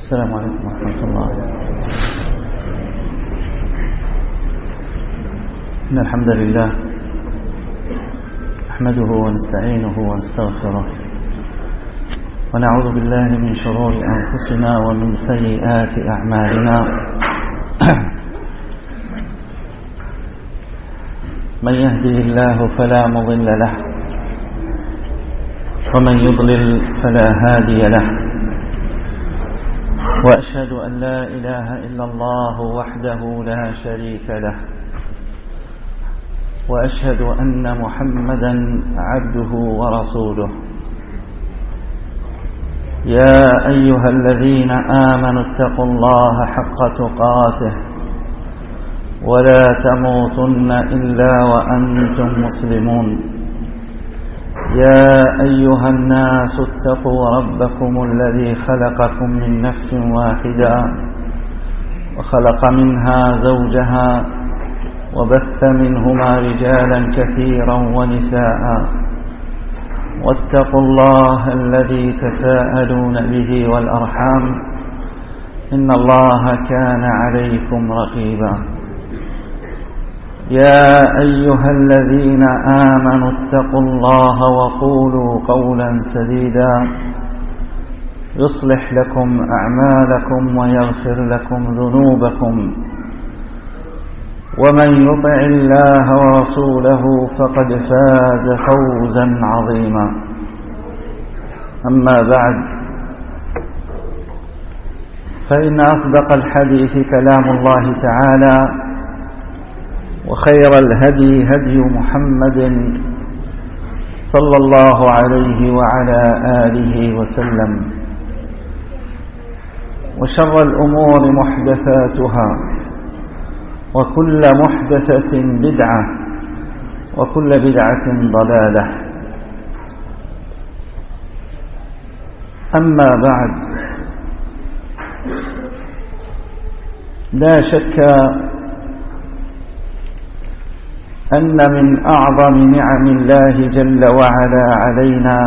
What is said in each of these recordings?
السلام عليكم ورحمة الله. إن الحمد لله نحمده ونستعينه ونستغفره ونعوذ بالله من شرور أنفسنا ومن سيئات أعمالنا. من يهده الله فلا مضل له ومن يضلل فلا هادي له، وأشهد أن لا إله إلا الله وحده لا شريك له، وأشهد أن محمدا عبده ورسوله. يا أيها الذين آمنوا اتقوا الله حق تقاته ولا تموتن إلا وأنتم مسلمون. يا أيها الناس اتقوا ربكم الذي خلقكم من نفس واحدة وخلق منها زوجها وبث منهما رجالا كثيرا ونساء، واتقوا الله الذي تساءلون به والأرحام إن الله كان عليكم رقيبا. يا أيها الذين آمنوا اتقوا الله وقولوا قولا سديدا يصلح لكم أعمالكم ويغفر لكم ذنوبكم، ومن يطع الله ورسوله فقد فاز فوزا عظيما. أما بعد، فإن أصدق الحديث كلام الله تعالى، وخير الهدي هدي محمد صلى الله عليه وعلى آله وسلم، وشر الأمور محدثاتها، وكل محدثة بدعة، وكل بدعة ضلالة. أما بعد، لا شك أن من أعظم نعم الله جل وعلا علينا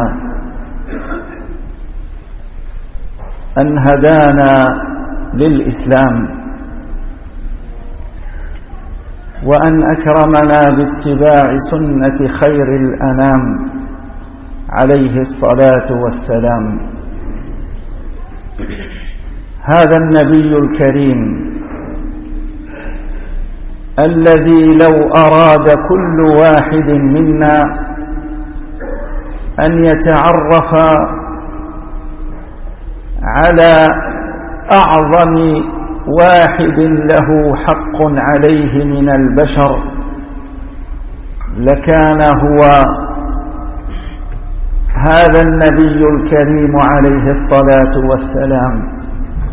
أن هدانا للإسلام، وأن أكرمنا باتباع سنة خير الأنام عليه الصلاة والسلام. هذا النبي الكريم الذي لو أراد كل واحد منا أن يتعرف على أعظم واحد له حق عليه من البشر لكان هو هذا النبي الكريم عليه الصلاة والسلام.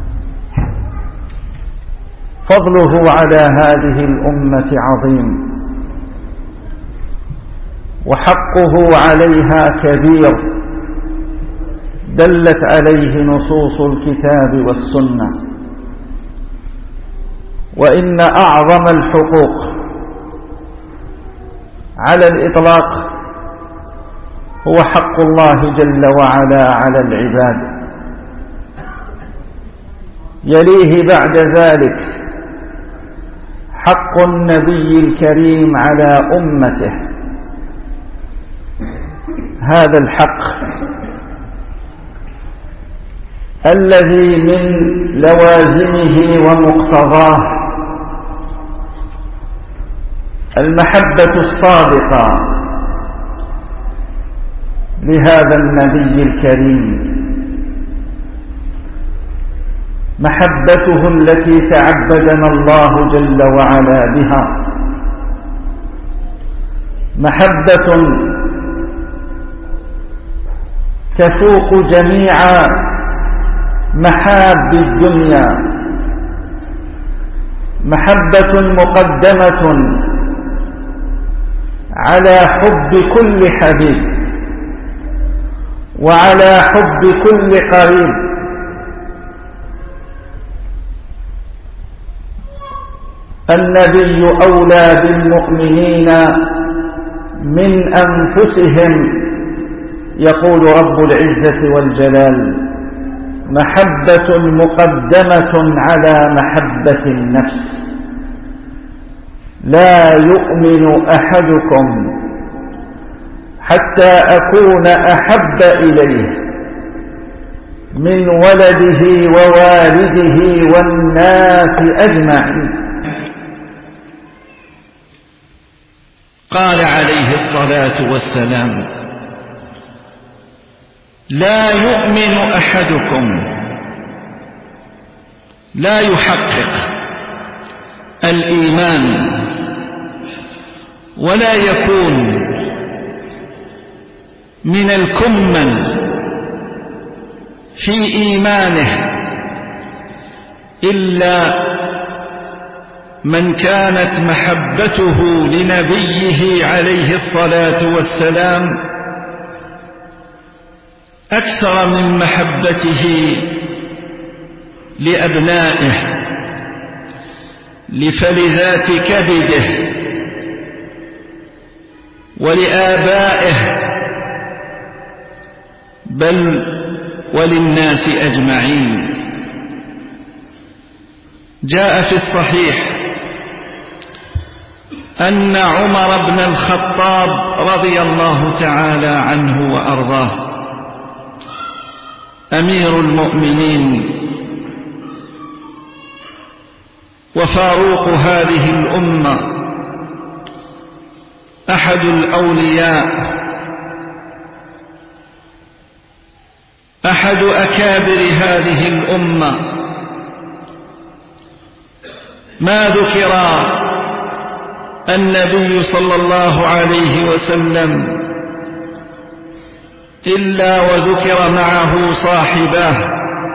فضله على هذه الأمة عظيم، وحقه عليها كبير، دلت عليه نصوص الكتاب والسنة. وإن أعظم الحقوق على الإطلاق هو حق الله جل وعلا على العباد، يليه بعد ذلك حق النبي الكريم على أمته. هذا الحق الذي من لوازمه ومقتضاه المحبة الصادقة لهذا النبي الكريم، محبته التي تعبدنا الله جل وعلا بها، محبة تفوق جميع محاب الدنيا، محبة مقدمة على حب كل حبيب وعلى حب كل قريب. النبي أولى بالمؤمنين من أنفسهم، يقول رب العزة والجلال: محبة مقدمة على محبة النفس. لا يؤمن أحدكم حتى أكون أحب إليه من ولده ووالده والناس أجمعين. قال عليه الصلاة والسلام: لا يؤمن أحدكم، لا يحقق الإيمان ولا يكون من الكمل في إيمانه إلا من كانت محبته لنبيه عليه الصلاة والسلام أكثر من محبته لأبنائه لفلذات كبده ولآبائه بل وللناس أجمعين. جاء في الصحيح أن عمر بن الخطاب رضي الله تعالى عنه وأرضاه أمير المؤمنين وفاروق هذه الأمة، أحد الأولياء، أحد أكابر هذه الأمة، ما ذكر النبي صلى الله عليه وسلم إلا وذكر معه صاحباه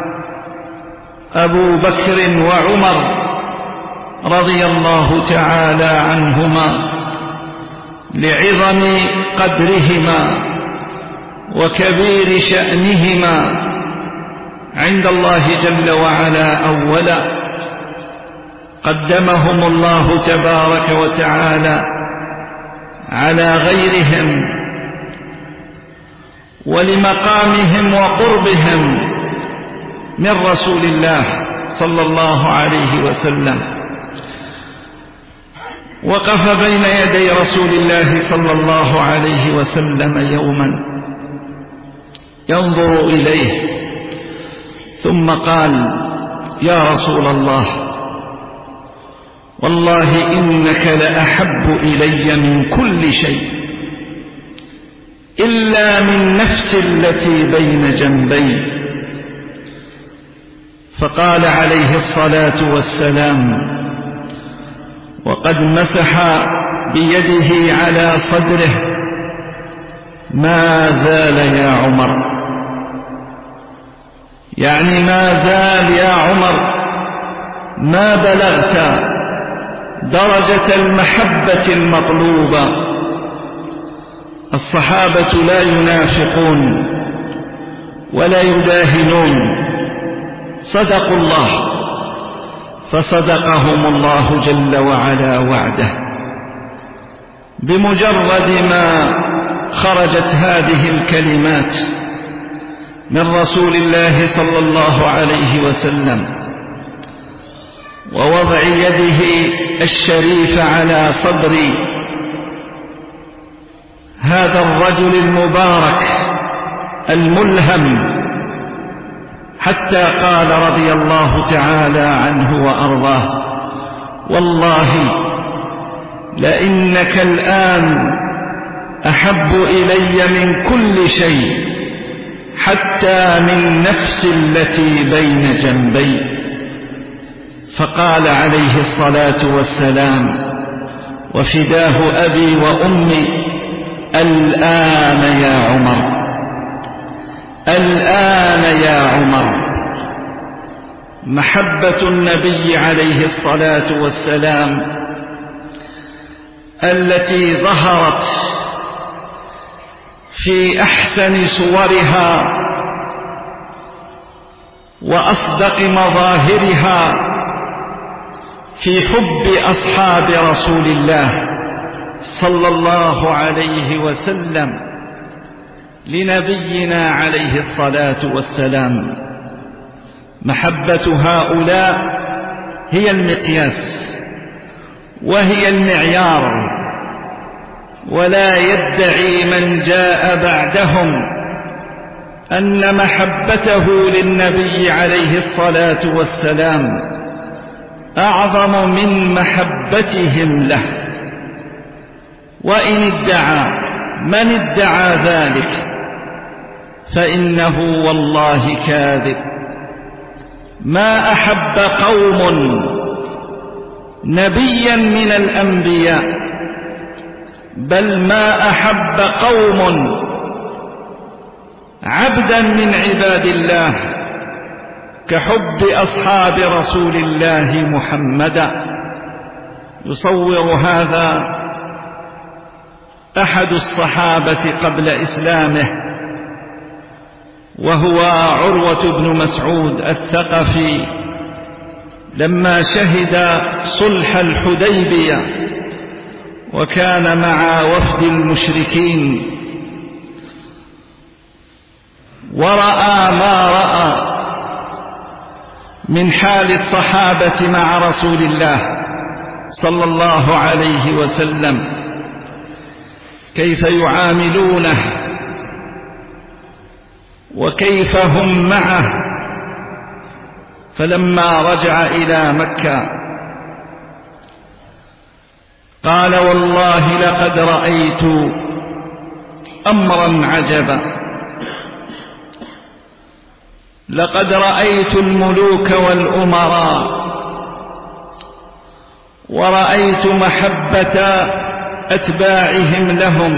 أبو بكر وعمر رضي الله تعالى عنهما لعظم قدرهما وكبير شأنهما عند الله جل وعلا. أولا قدمهم الله تبارك وتعالى على غيرهم ولمقامهم وقربهم من رسول الله صلى الله عليه وسلم. وقف بين يدي رسول الله صلى الله عليه وسلم يوما ينظر إليه ثم قال: يا رسول الله، والله إنك لأحب إلي من كل شيء إلا من نفسي التي بين جنبي. فقال عليه الصلاة والسلام وقد مسح بيده على صدره: ما زال يا عمر، يعني ما زال يا عمر، ما بلغت درجة المحبة المطلوبة. الصحابة لا ينافقون ولا يداهنون، صدقوا الله فصدقهم الله جل وعلا وعده. بمجرد ما خرجت هذه الكلمات من رسول الله صلى الله عليه وسلم ووضع يده الشريف على صدر هذا الرجل المبارك الملهم، حتى قال رضي الله تعالى عنه وأرضاه: والله لإنك الآن أحب إلي من كل شيء حتى من نفسي التي بين جنبي. فقال عليه الصلاة والسلام: وفداه أبي وأمي، الآن يا عمر، الآن يا عمر. محبة النبي عليه الصلاة والسلام التي ظهرت في أحسن صورها وأصدق مظاهرها في حب أصحاب رسول الله صلى الله عليه وسلم لنبينا عليه الصلاة والسلام. محبة هؤلاء هي المقياس وهي المعيار، ولا يدعي من جاء بعدهم أن محبته للنبي عليه الصلاة والسلام أعظم من محبتهم له. وإن ادعى من ادعى ذلك فإنه والله كاذب. ما أحب قوم نبيا من الأنبياء، بل ما أحب قوم عبدا من عباد الله كحب أصحاب رسول الله محمدا. يصور هذا أحد الصحابة قبل إسلامه، وهو عروة بن مسعود الثقفي، لما شهد صلح الحديبية وكان مع وفد المشركين ورأى ما رأى من حال الصحابة مع رسول الله صلى الله عليه وسلم، كيف يعاملونه وكيف هم معه. فلما رجع إلى مكة قال: والله لقد رأيت أمرا عجبا، لقد رأيت الملوك والأمراء، ورأيت محبة أتباعهم لهم،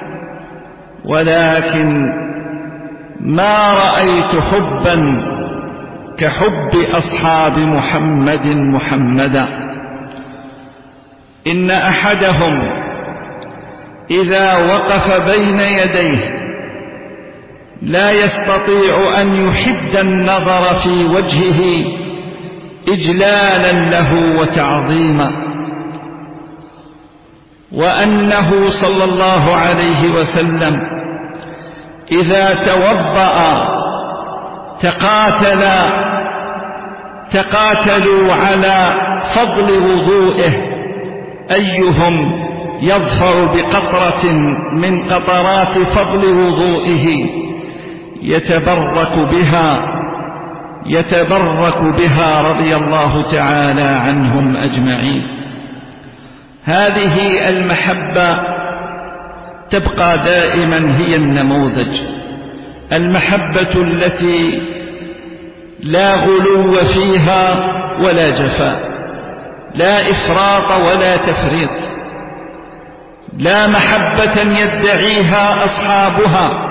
ولكن ما رأيت حبا كحب أصحاب محمد محمدا. إن أحدهم إذا وقف بين يديه لا يستطيع أن يحد النظر في وجهه إجلالا له وتعظيما، وأنه صلى الله عليه وسلم إذا توضأ تقاتلوا على فضل وضوئه، أيهم يظفر بقطرة من قطرات فضل وضوئه يتبرك بها رضي الله تعالى عنهم أجمعين. هذه المحبة تبقى دائما هي النموذج، المحبة التي لا غلو فيها ولا جفاء، لا إفراط ولا تفريط، لا محبة يدعيها أصحابها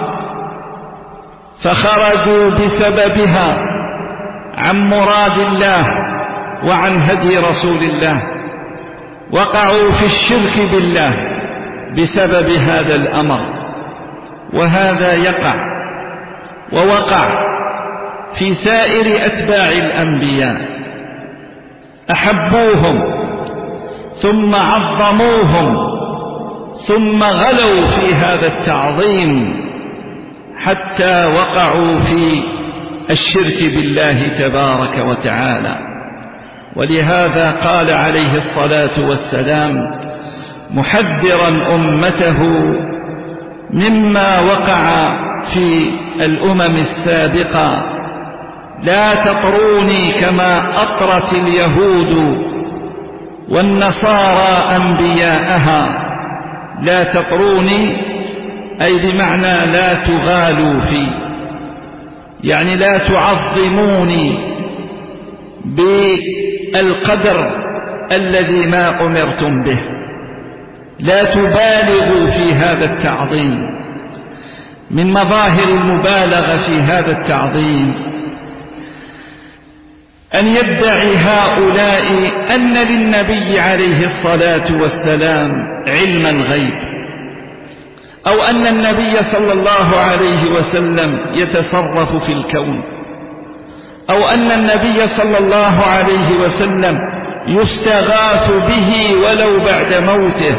فخرجوا بسببها عن مراد الله وعن هدي رسول الله، وقعوا في الشرك بالله بسبب هذا الأمر. وهذا يقع ووقع في سائر أتباع الأنبياء، أحبوهم ثم عظموهم ثم غلوا في هذا التعظيم حتى وقعوا في الشرك بالله تبارك وتعالى. ولهذا قال عليه الصلاة والسلام محذرا أمته مما وقع في الأمم السابقة: لا تطروني كما أطرت اليهود والنصارى أنبياءها. لا تطروني أي بمعنى لا تغالوا في، يعني لا تعظموني بالقدر الذي ما أمرتم به، لا تبالغوا في هذا التعظيم. من مظاهر المبالغة في هذا التعظيم أن يدعي هؤلاء أن للنبي عليه الصلاة والسلام علم الغيب، أو أن النبي صلى الله عليه وسلم يتصرف في الكون، أو أن النبي صلى الله عليه وسلم يستغاث به ولو بعد موته.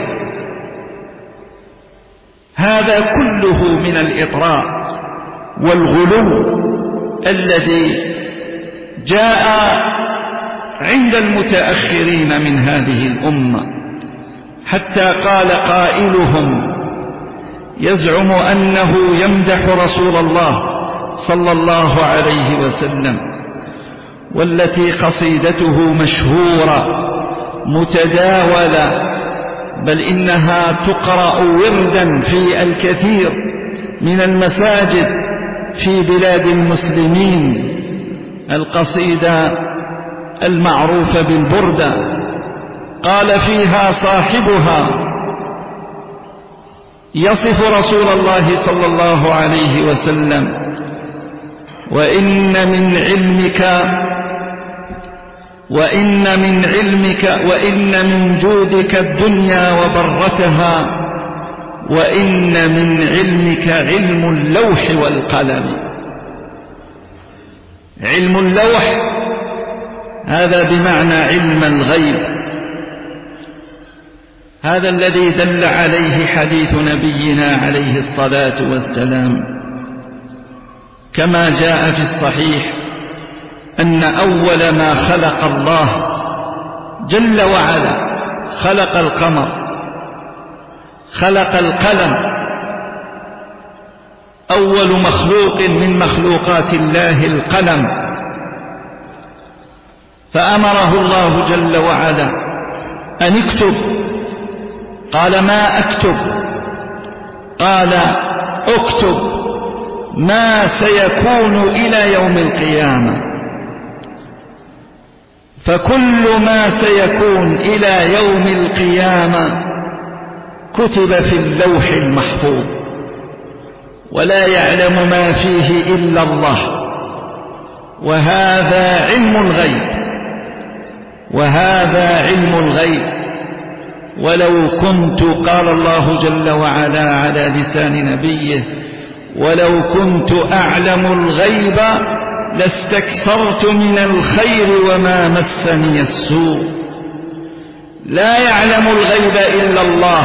هذا كله من الإطراء والغلو الذي جاء عند المتأخرين من هذه الأمة حتى قال قائلهم يزعم أنه يمدح رسول الله صلى الله عليه وسلم، والتي قصيدته مشهورة متداولة، بل إنها تقرأ وردا في الكثير من المساجد في بلاد المسلمين، القصيدة المعروفة بالبردة. قال فيها صاحبها يصف رسول الله صلى الله عليه وسلم: وإن من جودك الدنيا وبرتها، وإن من علمك علم اللوح والقلم. علم اللوح هذا بمعنى علم الغيب، هذا الذي دل عليه حديث نبينا عليه الصلاة والسلام، كما جاء في الصحيح أن أول ما خلق الله جل وعلا خلق القمر، خلق القلم، أول مخلوق من مخلوقات الله القلم، فأمره الله جل وعلا أن اكتب. قال: ما أكتب؟ قال: اكتب ما سيكون إلى يوم القيامة. فكل ما سيكون إلى يوم القيامة كتب في اللوح المحفوظ، ولا يعلم ما فيه إلا الله، وهذا علم الغيب، وهذا علم الغيب. ولو كنت، قال الله جل وعلا على لسان نبيه: ولو كنت أعلم الغيب لاستكثرت من الخير وما مسني السوء. لا يعلم الغيب إلا الله،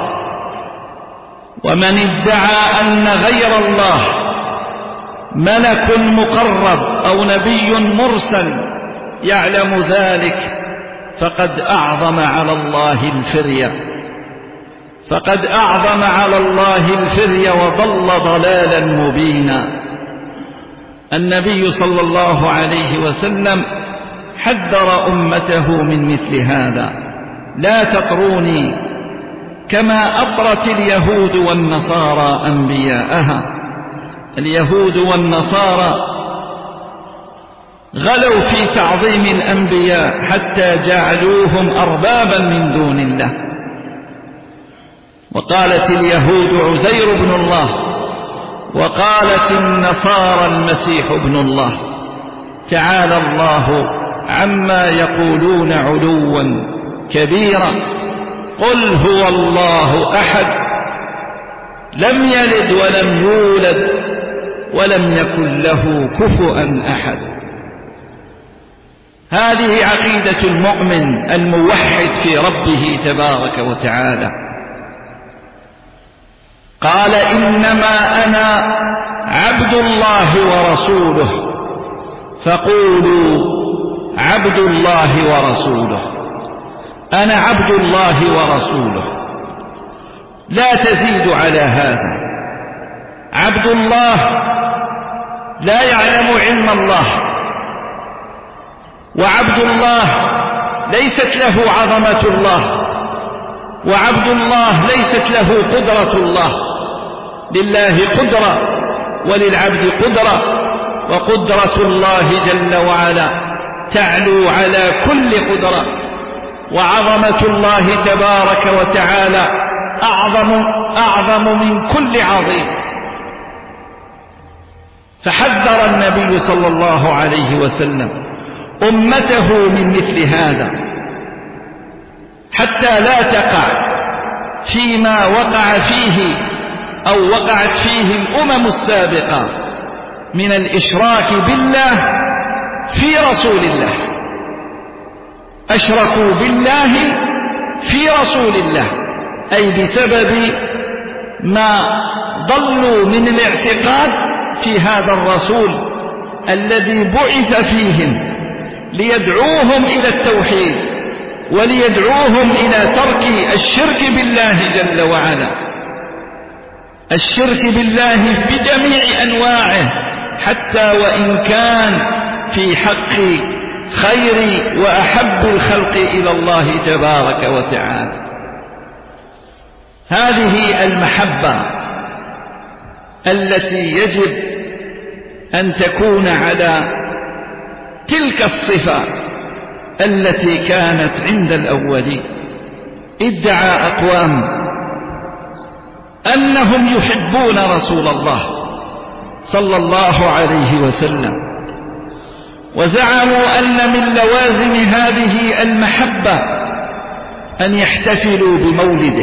ومن ادعى أن غير الله ملك مقرب أو نبي مرسل يعلم ذلك فقد أعظم على الله الفرية، فقد أعظم على الله الفرية وضل ضلالا مبينا. النبي صلى الله عليه وسلم حذر أمته من مثل هذا: لا تطروني كما أطرت اليهود والنصارى أنبياءها. اليهود والنصارى غلوا في تعظيم الأنبياء حتى جعلوهم أربابا من دون الله. وقالت اليهود عزير بن الله، وقالت النصارى المسيح ابن الله. تعالى الله عما يقولون علوا كبيرا. قل هو الله أحد، لم يلد ولم يولد ولم يكن له كفوا أحد. هذه عقيدة المؤمن الموحد في ربه تبارك وتعالى. قال: إنما أنا عبد الله ورسوله، فقولوا عبد الله ورسوله. أنا عبد الله ورسوله، لا تزيد على هذا. عبد الله لا يعلم علم الله، وعبد الله ليست له عظمة الله، وعبد الله ليست له قدرة الله. لله قدرة وللعبد قدرة، وقدرة الله جل وعلا تعلو على كل قدرة، وعظمة الله تبارك وتعالى أعظم من كل عظيم. فحذر النبي صلى الله عليه وسلم أمته من مثل هذا حتى لا تقع فيما وقع فيه أو وقعت فيه الأمم السابقة من الإشراك بالله في رسول الله. أشركوا بالله في رسول الله، أي بسبب ما ضلوا من الاعتقاد في هذا الرسول الذي بعث فيهم ليدعوهم إلى التوحيد وليدعوهم إلى ترك الشرك بالله جل وعلا، الشرك بالله بجميع أنواعه، حتى وإن كان في حق خير وأحب الخلق إلى الله تبارك وتعالى. هذه المحبة التي يجب أن تكون على تلك الصفة التي كانت عند الأولين. ادعى أقوام أنهم يحبون رسول الله صلى الله عليه وسلم، وزعموا أن من لوازم هذه المحبة أن يحتفلوا بمولده،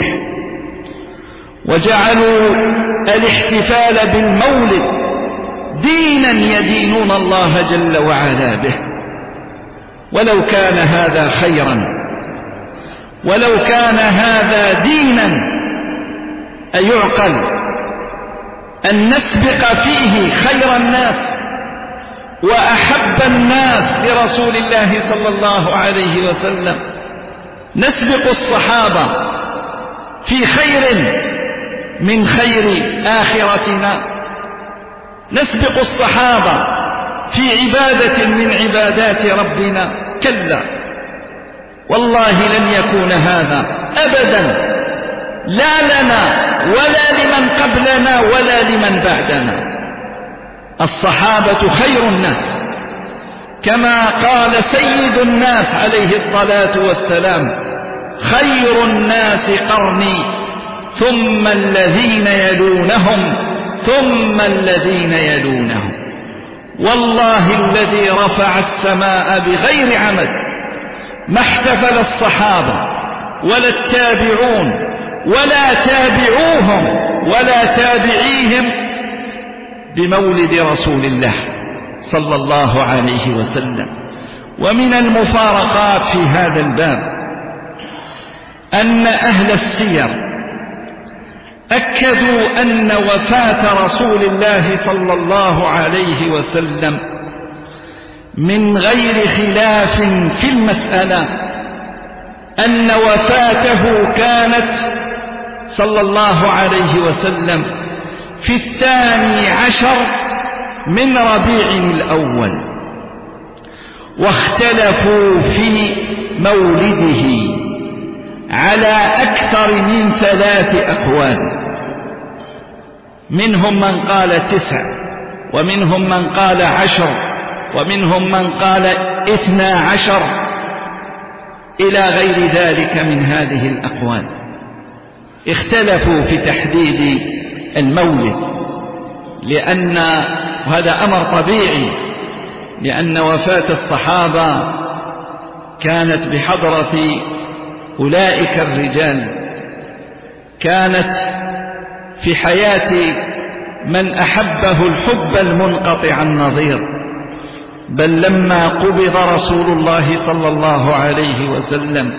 وجعلوا الاحتفال بالمولد دينا يدينون الله جل وعلا به. ولو كان هذا خيرا، ولو كان هذا دينا أيعقل أن نسبق فيه خير الناس وأحب الناس لرسول الله صلى الله عليه وسلم، نسبق الصحابة في خير من خير آخرتنا، نسبق الصحابة في عبادة من عبادات ربنا؟ كلا والله لن يكون هذا أبدا، لا لنا ولا لمن قبلنا ولا لمن بعدنا. الصحابة خير الناس، كما قال سيد الناس عليه الصلاة والسلام: خير الناس قرني ثم الذين يلونهم ثم الذين يلونهم. والله الذي رفع السماء بغير عمد ما احتفل الصحابة ولا التابعون ولا تابعوهم ولا تابعيهم بمولد رسول الله صلى الله عليه وسلم. ومن المفارقات في هذا الباب أن أهل السير أكدوا أن وفاة رسول الله صلى الله عليه وسلم من غير خلاف في المسألة، أن وفاته كانت صلى الله عليه وسلم في 12 من ربيع الأول، واختلفوا في مولده على أكثر من 3 أقوال. منهم من قال 9، ومنهم من قال 10، ومنهم من قال 12 إلى غير ذلك من هذه الأقوال. اختلفوا في تحديد المولد، لأن وهذا أمر طبيعي، لأن وفاة الصحابة كانت بحضرة أولئك الرجال، كانت في حياة من أحبه الحب المنقطع النظير. بل لما قبض رسول الله صلى الله عليه وسلم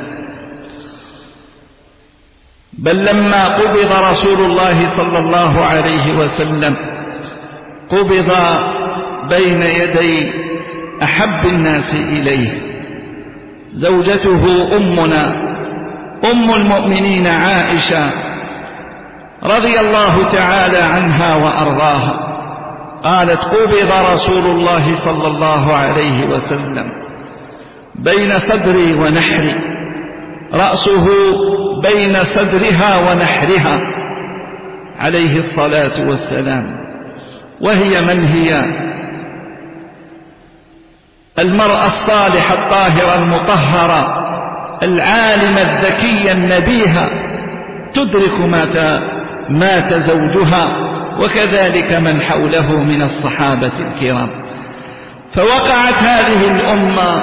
قبض بين يدي أحب الناس إليه زوجته أمنا أم المؤمنين عائشة رضي الله تعالى عنها وأرضاها، قالت: قبض رسول الله صلى الله عليه وسلم بين صدري ونحري، رأسه بين صدرها ونحرها عليه الصلاة والسلام. وهي من هي؟ المرأة الصالحة الطاهرة المطهرة العالمة الذكية النبيهة، تدرك مات زوجها، وكذلك من حوله من الصحابة الكرام. فوقعت هذه الأمة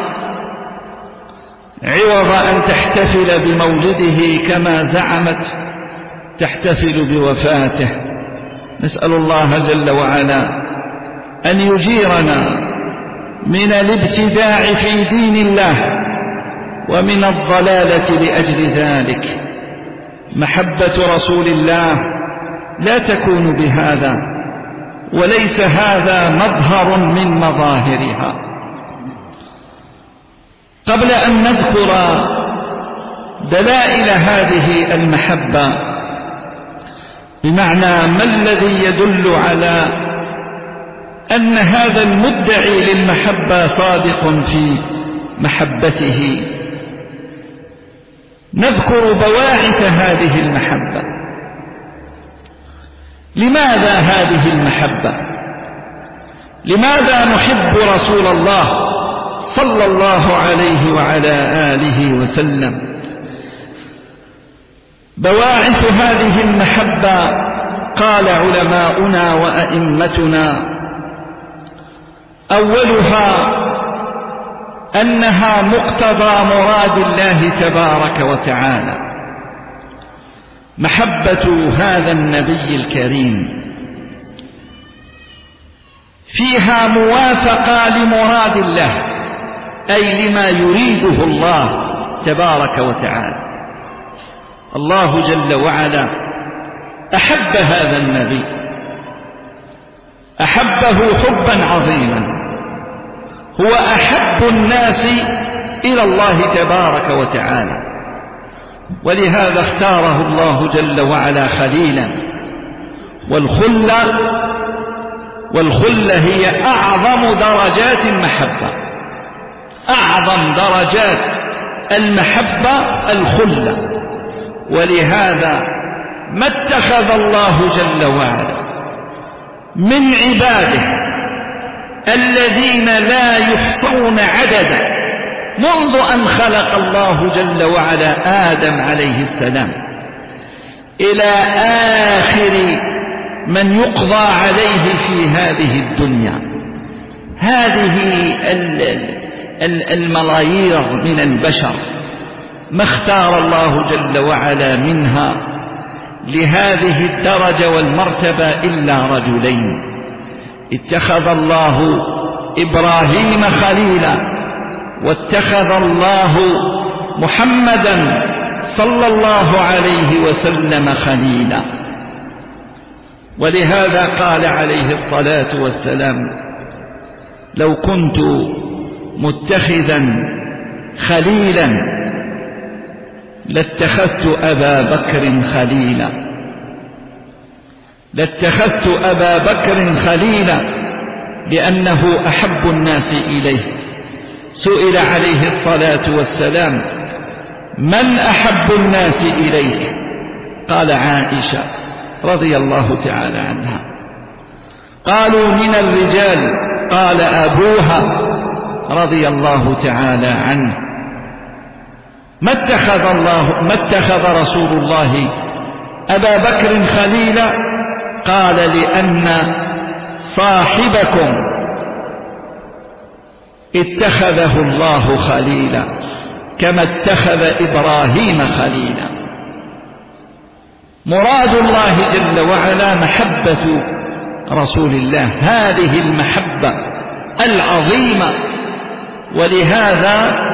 عوض أن تحتفل بمولده كما زعمت تحتفل بوفاته. نسأل الله جل وعلا أن يجيرنا من الابتداع في دين الله ومن الضلالة لأجل ذلك. محبة رسول الله لا تكون بهذا، وليس هذا مظهر من مظاهرها. قبل أن نذكر دلائل هذه المحبة، بمعنى ما الذي يدل على أن هذا المدعي للمحبة صادق في محبته، نذكر بواعث هذه المحبة. لماذا هذه المحبة؟ لماذا نحب رسول الله صلى الله عليه وعلى آله وسلم؟ بواعث هذه المحبة قال علماؤنا وأئمتنا: أولها أنها مقتضى مراد الله تبارك وتعالى، محبة هذا النبي الكريم فيها موافقة لمراد الله، أي لما يريده الله تبارك وتعالى. الله جل وعلا أحب هذا النبي، أحبه حبا عظيما، هو أحب الناس إلى الله تبارك وتعالى، ولهذا اختاره الله جل وعلا خليلا. والخلة هي أعظم درجات المحبة، أعظم درجات المحبة الخلة. ولهذا ما اتخذ الله جل وعلا من عباده الذين لا يحصون عددا منذ أن خلق الله جل وعلا آدم عليه السلام إلى آخر من يقضى عليه في هذه الدنيا، هذه الملايير من البشر ما اختار الله جل وعلا منها لهذه الدرجة والمرتبة إلا رجلين: اتخذ الله إبراهيم خليلا، واتخذ الله محمدا صلى الله عليه وسلم خليلا. ولهذا قال عليه الصلاة والسلام: لو كنت متخذا خليلا لاتخذت أبا بكر خليلا، لاتخذت أبا بكر خليلا، لأنه أحب الناس إليه. سئل عليه الصلاة والسلام: من أحب الناس إليك؟ قال: عائشة رضي الله تعالى عنها. قالوا: من الرجال؟ قال: أبوها رضي الله تعالى عنه. ما اتخذ رسول الله أبا بكر خليلا؟ قال: لأن صاحبكم اتخذه الله خليلا كما اتخذ إبراهيم خليلا. مراد الله جل وعلا محبة رسول الله، هذه المحبة العظيمة. ولهذا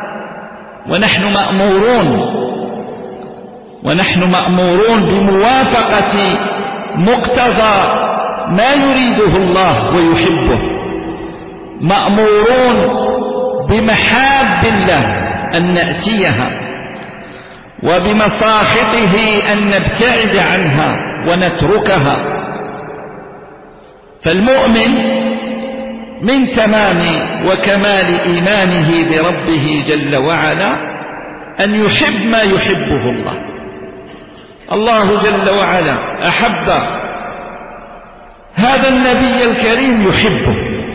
ونحن مأمورون بموافقة مقتضى ما يريده الله ويحبه، مأمورون بمحاب الله أن نأتيها، وبمساخطه أن نبتعد عنها ونتركها. فالمؤمن من تمام وكمال إيمانه بربه جل وعلا أن يحب ما يحبه الله. الله جل وعلا أحب هذا النبي الكريم، يحبه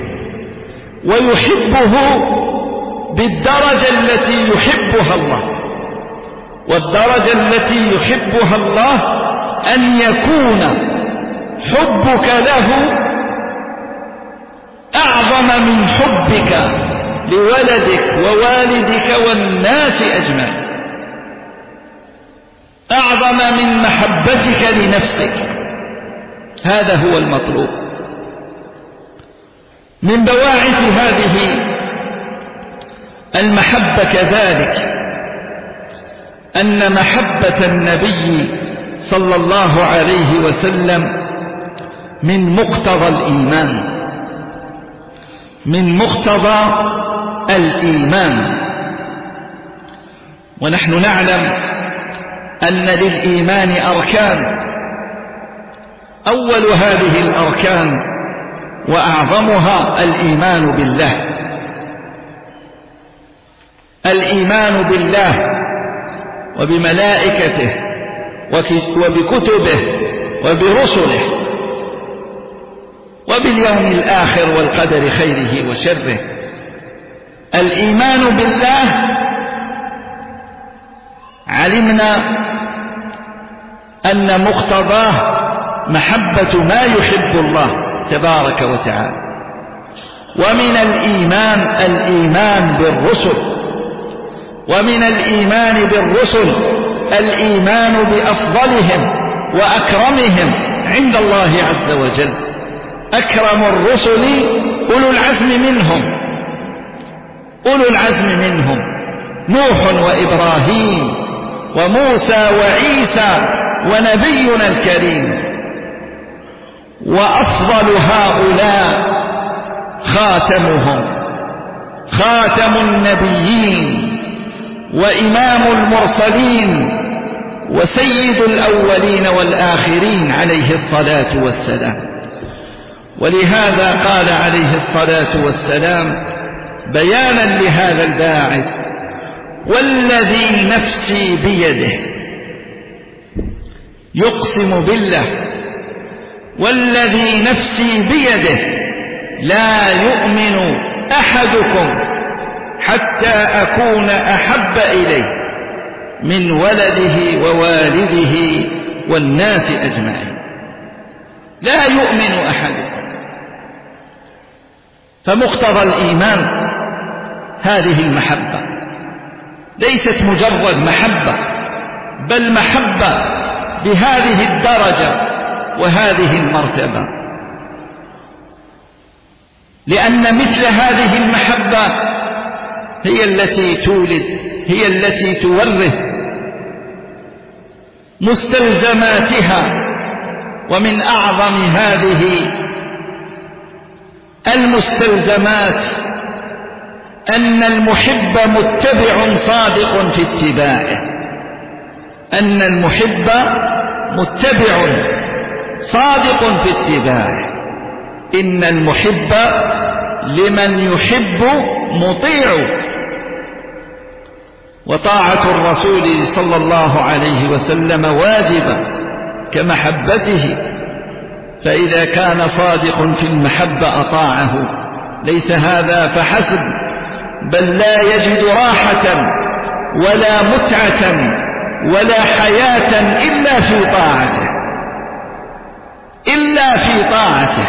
ويحبه بالدرجة التي يحبها الله. والدرجة التي يحبها الله أن يكون حبك له أعظم من حبك لولدك ووالدك والناس أجمعين، أعظم من محبتك لنفسك. هذا هو المطلوب. من بواعث هذه المحبة كذلك أن محبة النبي صلى الله عليه وسلم من مقتضى الإيمان، من مقتضى الإيمان. ونحن نعلم أن للإيمان أركان، أول هذه الأركان وأعظمها الإيمان بالله. الإيمان بالله وبملائكته وبكتبه وبرسله وباليوم الآخر والقدر خيره وشره. الإيمان بالله علمنا أن مقتضاه محبة ما يحب الله تبارك وتعالى. ومن الإيمان بالرسل، ومن الإيمان بالرسل الإيمان بأفضلهم وأكرمهم عند الله عز وجل. أكرم الرسل أولو العزم منهم، أولو العزم منهم نوح وإبراهيم وموسى وعيسى ونبينا الكريم. وأفضل هؤلاء خاتمهم، خاتم النبيين وإمام المرسلين وسيد الأولين والآخرين عليه الصلاة والسلام. ولهذا قال عليه الصلاة والسلام بيانا لهذا الباعث: والذي نفسي بيده، يقسم بالله والذي نفسي بيده لا يؤمن أحدكم حتى أكون أحب إليه من ولده ووالده والناس أجمعين. لا يؤمن أحدكم. فمقتضى الإيمان هذه المحبة ليست مجرد محبة، بل محبة بهذه الدرجة وهذه المرتبة، لأن مثل هذه المحبة هي التي تولد، هي التي تورث مستلزماتها. ومن أعظم هذه المستلزمات أن المحب متبع صادق في اتباعه، أن المحب متبع صادق في اتباعه. إن المحب لمن يحب مطيع. وطاعة الرسول صلى الله عليه وسلم واجبة كمحبته، فإذا كان صادق في المحبة أطاعه. ليس هذا فحسب، بل لا يجد راحة ولا متعة ولا حياة إلا في طاعته، إلا في طاعته.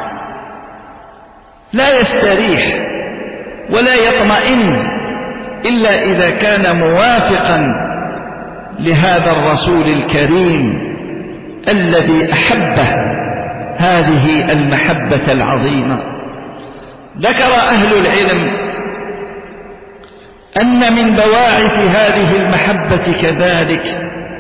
لا يستريح ولا يطمئن إلا إذا كان موافقا لهذا الرسول الكريم الذي أحبه هذه المحبة العظيمة. ذكر أهل العلم أن من بواعث هذه المحبة كذلك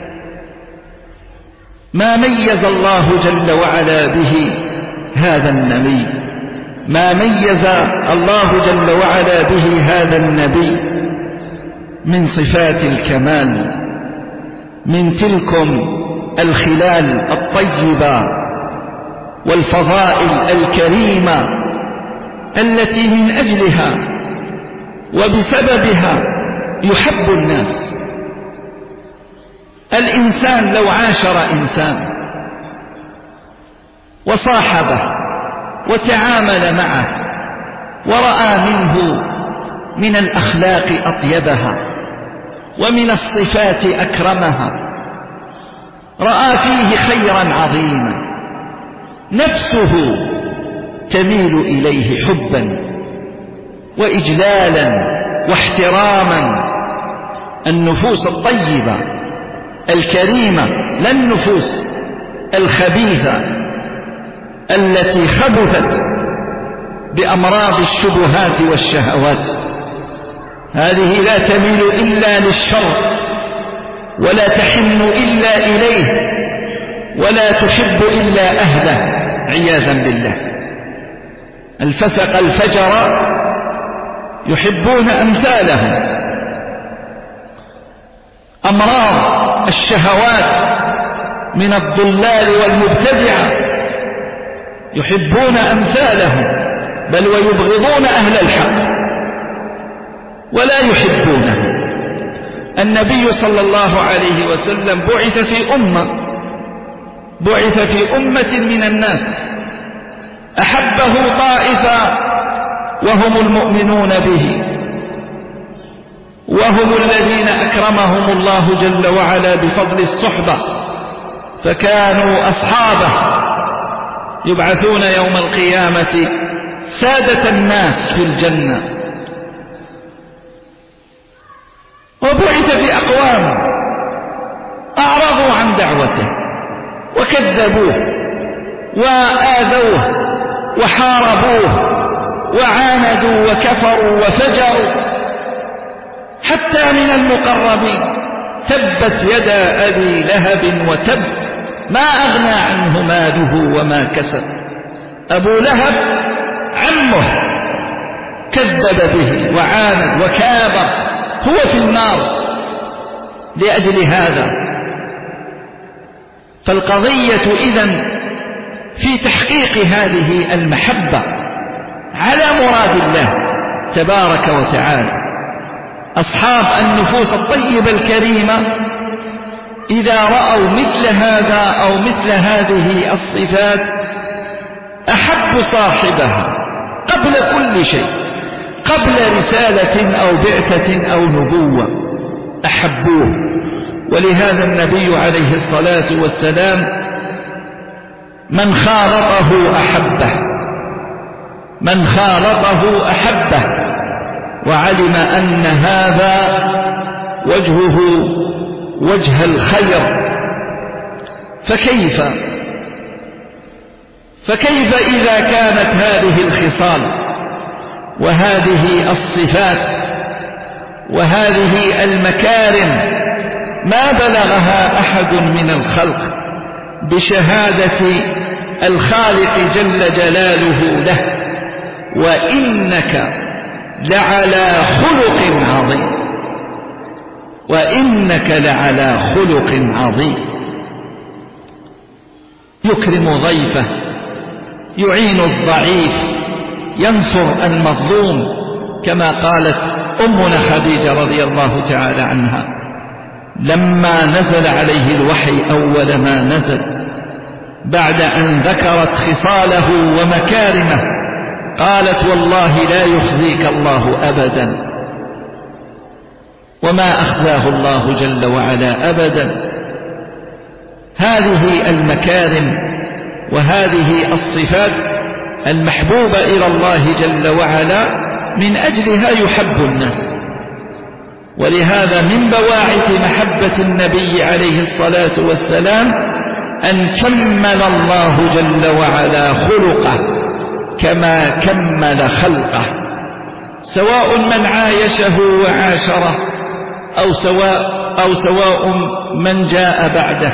ما ميز الله جل وعلا به هذا النبي، ما ميز الله جل وعلا به هذا النبي من صفات الكمال، من تلكم الخلال الطيبة والفضائل الكريمة التي من أجلها وبسببها يحب الناس. الإنسان لو عاشر إنسان وصاحبه وتعامل معه ورأى منه من الأخلاق أطيبها ومن الصفات أكرمها، رأى فيه خيرا عظيما، نفسه تميل إليه حبا وإجلالا واحتراما. النفوس الطيبة الكريمة، لا النفوس الخبيثة التي خبثت بأمراض الشبهات والشهوات، هذه لا تميل إلا للشر ولا تحن إلا إليه ولا تحب إلا أهله عياذا بالله. الفسق الفجر يحبون أمثالهم. أمراض الشهوات من الضلال والمبتدعة، يحبون أمثالهم بل ويبغضون أهل الحق ولا يحبونه. النبي صلى الله عليه وسلم بعث في أمة من الناس أحبه طائفة وهم المؤمنون به، وهم الذين أكرمهم الله جل وعلا بفضل الصحبة، فكانوا أصحابه يبعثون يوم القيامة سادة الناس في الجنة. وبعث في أقوام أعرضوا عن دعوته وكذبوه وآذوه وحاربوه وعاندوا وكفروا وفجروا، حتى من المقربين. تبت يدا أبي لهب وتب ما أغنى عنه ماله وما كسب. أبو لهب عمه كذب به وعاند وكابر، هو في النار لأجل هذا. فالقضية إذن في تحقيق هذه المحبة على مراد الله تبارك وتعالى. أصحاب النفوس الطيبة الكريمة إذا رأوا مثل هذا أو مثل هذه الصفات أحبوا صاحبها قبل كل شيء، قبل رسالة أو بعثة أو نبوة أحبوه. ولهذا النبي عليه الصلاة والسلام من خالطه أحبه، وعلم أن هذا وجهه وجه الخير. فكيف إذا كانت هذه الخصال وهذه الصفات وهذه المكارم ما بلغها أحد من الخلق بشهادة الخالق جل جلاله له: وإنك لعلى خلق عظيم، وإنك لعلى خلق عظيم. يكرم ضيفه، يعين الضعيف، ينصر المظلوم، كما قالت أمنا خديجة رضي الله تعالى عنها لما نزل عليه الوحي أول ما نزل، بعد أن ذكرت خصاله ومكارمه، قالت: والله لا يخزيك الله أبدا. وما أخزاه الله جل وعلا أبدا. هذه المكارم وهذه الصفات المحبوبة إلى الله جل وعلا من أجلها يحب الناس. ولهذا من بواعث محبة النبي عليه الصلاة والسلام أن كمل الله جل وعلا خلقه كما كمل خلقه، سواء من عايشه وعاشره أو سواء من جاء بعده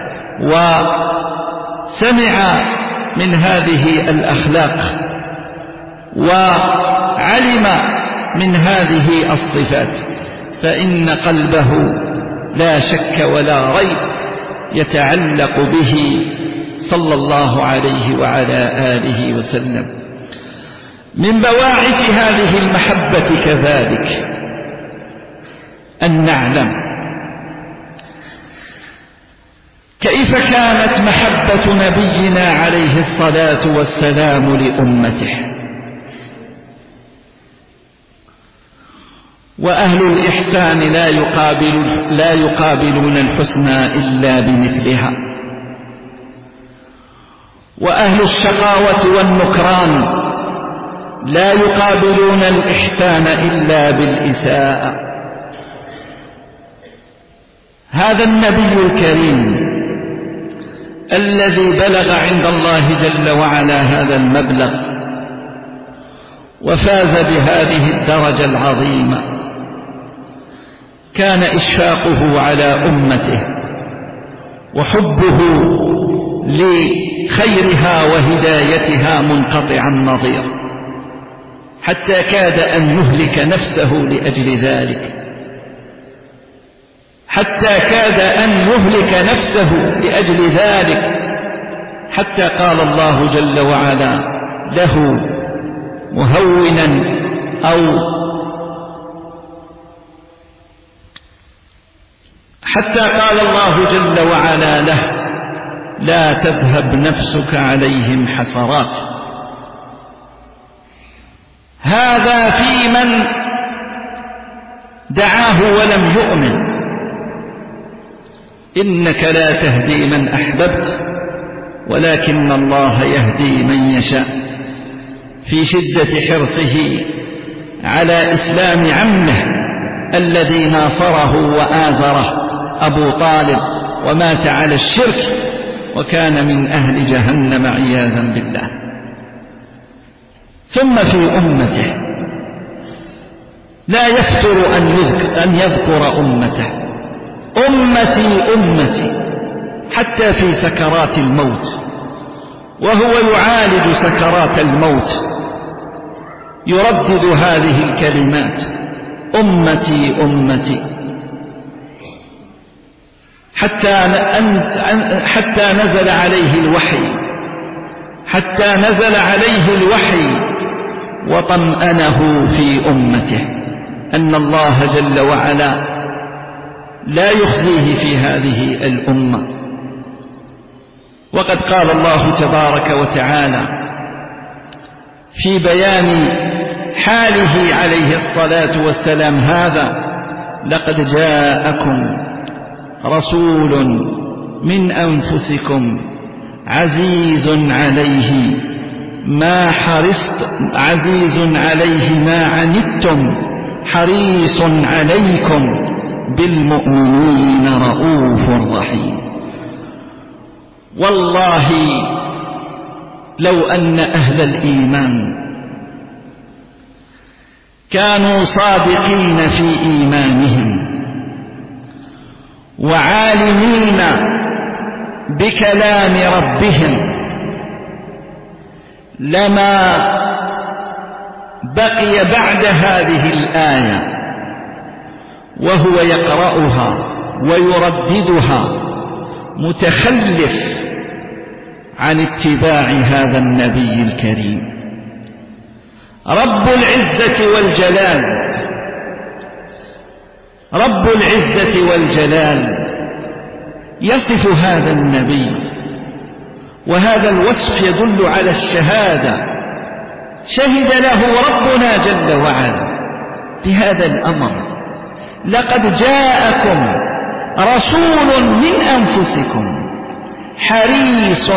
وسمع من هذه الأخلاق وعلم من هذه الصفات، فإن قلبه لا شك ولا ريب يتعلق به صلى الله عليه وعلى آله وسلم. من بواعث هذه المحبة كذلك أن نعلم كيف كانت محبة نبينا عليه الصلاة والسلام لأمته. وأهل الإحسان لا يقابلون الحسنى إلا بمثلها، وأهل الشقاوة والنكران لا يقابلون الإحسان إلا بالإساءة. هذا النبي الكريم الذي بلغ عند الله جل وعلا هذا المبلغ وفاز بهذه الدرجة العظيمة، كان إشفاقه على أمته وحبه لخيرها وهدايتها منقطع النظير، حتى كاد أن يهلك نفسه لأجل ذلك، حتى كاد أن يهلك نفسه لأجل ذلك، حتى قال الله جل وعلا له مهونا حتى قال الله جل وعلا له: لا تذهب نفسك عليهم حسرات. هذا في من دعاه ولم يؤمن. إنك لا تهدي من أحببت ولكن الله يهدي من يشاء. في شدة حرصه على إسلام عمه الذي ناصره وآزره أبو طالب ومات على الشرك وكان من أهل جهنم عياذا بالله. ثم في أمته لا يفتر أن يذكر أمته: أمتي أمتي، حتى في سكرات الموت وهو يعالج سكرات الموت يردد هذه الكلمات: أمتي أمتي، حتى نزل عليه الوحي وطمأنه في أمته أن الله جل وعلا لا يخزيه في هذه الأمة. وقد قال الله تبارك وتعالى في بيان حاله عليه الصلاة والسلام هذا: لقد جاءكم رسول من أنفسكم عزيز عليه ما عنتم حريص عليكم بالمؤمنين رؤوف رحيم. والله لو أن أهل الإيمان كانوا صادقين في إيمانهم وعالمين بكلام ربهم لما بقي بعد هذه الآية وهو يقرأها ويرددها متخلف عن اتباع هذا النبي الكريم. رب العزة والجلال يصف هذا النبي، وهذا الوصف يدل على الشهادة. شهد له ربنا جل وعلا بهذا الأمر: لقد جاءكم رسول من أنفسكم حريص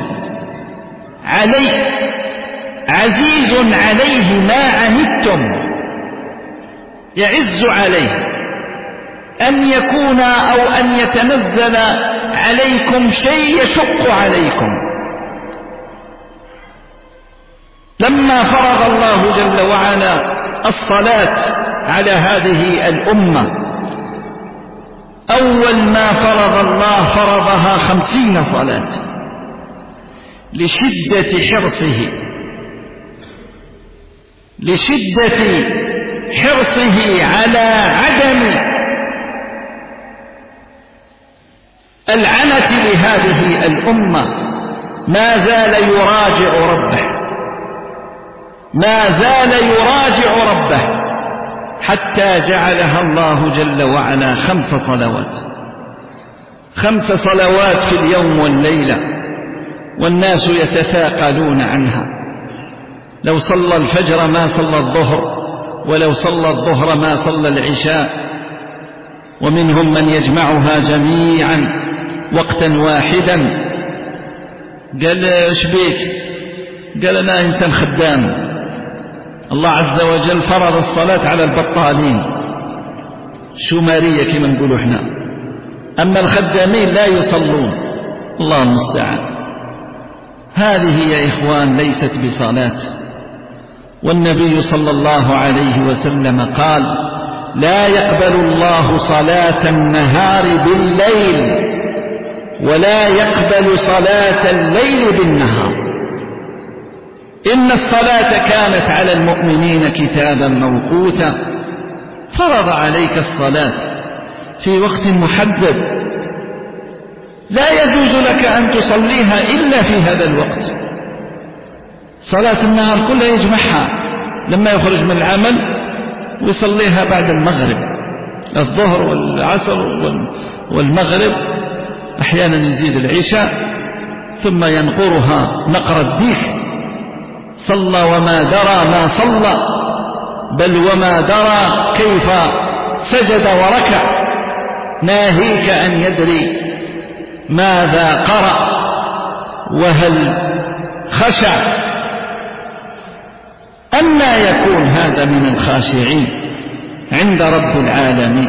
عزيز عليه ما عنتم. يعز عليه أن يكون أو أن يتنزل عليكم شيء يشق عليكم. لما فرض الله جل وعلا الصلاة على هذه الأمة، أول ما فرض الله فرضها 50 صلاة لشدة حرصه على عدم العنة لهذه الأمة. ما زال يراجع ربه حتى جعلها الله جل وعلا 5 صلوات، 5 صلوات في اليوم والليلة، والناس يتثاقلون عنها. لو صلى الفجر ما صلى الظهر، ولو صلى الظهر ما صلى العشاء، ومنهم من يجمعها جميعا وقتا واحدا. قال: ايش بيك؟ قال: أنا إنسان خدام، الله عز وجل فرض الصلاة على البطالين، شمارية كما نقولوا احنا، أما الخدامين لا يصلون. الله المستعان. هذه يا إخوان ليست بصلاة. والنبي صلى الله عليه وسلم قال: لا يقبل الله صلاة النهار بالليل ولا يقبل صلاة الليل بالنهار. إن الصلاة كانت على المؤمنين كتابا موقوتا. فرض عليك الصلاة في وقت محدد لا يجوز لك أن تصليها إلا في هذا الوقت. صلاة النهار كلها يجمعها لما يخرج من العمل ويصليها بعد المغرب، الظهر والعصر والمغرب، أحيانا يزيد العشاء، ثم ينقرها نقر الديك. صلى وما درى ما صلى، بل وما درى كيف سجد وركع، ناهيك أن يدري ماذا قرأ وهل خشع. أما يكون هذا من الخاشعين عند رب العالمين؟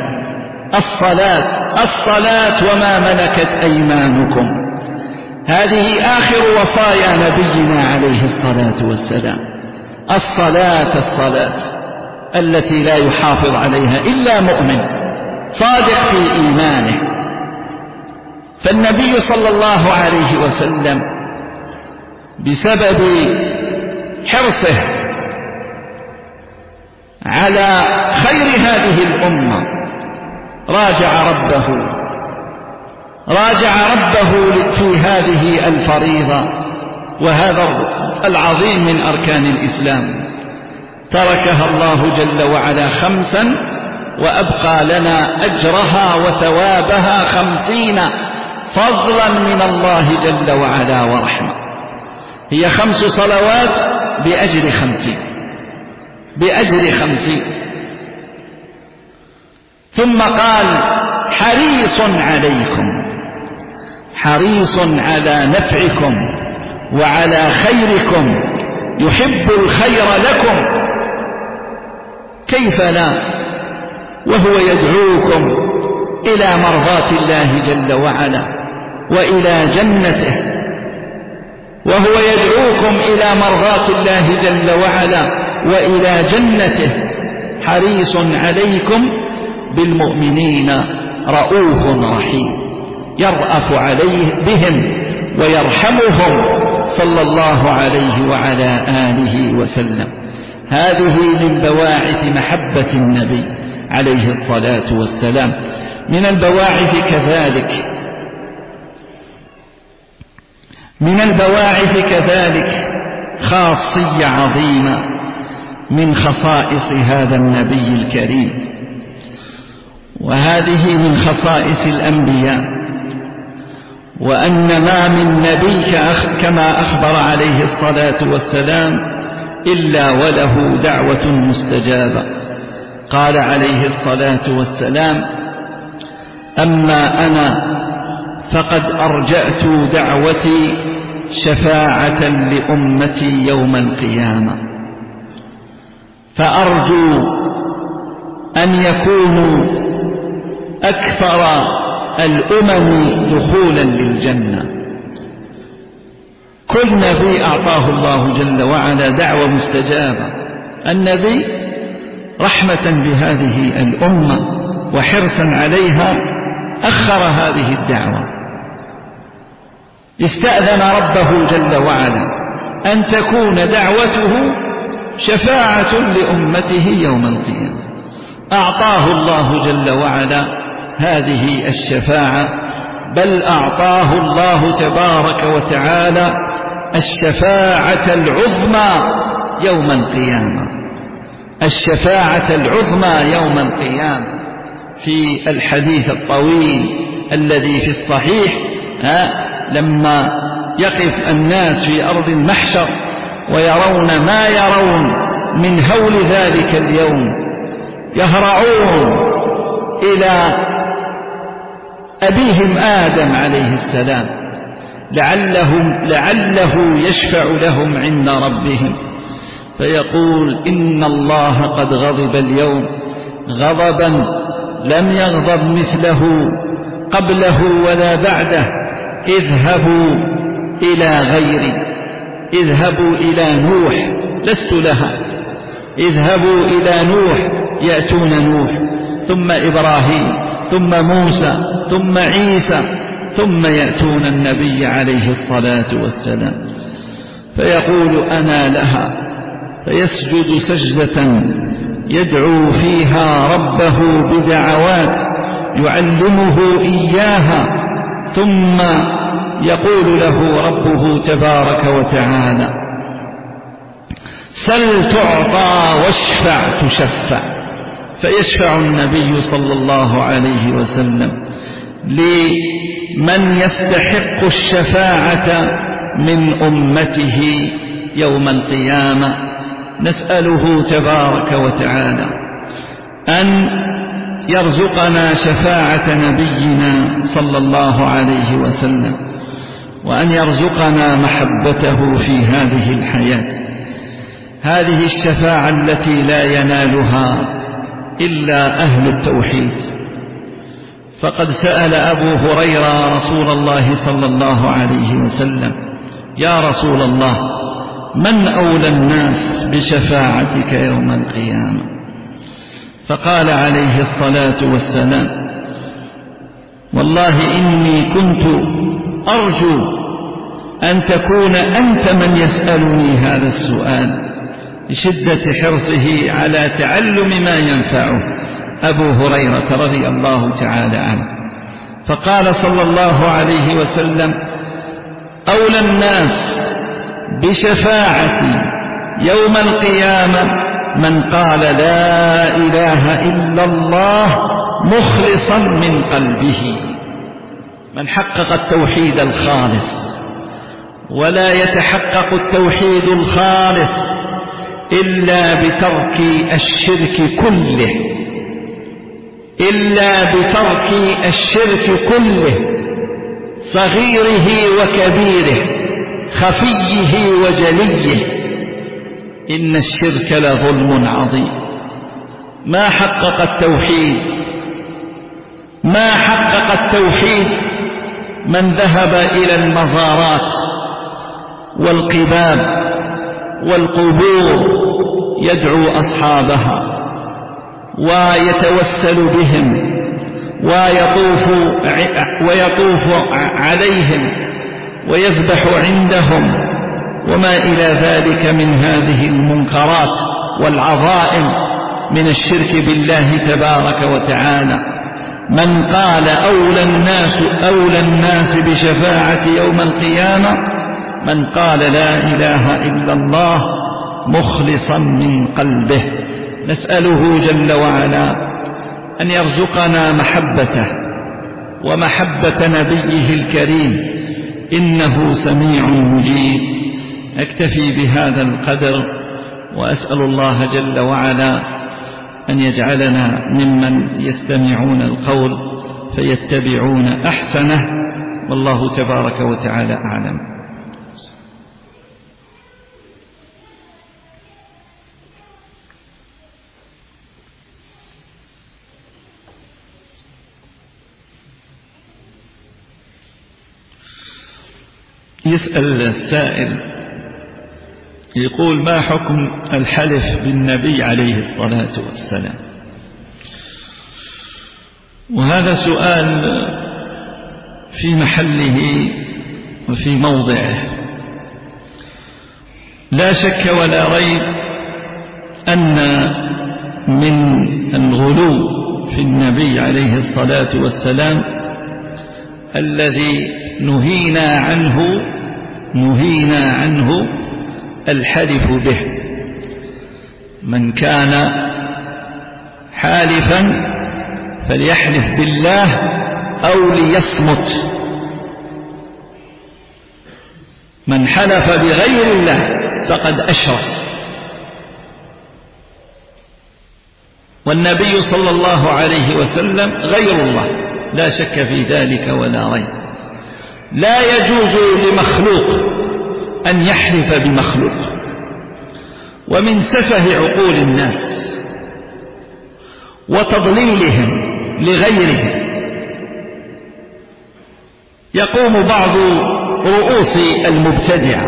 الصلاة وما ملكت أيمانكم، هذه آخر وصايا نبينا عليه الصلاة والسلام. الصلاة التي لا يحافظ عليها إلا مؤمن صادق في إيمانه. فالنبي صلى الله عليه وسلم بسبب حرصه على خير هذه الأمة راجع ربه في هذه الفريضة وهذا العظيم من أركان الإسلام. تركها الله جل وعلا 5 وأبقى لنا أجرها وثوابها 50 فضلا من الله جل وعلا ورحمة. هي 5 صلوات بأجر 50. ثم قال حريص على نفعكم وعلى خيركم، يحب الخير لكم، كيف لا وهو يدعوكم إلى مرضاة الله جل وعلا وإلى جنته، وهو يدعوكم إلى مرضاة الله جل وعلا وإلى جنته. حريص عليكم بالمؤمنين رؤوف رحيم، يرأف عليه بهم ويرحمهم صلى الله عليه وعلى آله وسلم. هذه من بواعث محبة النبي عليه الصلاة والسلام. من البواعث كذلك خاصية عظيمة من خصائص هذا النبي الكريم، وهذه من خصائص الأنبياء، وأن ما من نبي كما أخبر عليه الصلاة والسلام إلا وله دعوة مستجابة. قال عليه الصلاة والسلام: أما أنا فقد أرجأت دعوتي شفاعة لأمتي يوم القيامة، فأرجو أن يكونوا أكثر الأمم دخولا للجنة. كل نبي أعطاه الله جل وعلا دعوة مستجابة. النبي رحمة بهذه الأمة وحرصا عليها أخر هذه الدعوة، استأذن ربه جل وعلا أن تكون دعوته شفاعة لأمته يوم القيامة. أعطاه الله جل وعلا هذه الشفاعة، بل أعطاه الله تبارك وتعالى الشفاعة العظمى يوم القيامة. الشفاعة العظمى يوم القيامة في الحديث الطويل الذي في الصحيح، لما يقف الناس في أرض المحشر ويرون ما يرون من هول ذلك اليوم، يهرعون إلى أبيهم آدم عليه السلام لعله يشفع لهم عند ربهم، فيقول: إن الله قد غضب اليوم غضبا لم يغضب مثله قبله ولا بعده. اذهبوا إلى غيري، اذهبوا إلى نوح، لست لها، اذهبوا إلى نوح يأتون نوح، ثم إبراهيم، ثم موسى، ثم عيسى، ثم يأتون النبي عليه الصلاة والسلام، فيقول: أنا لها، فيسجد سجدة يدعو فيها ربه بدعوات يعلمه إياها، ثم يقول له ربه تبارك وتعالى: سل تعطى واشفع تشفع. فيشفع النبي صلى الله عليه وسلم لمن يستحق الشفاعة من أمته يوم القيامة. نسأله تبارك وتعالى أن يرزقنا شفاعة نبينا صلى الله عليه وسلم، وأن يرزقنا محبته في هذه الحياة. هذه الشفاعة التي لا ينالها إلا أهل التوحيد. فقد سأل أبو هريرة رسول الله صلى الله عليه وسلم: يا رسول الله، من أولى الناس بشفاعتك يوم القيامة؟ فقال عليه الصلاة والسلام: والله إني كنت أرجو أن تكون أنت من يسألني هذا السؤال، لشدة حرصه على تعلم ما ينفعه أبو هريرة رضي الله تعالى عنه. فقال صلى الله عليه وسلم: أولى الناس بشفاعتي يوم القيامة من قال لا إله إلا الله مخلصا من قلبه، من حقق التوحيد الخالص. ولا يتحقق التوحيد الخالص إلا بترك الشرك كله، إلا بترك الشرك كله، صغيره وكبيره، خفيه وجليه. إن الشرك لظلم عظيم. ما حقق التوحيد من ذهب إلى المزارات والقباب والقبور يدعو أصحابها ويتوسل بهم ويطوف عليهم ويذبح عندهم وما إلى ذلك من هذه المنكرات والعظائم من الشرك بالله تبارك وتعالى. من قال أولى الناس بشفاعة يوم القيامة من قال لا إله إلا الله مخلصا من قلبه. نسأله جل وعلا أن يرزقنا محبته ومحبة نبيه الكريم، إنه سميع مجيب. أكتفي بهذا القدر، وأسأل الله جل وعلا أن يجعلنا ممن يستمعون القول فيتبعون أحسنه، والله تبارك وتعالى أعلم. يسأل السائل يقول: ما حكم الحلف بالنبي عليه الصلاة والسلام؟ وهذا سؤال في محله وفي موضعه. لا شك ولا ريب أن من الغلو في النبي عليه الصلاة والسلام الذي نهينا عنه الحلف به. من كان حالفا فليحلف بالله أو ليصمت. من حلف بغير الله فقد أشرك. والنبي صلى الله عليه وسلم غير الله، لا شك في ذلك ولا ريب. لا يجوز لمخلوق أن يحلف بمخلوق. ومن سفه عقول الناس وتضليلهم لغيرهم يقوم بعض رؤوس المبتدعة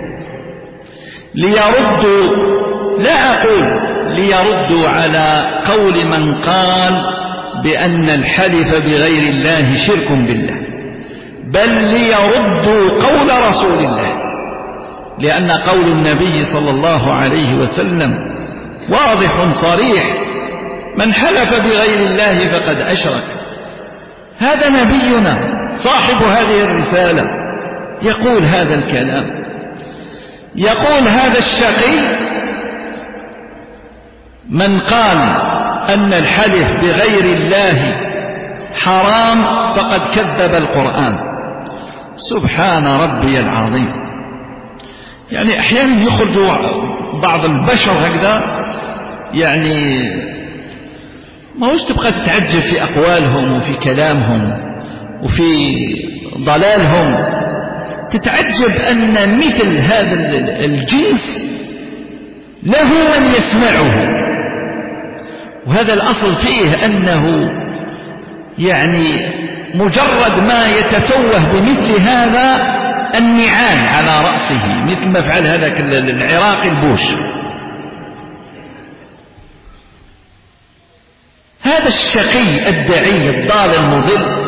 ليردوا، لا أقول ليردوا على قول من قال بأن الحلف بغير الله شرك بالله، بل ليردوا قول رسول الله، لأن قول النبي صلى الله عليه وسلم واضح صريح: من حلف بغير الله فقد أشرك. هذا نبينا صاحب هذه الرسالة يقول هذا الكلام. يقول هذا الشقي من قال أن الحلف بغير الله حرام فقد كذب القرآن. سبحان ربي العظيم. يعني أحيانا يخرج بعض البشر هكذا، يعني ما هوش تبقى تتعجب في أقوالهم وفي كلامهم وفي ضلالهم، تتعجب أن مثل هذا الجنس له من يسمعه. وهذا الأصل فيه أنه يعني مجرد ما يتفوه بمثل هذا النعال على رأسه، مثل ما فعل هذاك العراقي البوش. هذا الشقي الدعي الضال المضل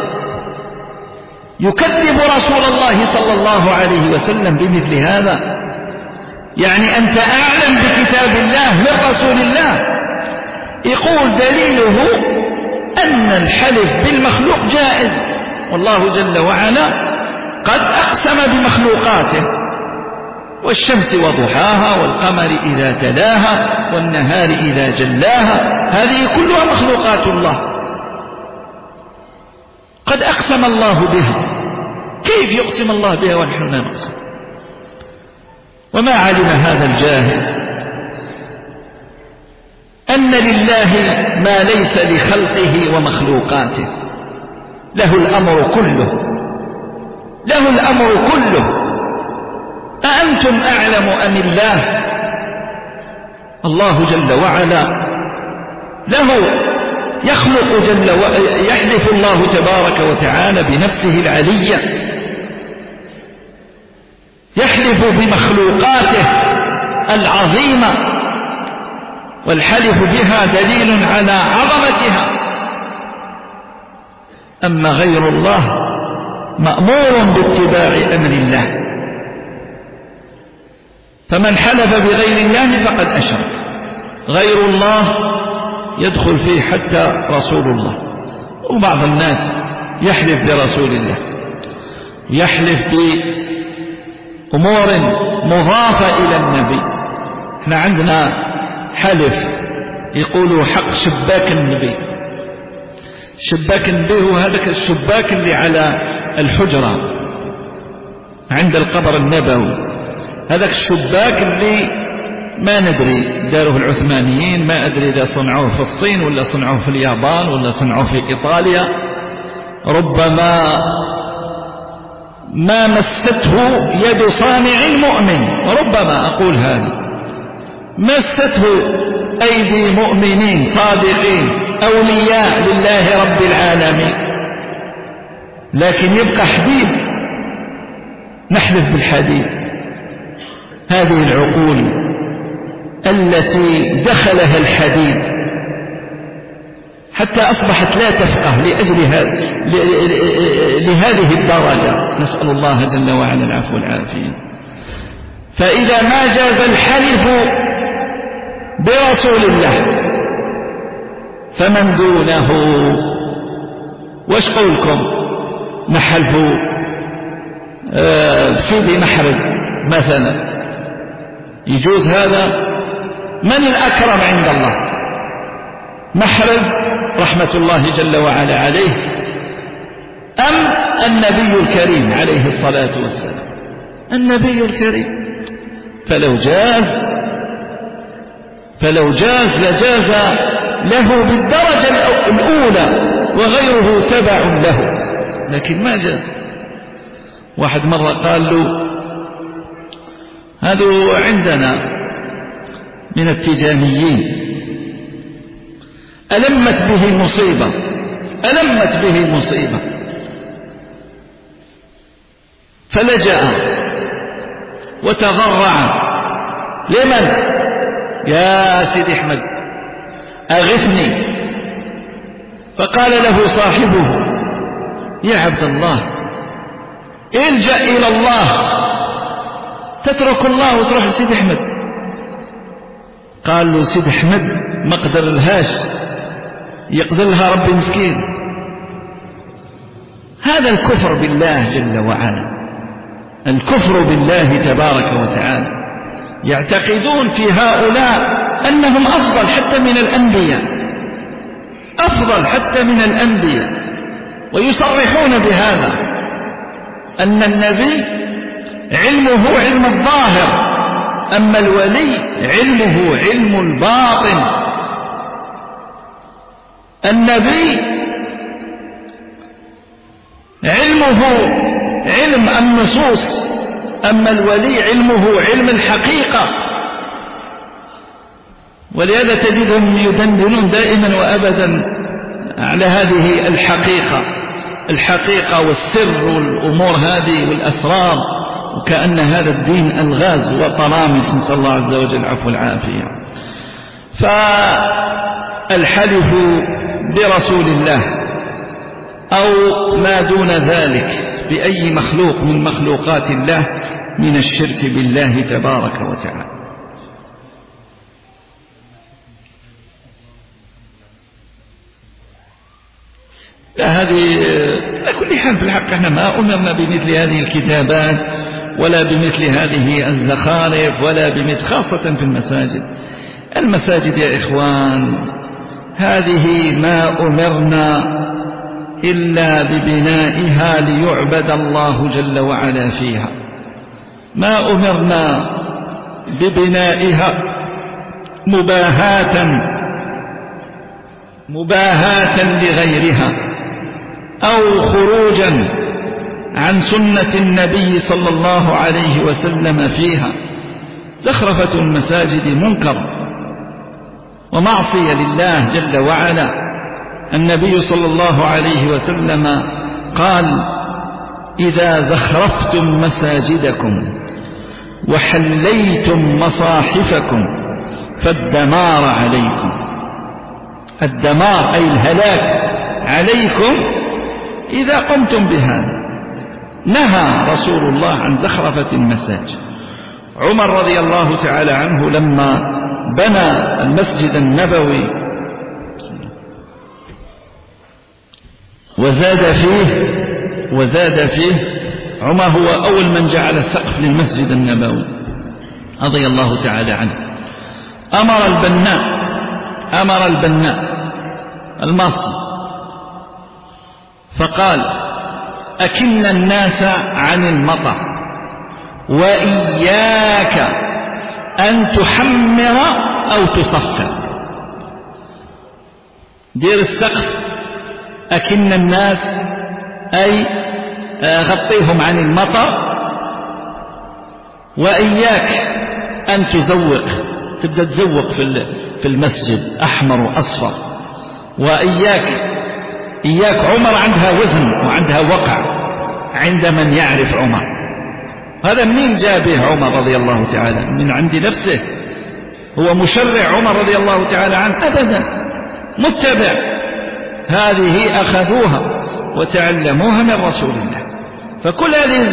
يكذب رسول الله صلى الله عليه وسلم بمثل هذا. يعني أنت أعلم بكتاب الله من رسول الله. يقول دليله أن الحلف بالمخلوق جائز، والله جل وعلا قد أقسم بمخلوقاته، والشمس وضحاها والقمر إذا تلاها والنهار إذا جلاها، هذه كلها مخلوقات الله قد أقسم الله بها. كيف يقسم الله بها ونحن لا نقسم؟ وما علم هذا الجاهل أن لله ما ليس لخلقه ومخلوقاته. له الأمر كله، له الأمر كله. أأنتم أعلم أم الله؟ الله جل وعلا له يخلق يحلف الله تبارك وتعالى بنفسه العلية، يحلف بمخلوقاته العظيمة، والحلف بها دليل على عظمتها. أما غير الله مأمور باتباع أمر الله، فمن حلف بغير الله فقد أشرك. غير الله يدخل فيه حتى رسول الله، وبعض الناس يحلف برسول الله، يحلف بأمور مضافة إلى النبي. احنا عندنا حلف يقولوا حق شباك النبي. شباك النبي هو هذاك الشباك اللي على الحجرة عند القبر النبوي، هذاك الشباك اللي ما ندري داروه العثمانيين، ما أدري إذا صنعوه في الصين ولا صنعوه في اليابان ولا صنعوه في إيطاليا. ربما ما مسته يد صانع مؤمن، ربما أقول هذا، مسته أيدي مؤمنين صادقين أولياء لله رب العالمين، لكن يبقى حديد. نحلف بالحديد. هذه العقول التي دخلها الحديد حتى أصبحت لا تفقه لهذه الدرجة. نسأل الله جل وعلا العفو والعافية. فإذا ما جاز الحلف برسول الله فمن دونه وش قولكم؟ نحلف بسيدي محرز مثلا، يجوز هذا؟ من الأكرم عند الله؟ محرز رحمة الله جل وعلا عليه أم النبي الكريم عليه الصلاة والسلام؟ النبي الكريم. فلو جاز لجاز له بالدرجة الأولى وغيره تبع له، لكن ما جاز. واحد مرة قال له هذا عندنا من التجانيين ألمت به مصيبة فلجأ وتضرع. لمن؟ يا سيدي أحمد أغثني. فقال له صاحبه يا عبد الله الجأ إلى الله، تترك الله وتروح لسيدي أحمد. قال له سيدي أحمد ما قدر لهاش، يقدر لها ربي مسكين. هذا الكفر بالله جل وعلا، الكفر بالله تبارك وتعالى. يعتقدون في هؤلاء أنهم أفضل حتى من الأنبياء، أفضل حتى من الأنبياء، ويصرحون بهذا أن النبي علمه علم الظاهر، أما الولي علمه علم الباطن. النبي علمه علم النصوص، أما الولي علمه علم الحقيقة. ولهذا تجدهم يدندنون دائما وأبدا على هذه الحقيقة والسر والأمور هذه والأسرار، وكأن هذا الدين ألغاز وطرامس، نسأل الله عز وجل العفو والعافية. فالحلف برسول الله أو ما دون ذلك بأي مخلوق من مخلوقات الله من الشرك بالله تبارك وتعالى. هذه على كل حال في الحق احنا ما أمرنا بمثل هذه الكتابات ولا بمثل هذه الزخارف ولا بمثل، خاصة في المساجد يا إخوان، هذه ما أمرنا إلا ببنائها ليعبد الله جل وعلا فيها، ما أمرنا ببنائها مباهاة لغيرها أو خروجا عن سنة النبي صلى الله عليه وسلم فيها. زخرفة المساجد منكر ومعصية لله جل وعلا. النبي صلى الله عليه وسلم قال: إذا زخرفتم مساجدكم وحليتم مصاحفكم فالدمار عليكم. الدمار أي الهلاك عليكم إذا قمتم بهذا. نهى رسول الله عن زخرفة المساجد. عمر رضي الله تعالى عنه لما بنى المسجد النبوي وزاد فيه عمر هو أول من جعل السقف للمسجد النبوي رضي الله تعالى عنه. أمر البناء المصري فقال: أكن الناس عن المطر وإياك أن تحمر أو تصفر. دير السقف أكن الناس أي غطيهم عن المطر، وإياك أن تزوق، تبدأ تزوق في المسجد أحمر وأصفر. وإياك عمر عندها وزن وعندها وقع عند من يعرف عمر. هذا منين جابه عمر رضي الله تعالى؟ من عند نفسه؟ هو مشرع عمر رضي الله تعالى عنه؟ أبدا، متبع. هذه أخذوها وتعلموها من رسول الله. فكل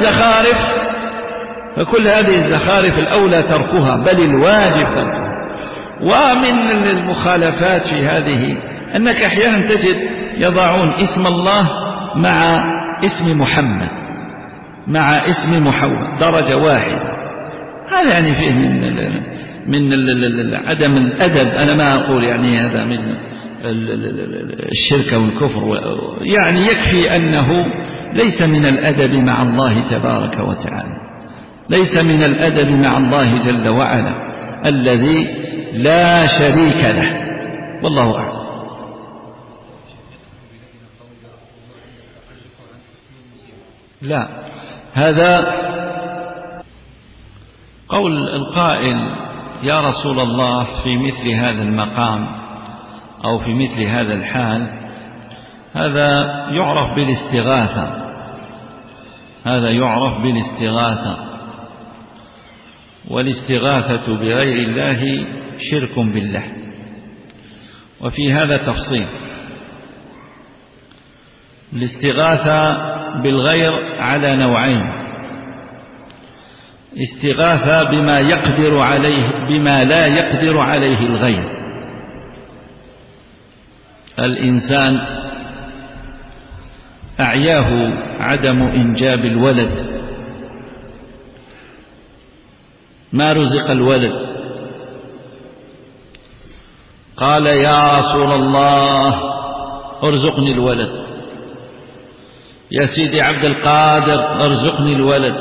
هذه الزخارف الأولى تركها، بل الواجب تركها. ومن المخالفات في هذه أنك أحيانا تجد يضعون اسم الله مع اسم محمد، مع اسم محمد درجة واحدة. هذا يعني فيه من عدم الأدب. أنا ما أقول يعني هذا من الشرك والكفر، يعني يكفي أنه ليس من الأدب مع الله تبارك وتعالى، ليس من الأدب مع الله جل وعلا الذي لا شريك له. والله أعلم. لا، هذا قول القائل: يا رسول الله في مثل هذا المقام أو في مثل هذا الحال، هذا يعرف بالاستغاثة، والاستغاثة بغير الله شرك بالله. وفي هذا تفصيل. الاستغاثة بالغير على نوعين: استغاثة بما لا يقدر عليه الغير. الإنسان أعياه عدم إنجاب الولد، ما رزق الولد، قال يا رسول الله ارزقني الولد، يا سيدي عبد القادر ارزقني الولد.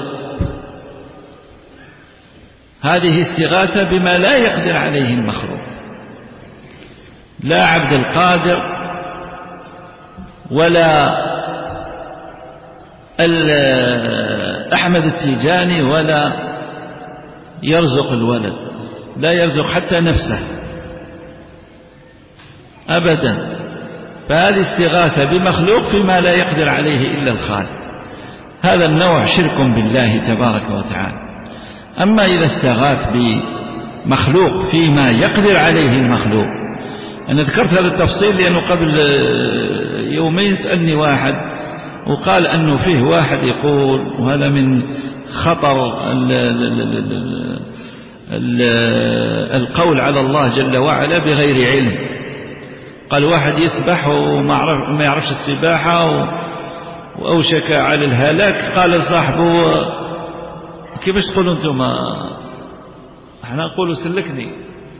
هذه استغاثة بما لا يقدر عليه المخلوق، لا عبد القادر ولا أحمد التيجاني ولا يرزق الولد، لا يرزق حتى نفسه أبدا. فهذه استغاثة بمخلوق فيما لا يقدر عليه إلا الخالق، هذا النوع شرك بالله تبارك وتعالى. أما إذا استغاث بمخلوق فيما يقدر عليه المخلوق، أنا ذكرت هذا التفصيل لأنه قبل يومين سألني واحد وقال أنه فيه واحد يقول، وهذا من خطر القول على الله جل وعلا بغير علم. قال واحد يسبح وما يعرفش السباحة وأوشك على الهلاك، قال لصاحبه كيفاش تقولوا أنتم؟ احنا نقولوا سلكني،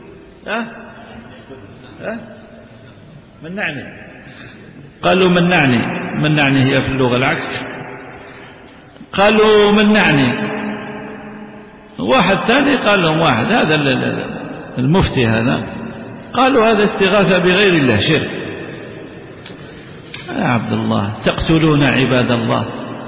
منعني. قالوا منعني هي في اللغة العكس، قالوا منعني. واحد ثاني قال لهم واحد، هذا المفتي هذا، قالوا هذا استغاثة بغير الله، شرك. يا عبد الله تقتلون عباد الله،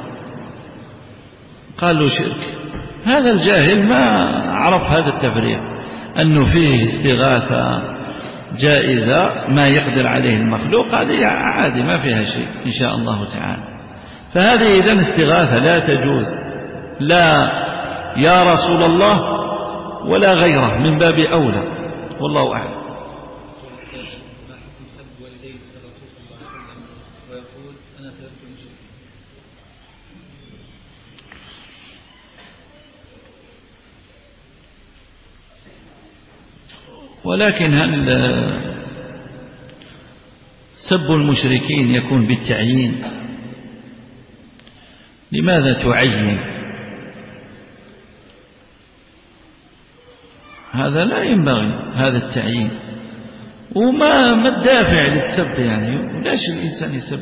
قالوا شرك. هذا الجاهل ما عرف هذا التفريق، أنه فيه استغاثة جائزة ما يقدر عليه المخلوق، هذه عادي ما فيها شيء إن شاء الله تعالى. فهذه إذن استغاثة لا تجوز، لا يا رسول الله ولا غيره، من باب أولى، والله أعلم. ولكن هل سب المشركين يكون بالتعيين؟ لماذا تعين؟ هذا لا ينبغي، هذا التعيين. وما الدافع للسب يعني؟ ليش الإنسان يسب؟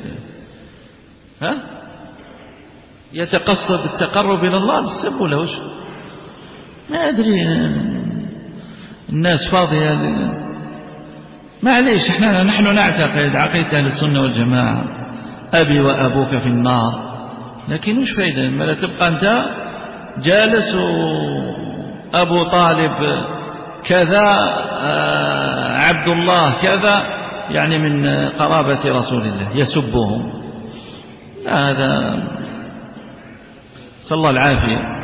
يتقصد التقرب إلى الله بالسب ولا وش؟ ما أدري، الناس فاضية. معليش، نحن نعتقد عقيدة أهل السنة والجماعة، أبي وأبوك في النار، لكن وش فايدة ما لا تبقى أنت جالس وأبو طالب كذا، عبد الله كذا، يعني من قرابة رسول الله يسبهم. هذا صلى الله العافية.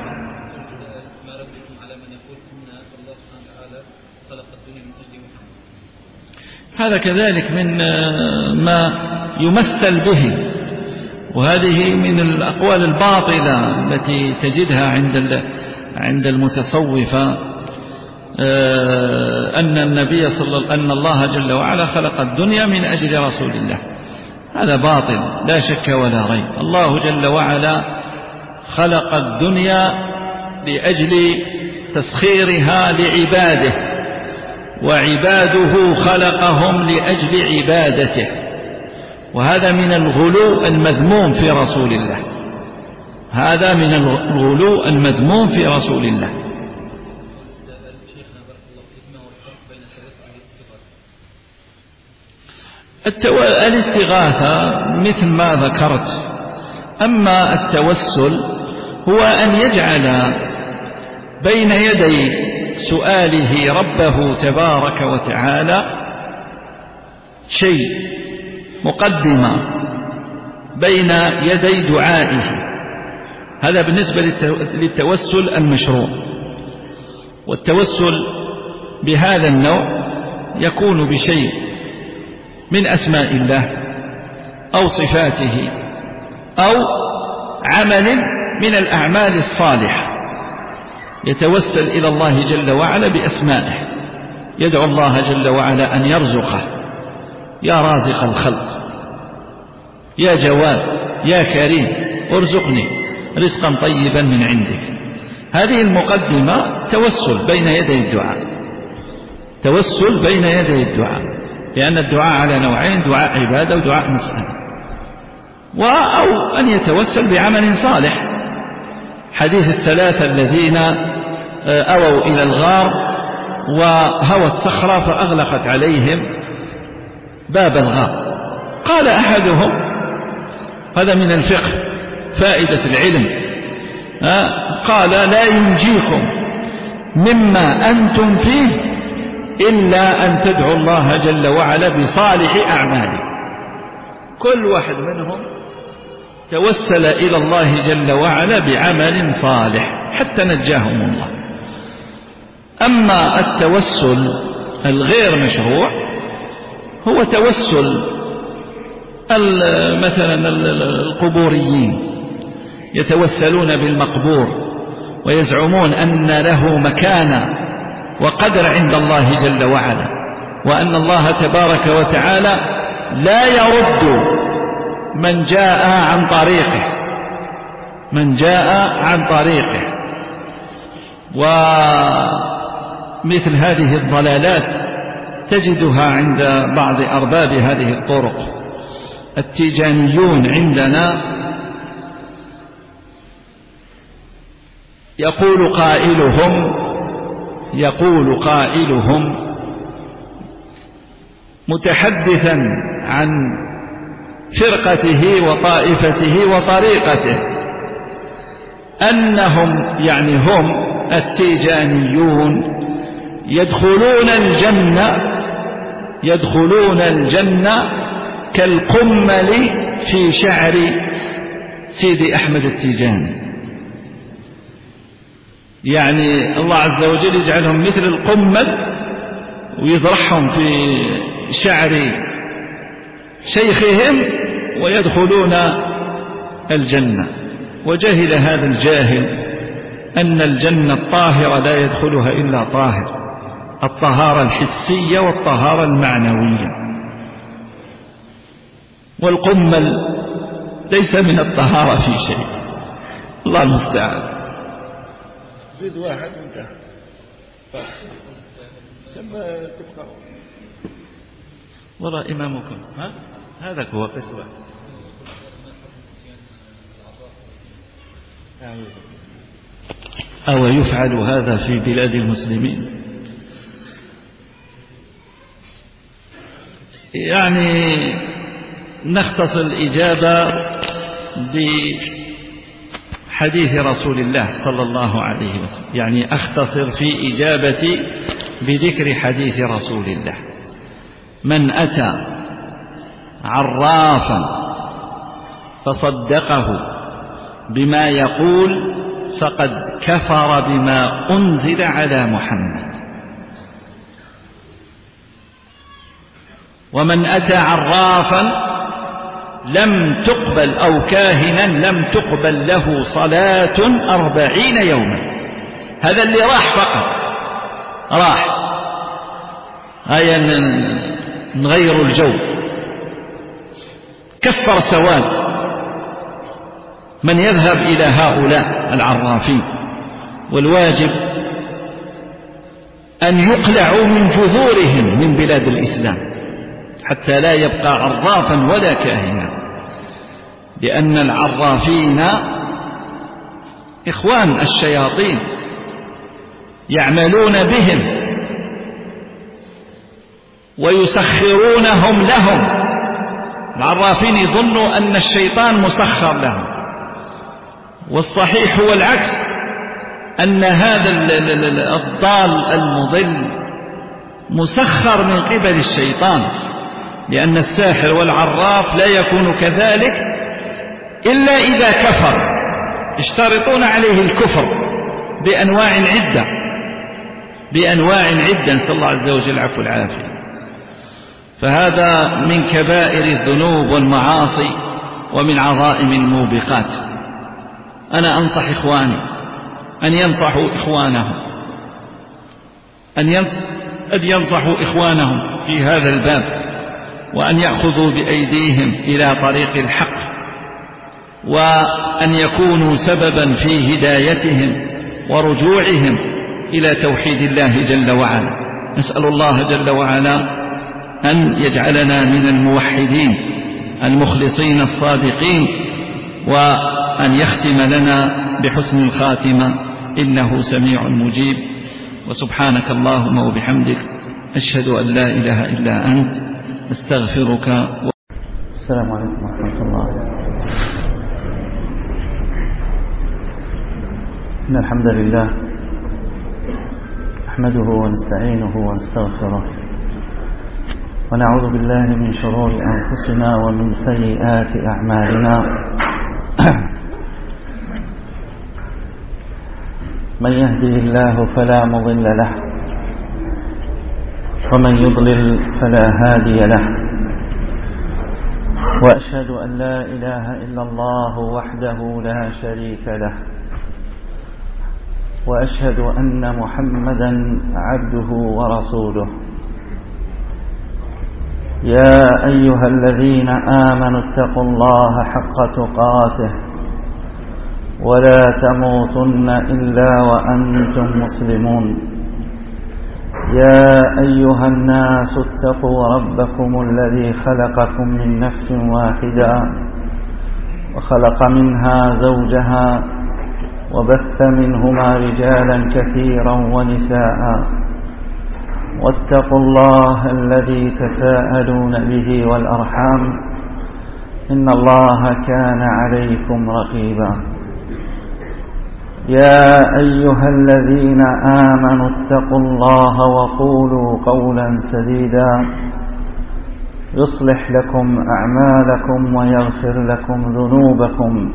هذا كذلك من ما يمثل به، وهذه من الأقوال الباطلة التي تجدها عند المتصوفة، أن الله جل وعلا خلق الدنيا من أجل رسول الله. هذا باطل لا شك ولا ريب. الله جل وعلا خلق الدنيا لأجل تسخيرها لعباده، وعباده خلقهم لأجل عبادته، وهذا من الغلو المذموم في رسول الله، هذا من الغلو المذموم في رسول الله. الاستغاثة مثل ما ذكرت. أما التوسل هو أن يجعل بين يدي سؤاله ربه تبارك وتعالى شيء مقدمة بين يدي دعائه، هذا بالنسبة للتوسل المشروع. والتوسل بهذا النوع يكون بشيء من أسماء الله أو صفاته أو عمل من الأعمال الصالحة، يتوسل إلى الله جل وعلا بأسمائه، يدعو الله جل وعلا أن يرزقه، يا رازق الخلق، يا جواد، يا كريم ارزقني رزقا طيبا من عندك. هذه المقدمة توسل بين يدي الدعاء، توسل بين يدي الدعاء، لأن الدعاء على نوعين: دعاء عبادة ودعاء مسألة، أو أن يتوسل بعمل صالح. حديث الثلاثة الذين أووا إلى الغار وهوت صخرة فأغلقت عليهم باب الغار، قال أحدهم، هذا من الفقه فائدة العلم، قال: لا ينجيكم مما أنتم فيه إلا أن تدعوا الله جل وعلا بصالح أعمالكم. كل واحد منهم توسل إلى الله جل وعلا بعمل صالح حتى نجاهم الله. أما التوسل الغير مشروع هو توسل مثلا القبوريين، يتوسلون بالمقبور ويزعمون أن له مكانة وقدر عند الله جل وعلا، وأن الله تبارك وتعالى لا يرد من جاء عن طريقه، من جاء عن طريقه. ومثل هذه الضلالات تجدها عند بعض أرباب هذه الطرق. التيجانيون عندنا يقول قائلهم متحدثا عن فرقته وطائفته وطريقته أنهم يعني هم التيجانيون يدخلون الجنة كالقمل في شعر سيدي أحمد التيجاني، يعني الله عز وجل يجعلهم مثل القمل ويزرعهم في شعر شيخهم ويدخلون الجنة. وجهل هذا الجاهل أن الجنة الطاهرة لا يدخلها إلا طاهر، الطهارة الحسية والطهارة المعنوية، والقمل ليس من الطهارة في شيء. الله المستعان. زيد واحد وانتهى. كم تبقى وراء إمامكم؟ هذا هو قسم واحد. أو يفعل هذا في بلاد المسلمين؟ يعني نختصر الإجابة بحديث رسول الله صلى الله عليه وسلم، يعني أختصر في إجابتي بذكر حديث رسول الله: من أتى عرافا فصدقه بما يقول فقد كفر بما أنزل على محمد. ومن أتى عرافا لم تقبل أو كاهنا لم تقبل له صلاة 40 يوما. هذا اللي راح فقط، راح. هيا نغير الجو. كفر سواد من يذهب إلى هؤلاء العرافين، والواجب أن يقلعوا من جذورهم من بلاد الإسلام حتى لا يبقى عرافا ولا كاهنا، لأن العرافين إخوان الشياطين يعملون بهم ويسخرونهم لهم. العرافين يظنوا أن الشيطان مسخر لهم، والصحيح هو العكس، أن هذا الضال المضل مسخر من قبل الشيطان، لأن الساحر والعراف لا يكون كذلك إلا إذا كفر. يشترطون عليه الكفر بأنواع عدة، نسأل الله عز وجل العفو والعافية. فهذا من كبائر الذنوب والمعاصي ومن عظائم الموبقات. أنا أنصح إخواني أن ينصحوا إخوانهم، أن ينصحوا إخوانهم في هذا الباب، وأن يأخذوا بأيديهم إلى طريق الحق، وأن يكونوا سببا في هدايتهم ورجوعهم إلى توحيد الله جل وعلا. نسأل الله جل وعلا أن يجعلنا من الموحدين المخلصين الصادقين، وأن يختم لنا بحسن الخاتمة، إنه سميع مجيب. وسبحانك اللهم وبحمدك، أشهد أن لا إله إلا أنت، أستغفرك. السلام عليكم ورحمة الله. إن الحمد لله نحمده ونستعينه ونستغفره، ونعوذ بالله من شرور أنفسنا ومن سيئات أعمالنا. من يهده الله فلا مضل له، ومن يضلل فلا هادي له، وأشهد أن لا إله إلا الله وحده لا شريك له، وأشهد أن محمدا عبده ورسوله. يا أيها الذين آمنوا اتقوا الله حق تقاته ولا تموتن إلا وأنتم مسلمون. يا أيها الناس اتقوا ربكم الذي خلقكم من نفس واحدة وخلق منها زوجها وبث منهما رجالا كثيرا ونساء، واتقوا الله الذي تساءلون به والأرحام، إن الله كان عليكم رقيبا. يا أيها الذين آمنوا اتقوا الله وقولوا قولا سديدا يصلح لكم أعمالكم ويغفر لكم ذنوبكم،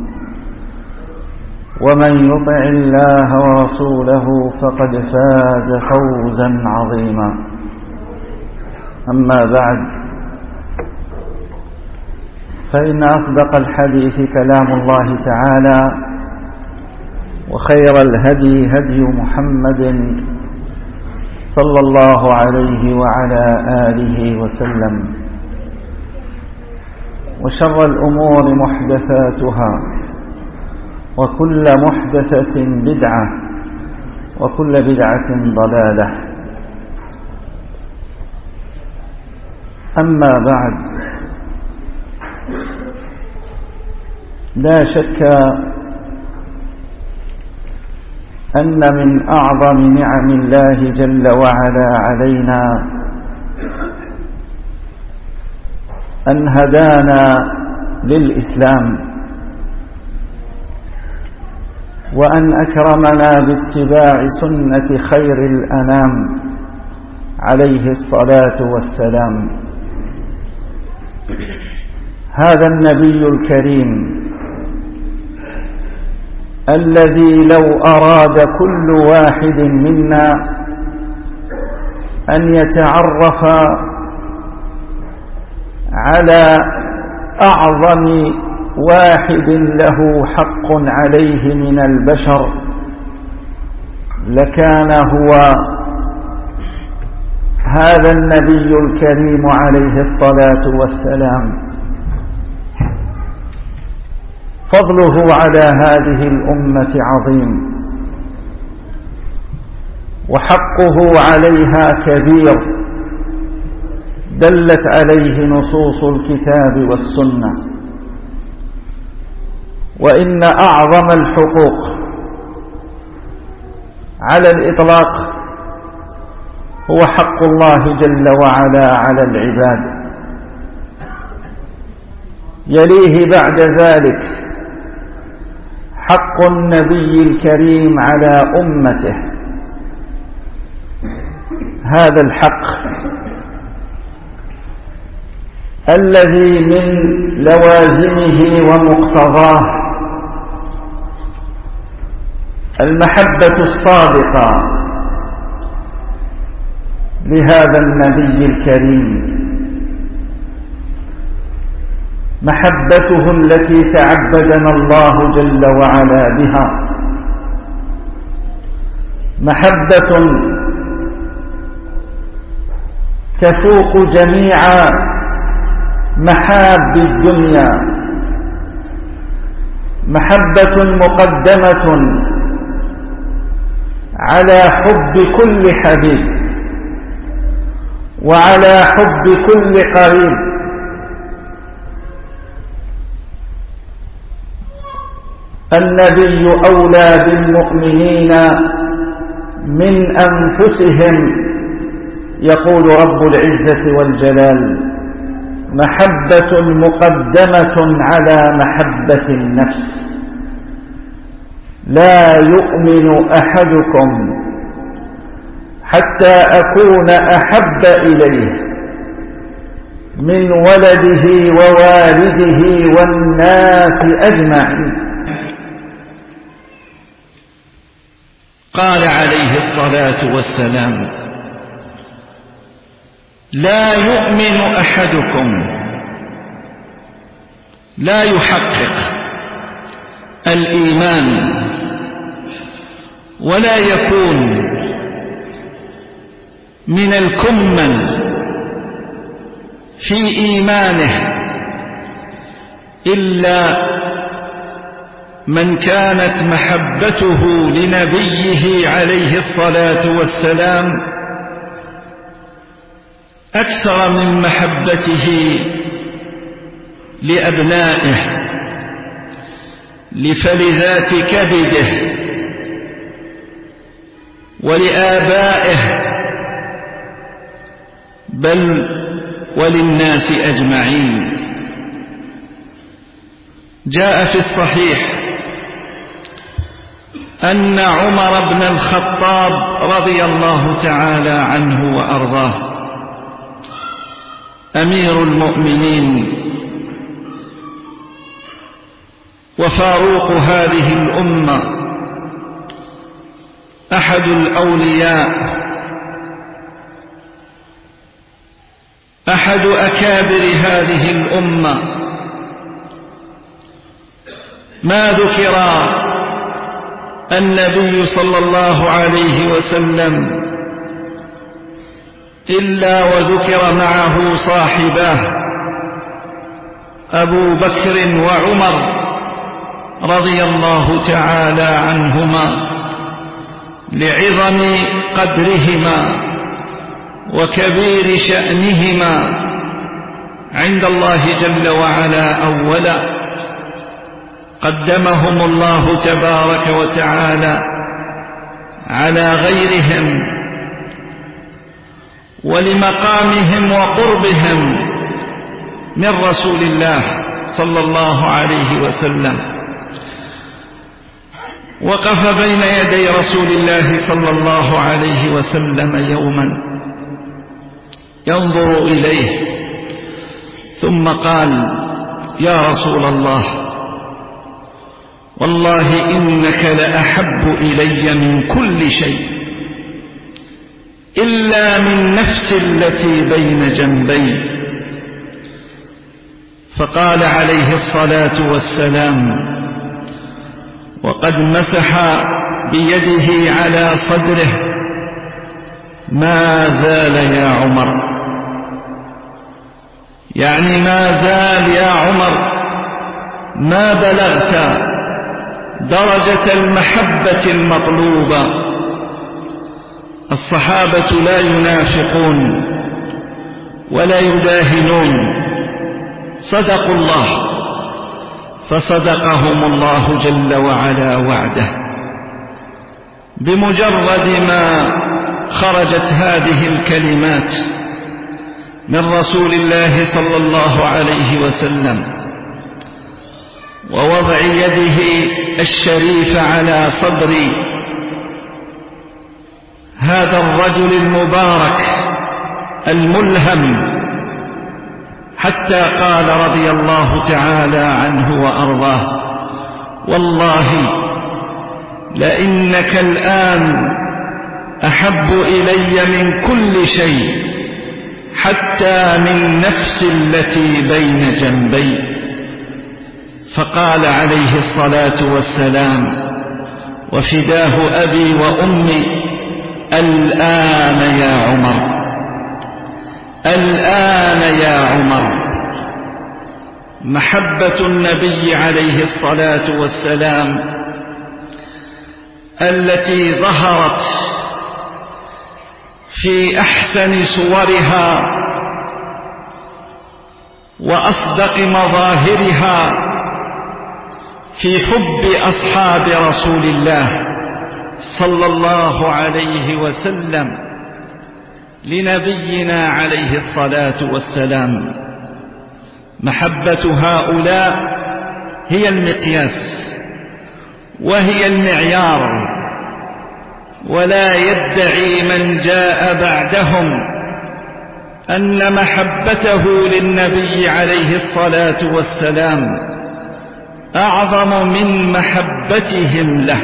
ومن يطع الله ورسوله فقد فاز فوزا عظيما. أما بعد، فإن أصدق الحديث كلام الله تعالى، وخير الهدي هدي محمد صلى الله عليه وعلى آله وسلم، وشر الأمور محدثاتها، وكل محدثة بدعة، وكل بدعة ضلالة. أما بعد، لا شك أن من أعظم نعم الله جل وعلا علينا أن هدانا للإسلام، وأن أكرمنا باتباع سنة خير الأنام عليه الصلاة والسلام. هذا النبي الكريم الذي لو أراد كل واحد منا أن يتعرف على أعظم واحد له حق عليه من البشر لكان هو هذا النبي الكريم عليه الصلاة والسلام. فضله على هذه الأمة عظيم، وحقه عليها كبير، دلت عليه نصوص الكتاب والسنة. وإن أعظم الحقوق على الإطلاق هو حق الله جل وعلا على العباد، يليه بعد ذلك حق النبي الكريم على أمته. هذا الحق الذي من لوازمه ومقتضاه المحبة الصادقة لهذا النبي الكريم، محبته التي تعبدنا الله جل وعلا بها، محبة تفوق جميع محاب الدنيا، محبة مقدمة على حب كل حبيب وعلى حب كل قريب. النبي أولى بالمؤمنين من أنفسهم، يقول رب العزة والجلال: محبة مقدمة على محبة النفس. لا يؤمن أحدكم حتى أكون أحب إليه من ولده ووالده والناس أجمعين. قال عليه الصلاة والسلام: لا يؤمن أحدكم، لا يحقق الإيمان ولا يكون من الكمل في إيمانه إلا من كانت محبته لنبيه عليه الصلاة والسلام أكثر من محبته لأبنائه لفلذات كبده ولآبائه بل وللناس أجمعين. جاء في الصحيح أن عمر بن الخطاب رضي الله تعالى عنه وأرضاه أمير المؤمنين وفاروق هذه الأمة، أحد الأولياء، أحد أكابر هذه الأمة، ما ذكر النبي صلى الله عليه وسلم إلا وذكر معه صاحباه أبو بكر وعمر رضي الله تعالى عنهما لعظم قدرهما وكبير شأنهما عند الله جل وعلا. أولا قدمهم الله تبارك وتعالى على غيرهم ولمقامهم وقربهم من رسول الله صلى الله عليه وسلم. وقف بين يدي رسول الله صلى الله عليه وسلم يوما ينظر إليه ثم قال: يا رسول الله، والله إنك لأحب إلي من كل شيء إلا من نفسي التي بين جنبي. فقال عليه الصلاة والسلام وقد مسح بيده على صدره: ما زال يا عمر، يعني ما زال يا عمر، ما بلغت درجة المحبة المطلوبة. الصحابة لا ينافقون ولا يداهنون، صدقوا الله فصدقهم الله جل وعلا وعده. بمجرد ما خرجت هذه الكلمات من رسول الله صلى الله عليه وسلم ووضع يده الشريف على صدر هذا الرجل المبارك الملهم، حتى قال رضي الله تعالى عنه وأرضاه: والله لإنك الآن أحب إلي من كل شيء حتى من نفسي التي بين جنبي. فقال عليه الصلاة والسلام: وفداه أبي وأمي، الآن يا عمر، الآن يا عمر. محبة النبي عليه الصلاة والسلام التي ظهرت في أحسن صورها وأصدق مظاهرها في حب أصحاب رسول الله صلى الله عليه وسلم لنبينا عليه الصلاة والسلام. محبة هؤلاء هي المقياس وهي المعيار، ولا يدعي من جاء بعدهم أن محبته للنبي عليه الصلاة والسلام أعظم من محبتهم له.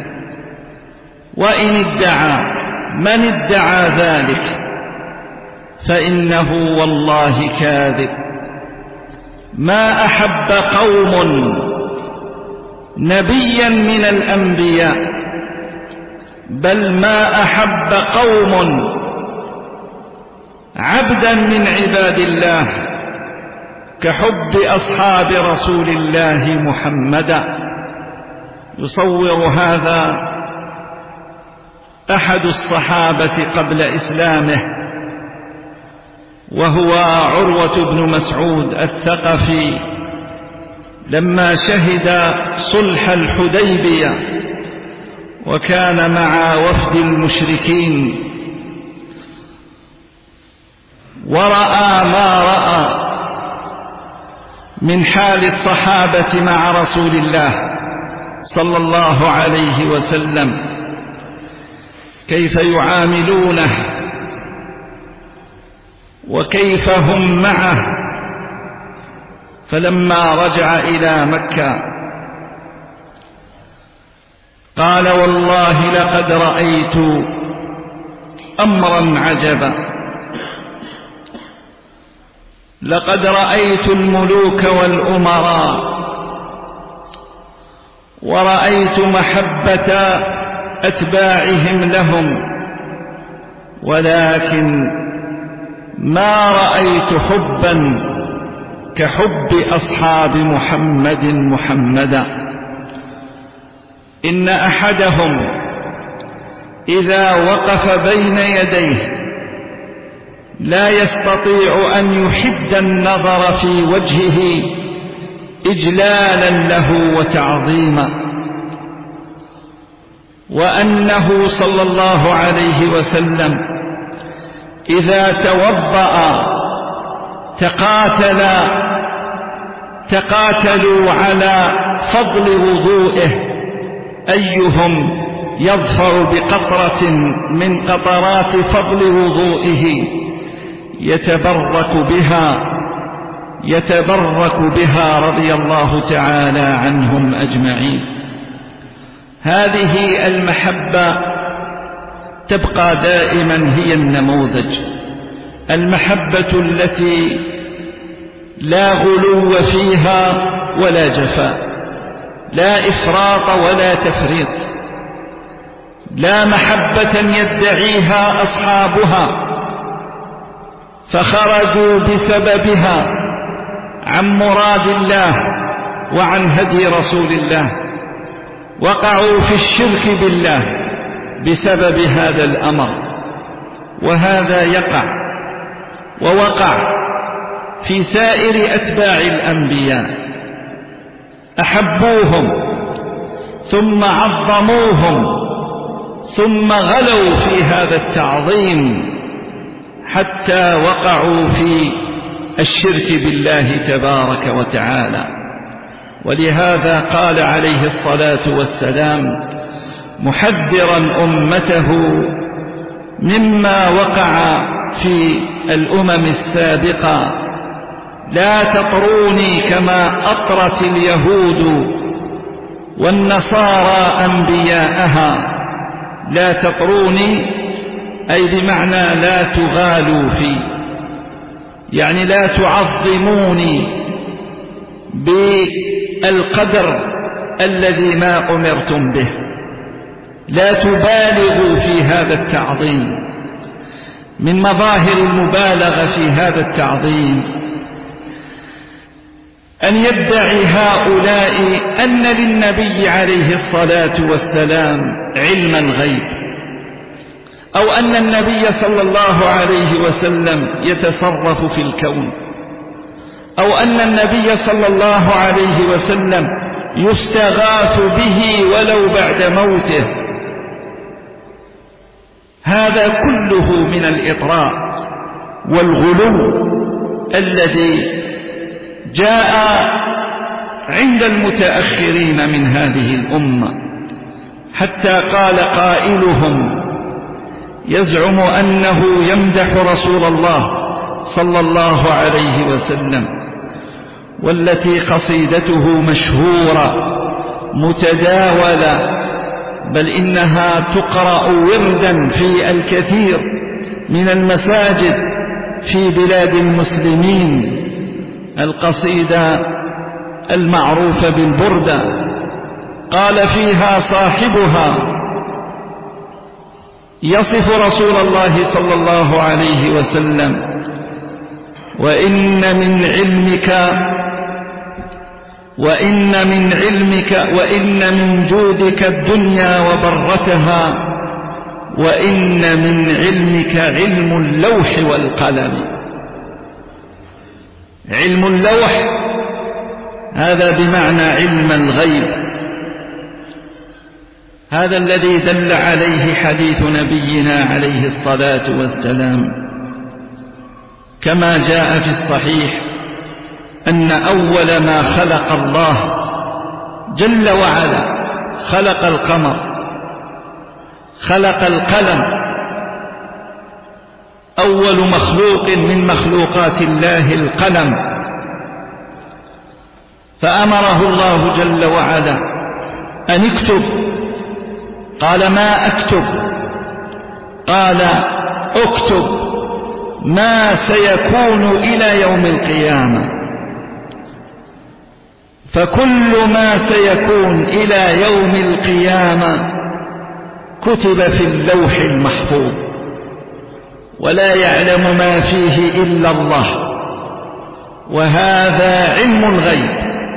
وإن ادعى من ادعى ذلك فإنه والله كاذب. ما أحب قوم نبيا من الأنبياء، بل ما أحب قوم عبدا من عباد الله كحب أصحاب رسول الله محمدا. يصور هذا أحد الصحابة قبل إسلامه، وهو عروة بن مسعود الثقفي، لما شهد صلح الحديبية وكان مع وفد المشركين ورأى ما رأى من حال الصحابة مع رسول الله صلى الله عليه وسلم، كيف يعاملونه وكيف هم معه. فلما رجع إلى مكة قال: والله لقد رأيت أمرا عجبا، لقد رأيت الملوك والأمراء، ورأيت محبة أتباعهم لهم، ولكن ما رأيت حبا كحب أصحاب محمد محمدا. إن أحدهم إذا وقف بين يديه لا يستطيع أن يحد النظر في وجهه إجلالا له وتعظيما، وأنه صلى الله عليه وسلم إذا توضأ تقاتلوا على فضل وضوئه أيهم يظفر بقطرة من قطرات فضل وضوئه يتبرك بها رضي الله تعالى عنهم أجمعين. هذه المحبة تبقى دائما هي النموذج، المحبة التي لا غلو فيها ولا جفاء، لا إفراط ولا تفريط، لا محبة يدعيها أصحابها فخرجوا بسببها عن مراد الله وعن هدي رسول الله، وقعوا في الشرك بالله بسبب هذا الأمر. وهذا يقع ووقع في سائر أتباع الأنبياء، أحبوهم ثم عظموهم ثم غلوا في هذا التعظيم حتى وقعوا في الشرك بالله تبارك وتعالى. ولهذا قال عليه الصلاة والسلام محذرا أمته مما وقع في الأمم السابقة: لا تطروني كما أطرت اليهود والنصارى أنبياءها. لا تطروني أي بمعنى لا تغالوا في، يعني لا تعظموني بالقدر الذي ما أمرتم به، لا تبالغوا في هذا التعظيم. من مظاهر المبالغة في هذا التعظيم أن يدعي هؤلاء أن للنبي عليه الصلاة والسلام علم الغيب، أو أن النبي صلى الله عليه وسلم يتصرف في الكون، أو أن النبي صلى الله عليه وسلم يستغاث به ولو بعد موته. هذا كله من الإطراء والغلو الذي جاء عند المتأخرين من هذه الأمة، حتى قال قائلهم يزعم أنه يمدح رسول الله صلى الله عليه وسلم، والتي قصيدته مشهورة متداولة، بل إنها تقرأ وردا في الكثير من المساجد في بلاد المسلمين، القصيدة المعروفة بالبردة. قال فيها صاحبها يصف رسول الله صلى الله عليه وسلم: وإن من علمك وإن من جودك الدنيا وبرتها، وإن من علمك علم اللوح والقلم. علم اللوح هذا بمعنى علم الغيب، هذا الذي دل عليه حديث نبينا عليه الصلاة والسلام، كما جاء في الصحيح أن أول ما خلق الله جل وعلا خلق القمر، خلق القلم، أول مخلوق من مخلوقات الله القلم، فأمره الله جل وعلا أن اكتب. قال: ما أكتب؟ قال: اكتب ما سيكون إلى يوم القيامة. فكل ما سيكون إلى يوم القيامة كتب في اللوح المحفوظ، ولا يعلم ما فيه إلا الله، وهذا علم الغيب،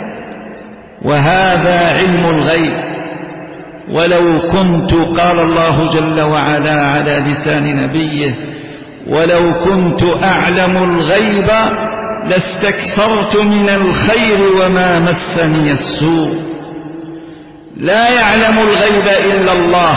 وهذا علم الغيب. ولو كنت، قال الله جل وعلا على لسان نبيه: ولو كنت أعلم الغيب لاستكثرت من الخير وما مسني السوء. لا يعلم الغيب إلا الله،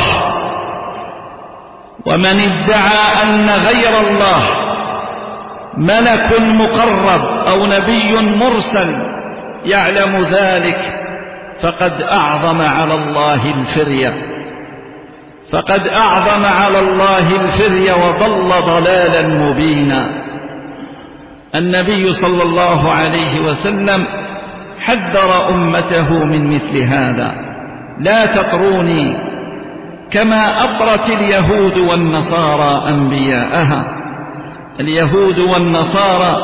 ومن ادعى أن غير الله ملك مقرب أو نبي مرسل يعلم ذلك فقد أعظم على الله الفرية، فقد أعظم على الله الفرية وضل ضلالا مبينا. النبي صلى الله عليه وسلم حذر أمته من مثل هذا: لا تطروني كما أطرت اليهود والنصارى أنبياءها. اليهود والنصارى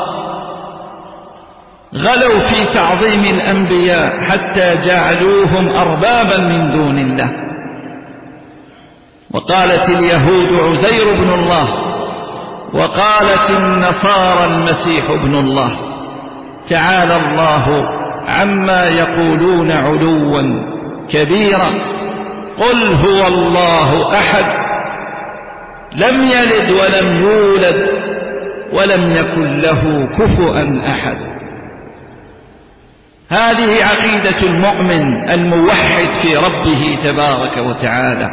غلوا في تعظيم الأنبياء حتى جعلوهم أربابا من دون الله. وقالت اليهود عزير بن الله، وقالت النصارى المسيح ابن الله. تعالى الله عما يقولون علوا كبيرا. قل هو الله أحد لم يلد ولم يولد ولم يكن له كفوا أحد. هذه عقيدة المؤمن الموحد في ربه تبارك وتعالى.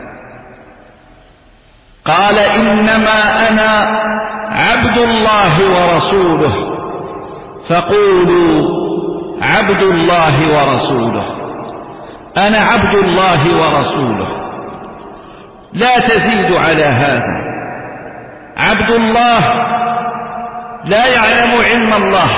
قال: إنما أنا عبد الله ورسوله فقولوا عبد الله ورسوله. أنا عبد الله ورسوله، لا تزيد على هذا. عبد الله لا يعلم علم الله،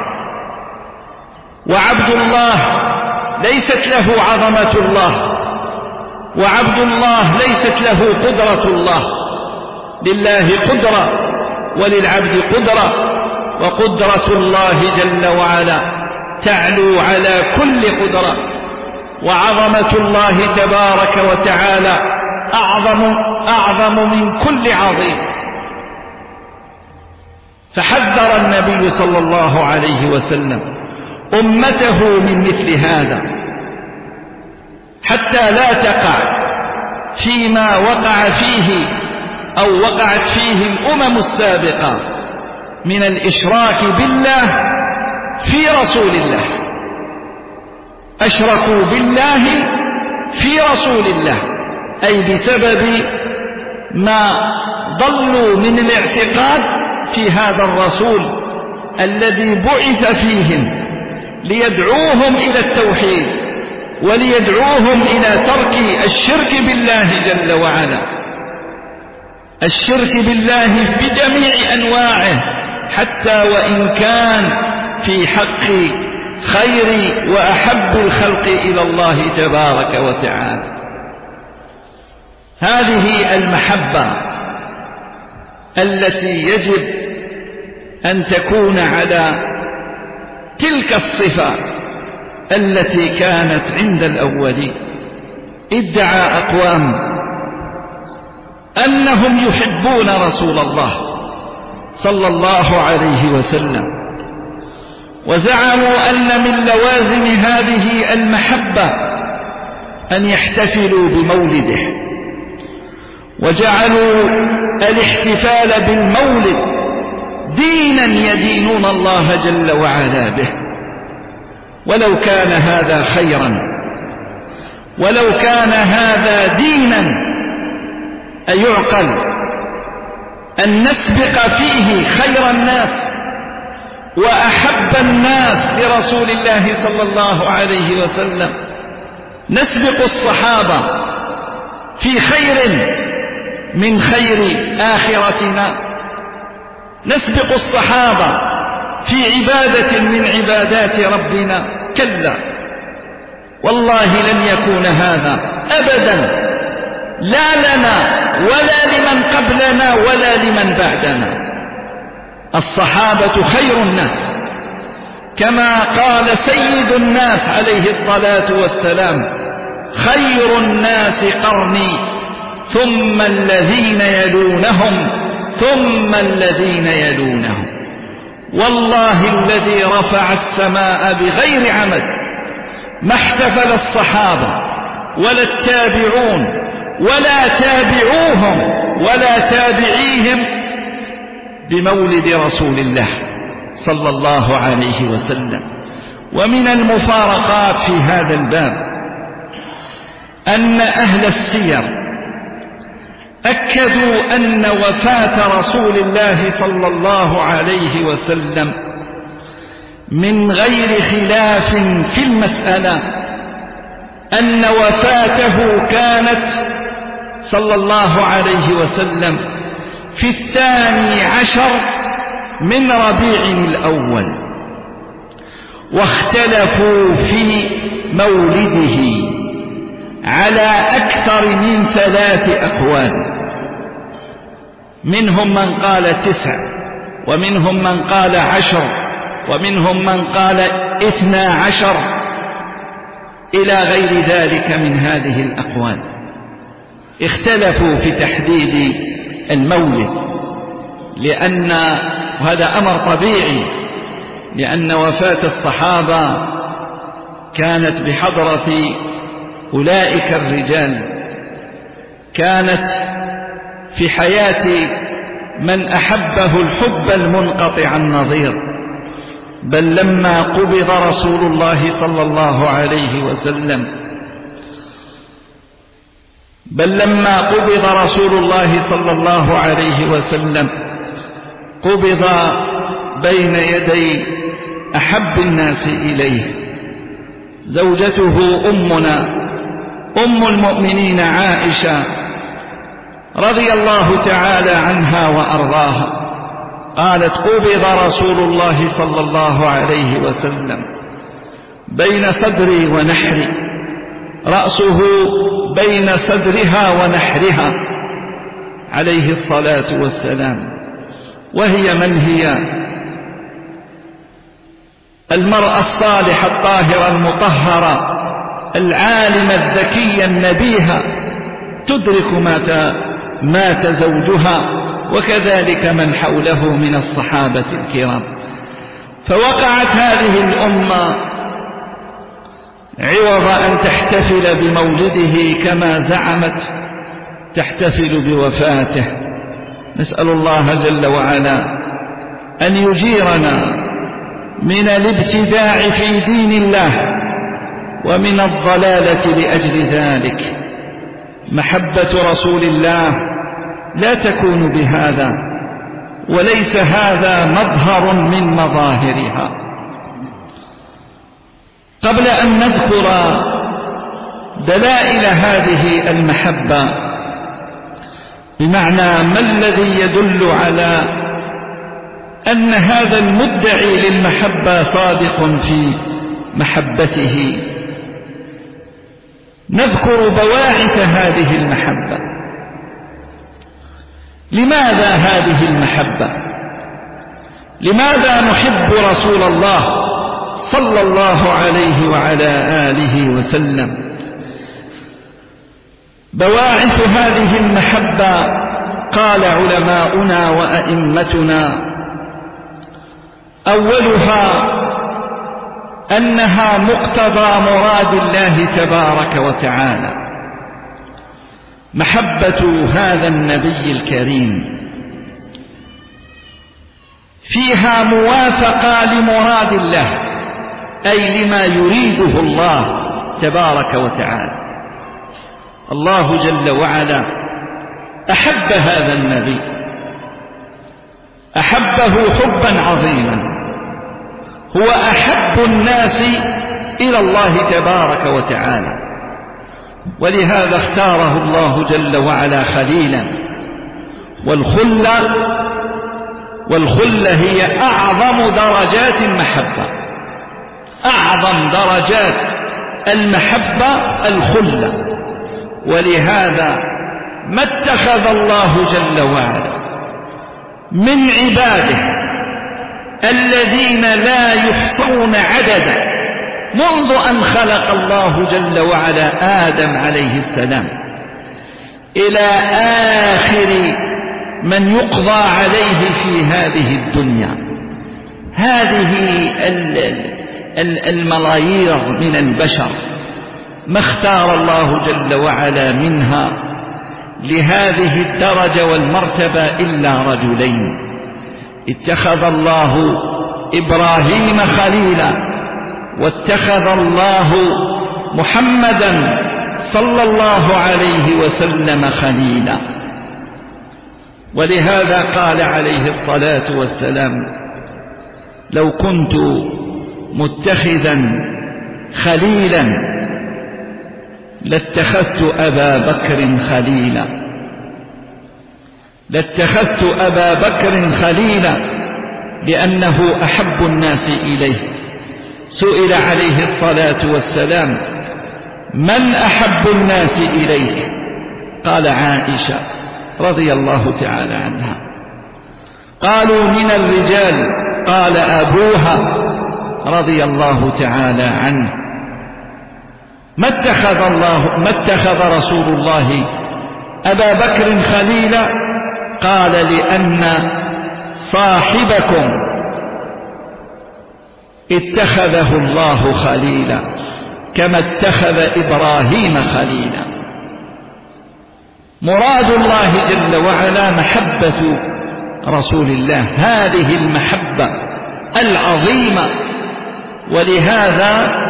وعبد الله ليست له عظمة الله، وعبد الله ليست له قدرة الله. لله قدرة وللعبد قدرة، وقدرة الله جل وعلا تعلو على كل قدرة، وعظمة الله تبارك وتعالى أعظم من كل عظيم. فحذر النبي صلى الله عليه وسلم أمته من مثل هذا، حتى لا تقع فيما وقع فيه أو وقعت فيه الأمم السابقة من الإشراك بالله في رسول الله. أشركوا بالله في رسول الله، أي بسبب ما ضلوا من الاعتقاد في هذا الرسول الذي بعث فيهم ليدعوهم إلى التوحيد وليدعوهم إلى ترك الشرك بالله جل وعلا، الشرك بالله بجميع أنواعه، حتى وإن كان في حق خير وأحب الخلق إلى الله تبارك وتعالى. هذه المحبة التي يجب أن تكون على تلك الصفة التي كانت عند الأولين. ادعى أقوام أنهم يحبون رسول الله صلى الله عليه وسلم، وزعموا أن من لوازم هذه المحبة أن يحتفلوا بمولده، وجعلوا الاحتفال بالمولد دينا يدينون الله جل وعلا به. ولو كان هذا خيرا، ولو كان هذا دينا أيعقل أن نسبق فيه خير الناس وأحب الناس لرسول الله صلى الله عليه وسلم، نسبق الصحابة في خير من خير آخرتنا، نسبق الصحابة في عبادة من عبادات ربنا؟ كلا والله لن يكون هذا أبدا، لا لنا ولا لمن قبلنا ولا لمن بعدنا. الصحابة خير الناس، كما قال سيد الناس عليه الصلاة والسلام: خير الناس قرني ثم الذين يلونهم ثم الذين يلونهم. والله الذي رفع السماء بغير عمد ما احتفل الصحابة ولا التابعون ولا تابعوهم ولا تابعيهم بمولد رسول الله صلى الله عليه وسلم. ومن المفارقات في هذا الباب أن أهل السير أكدوا أن وفاة رسول الله صلى الله عليه وسلم من غير خلاف في المسألة، أن وفاته كانت صلى الله عليه وسلم في 12 من ربيع الأول، واختلفوا في مولده على أكثر من 3 أقوال. منهم من قال 9، ومنهم من قال 10، ومنهم من قال 12، إلى غير ذلك من هذه الأقوال. اختلفوا في تحديد المولد، لأن هذا أمر طبيعي، لأن وفاة الصحابة كانت بحضرة أولئك الرجال، كانت في حياة من أحبه الحب المنقطع النظير. بل لما قبض رسول الله صلى الله عليه وسلم قبض بين يدي أحب الناس إليه زوجته أمنا أم المؤمنين عائشة رضي الله تعالى عنها وأرضاها، قالت: قبض رسول الله صلى الله عليه وسلم بين صدري ونحري، رأسه بين صدرها ونحرها عليه الصلاة والسلام. وهي من هي؟ المرأة الصالحة الطاهرة المطهرة العالمة الذكية النبيهة، تدرك مات زوجها، وكذلك من حوله من الصحابة الكرام. فوقعت هذه الأمة عوض أن تحتفل بمولده كما زعمت تحتفل بوفاته. نسأل الله جل وعلا أن يجيرنا من الابتداع في دين الله ومن الضلالة لأجل ذلك. محبة رسول الله لا تكون بهذا، وليس هذا مظهر من مظاهرها. قبل أن نذكر دلائل هذه المحبة، بمعنى ما الذي يدل على أن هذا المدعي للمحبة صادق في محبته، نذكر بواعث هذه المحبة. لماذا هذه المحبة؟ لماذا نحب رسول الله صلى الله عليه وعلى آله وسلم؟ بواعث هذه المحبة قال علماؤنا وأئمتنا: أولها أنها مقتضى مراد الله تبارك وتعالى. محبة هذا النبي الكريم فيها موافقة لمراد الله، أي لما يريده الله تبارك وتعالى. الله جل وعلا أحب هذا النبي، أحبه حبا عظيما، هو أحب الناس إلى الله تبارك وتعالى، ولهذا اختاره الله جل وعلا خليلا. والخلة هي أعظم درجات المحبة، أعظم درجات المحبة الخلة. ولهذا ما اتخذ الله جل وعلا من عباده الذين لا يحصون عددا منذ أن خلق الله جل وعلا آدم عليه السلام إلى آخر من يقضى عليه في هذه الدنيا، هذه الملايير من البشر، ما اختار الله جل وعلا منها لهذه الدرجة والمرتبة إلا رجلين. اتخذ الله إبراهيم خليلا، واتخذ الله محمدا صلى الله عليه وسلم خليلا. ولهذا قال عليه الصلاة والسلام: لو كنت متخذا خليلا لاتخذت أبا بكر خليلا، لاتخذت أبا بكر خليلا لأنه أحب الناس إليه. سئل عليه الصلاة والسلام: من أحب الناس إليك؟ قال: عائشة رضي الله تعالى عنها. قالوا: من الرجال؟ قال: أبوها رضي الله تعالى عنه. ما اتخذ رسول الله أبا بكر خليلا؟ قال: لأن صاحبكم اتخذه الله خليلا كما اتخذ إبراهيم خليلا. مراد الله جل وعلا محبة رسول الله، هذه المحبة العظيمة. ولهذا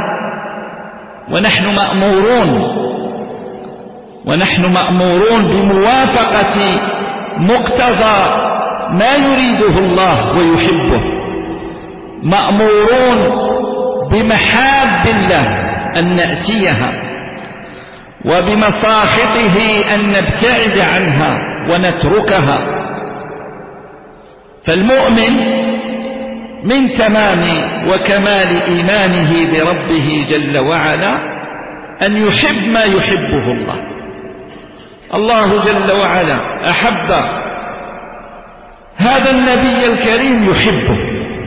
ونحن مأمورون بموافقة مقتضى ما يريده الله ويحبه، مأمورون بمحاب الله أن نأتيها، وبمساخطه أن نبتعد عنها ونتركها. فالمؤمن من تمام وكمال إيمانه بربه جل وعلا أن يحب ما يحبه الله. الله جل وعلا أحب هذا النبي الكريم، يحبه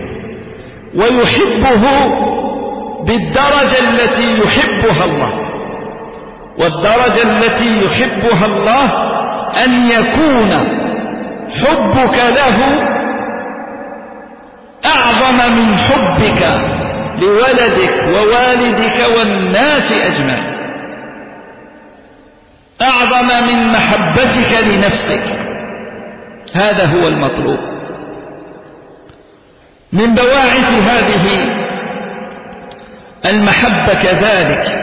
ويحبه بالدرجة التي يحبها الله. والدرجة التي يحبها الله أن يكون حبك له أعظم من حبك لولدك ووالدك والناس أجمعين، أعظم من محبتك لنفسك. هذا هو المطلوب. من بواعث هذه المحبة كذلك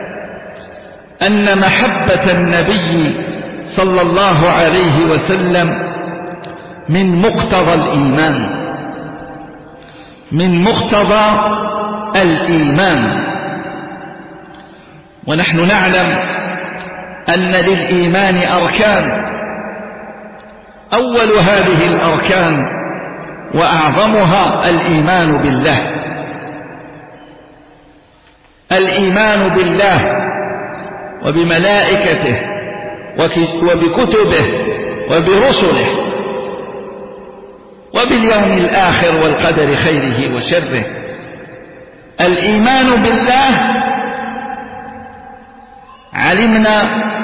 أن محبة النبي صلى الله عليه وسلم من مقتضى الإيمان، من مقتضى الإيمان. ونحن نعلم أن للإيمان أركان، أول هذه الأركان وأعظمها الإيمان بالله. الإيمان بالله وبملائكته وبكتبه وبرسله وباليوم الآخر والقدر خيره وشره. الإيمان بالله علمنا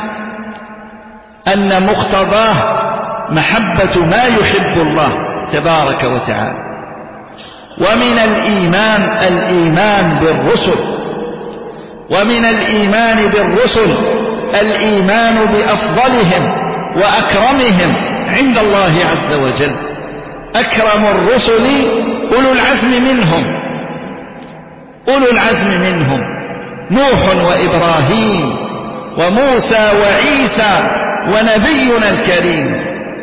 أن مقتضاه محبة ما يحب الله تبارك وتعالى. ومن الإيمان بالرسل، ومن الإيمان بالرسل الإيمان بأفضلهم وأكرمهم عند الله عز وجل. أكرم الرسل أولو العزم منهم، أولو العزم منهم نوح وإبراهيم وموسى وعيسى ونبينا الكريم.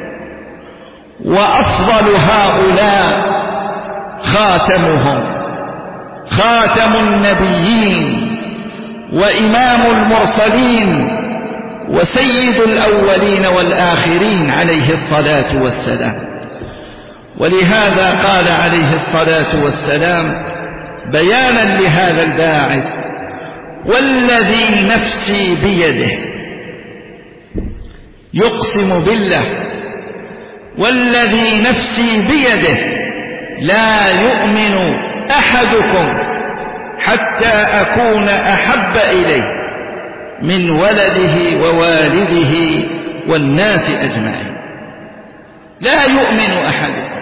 وأفضل هؤلاء خاتمهم، خاتم النبيين وإمام المرسلين وسيد الأولين والآخرين عليه الصلاة والسلام. ولهذا قال عليه الصلاة والسلام بيانا لهذا الباعث: والذي نفسي بيده، يقسم بالله والذي نفسي بيده لا يؤمن أحدكم حتى أكون أحب إليه من ولده ووالده والناس أجمعين. لا يؤمن أحدكم.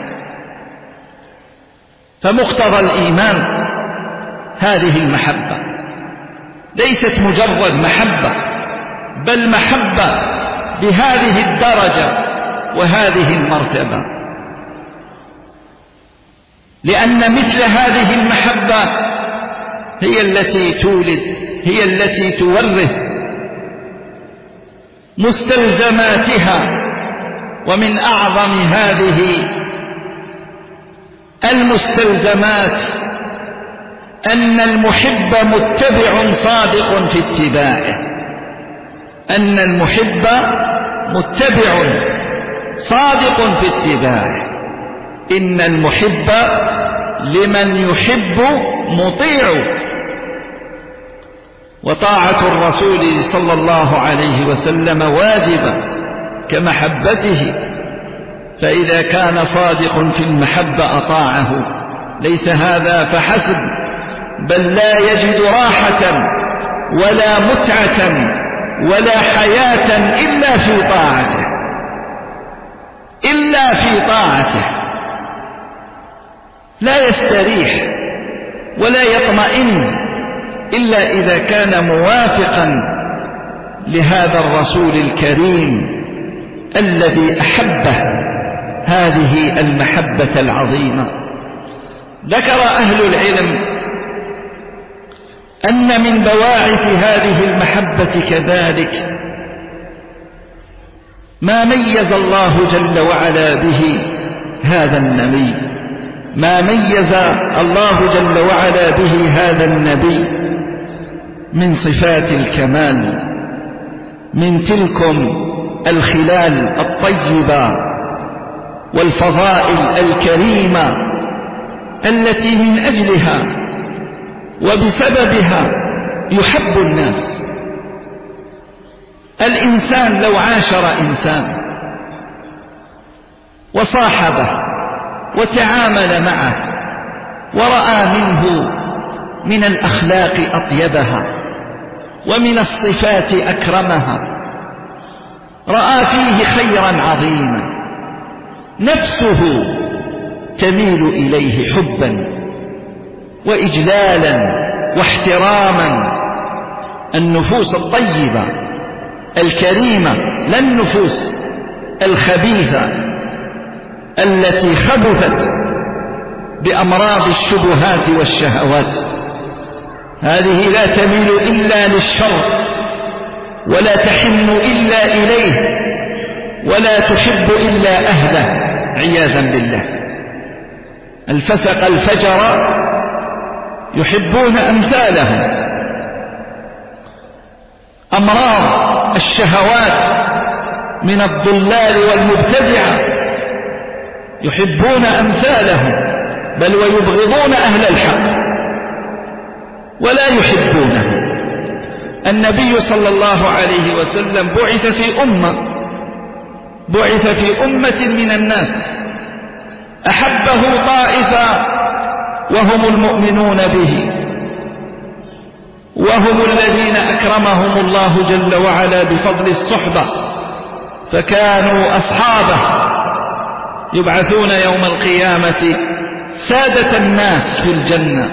فمقتضى الإيمان هذه المحبة ليست مجرد محبة، بل محبة بهذه الدرجة وهذه المرتبة، لأن مثل هذه المحبة هي التي تولد، هي التي تورث مستلزماتها. ومن أعظم هذه المستلزمات أن المحب متبع صادق في اتباعه، أن المحب متبع صادق في اتباعه. إن المحب لمن يحب مطيع. وطاعة الرسول صلى الله عليه وسلم واجبة كمحبته، فإذا كان صادق في المحبة أطاعه. ليس هذا فحسب، بل لا يجد راحة ولا متعة ولا حياة إلا في طاعته، إلا في طاعته. لا يستريح ولا يطمئن إلا إذا كان موافقا لهذا الرسول الكريم الذي أحبه هذه المحبة العظيمة. ذكر أهل العلم أن من بواعث هذه المحبة كذلك ما ميز الله جل وعلا به هذا النبي، ما ميز الله جل وعلا به هذا النبي من صفات الكمال، من تلكم الخلال الطيبة والفضائل الكريمة التي من أجلها وبسببها يحب الناس. الإنسان لو عاشر إنسان وصاحبه وتعامل معه ورأى منه من الأخلاق أطيبها ومن الصفات أكرمها، رأى فيه خيرا عظيما، نفسه تميل إليه حبا وإجلالا واحتراما. النفوس الطيبة الكريمة، لا النفوس الخبيثة التي خبثت بأمراض الشبهات والشهوات، هذه لا تميل إلا للشر ولا تحن إلا إليه ولا تحب إلا أهله عياذا بالله. الفسق الفجر يحبون أمثالهم. أمراض الشهوات من الضلال والمبتدعة يحبون أمثالهم، بل ويبغضون أهل الحق ولا يحبونه. النبي صلى الله عليه وسلم بعث في أمة من الناس أحبه طائفة وهم المؤمنون به، وهم الذين أكرمهم الله جل وعلا بفضل الصحبة، فكانوا أصحابه يبعثون يوم القيامة سادة الناس في الجنة.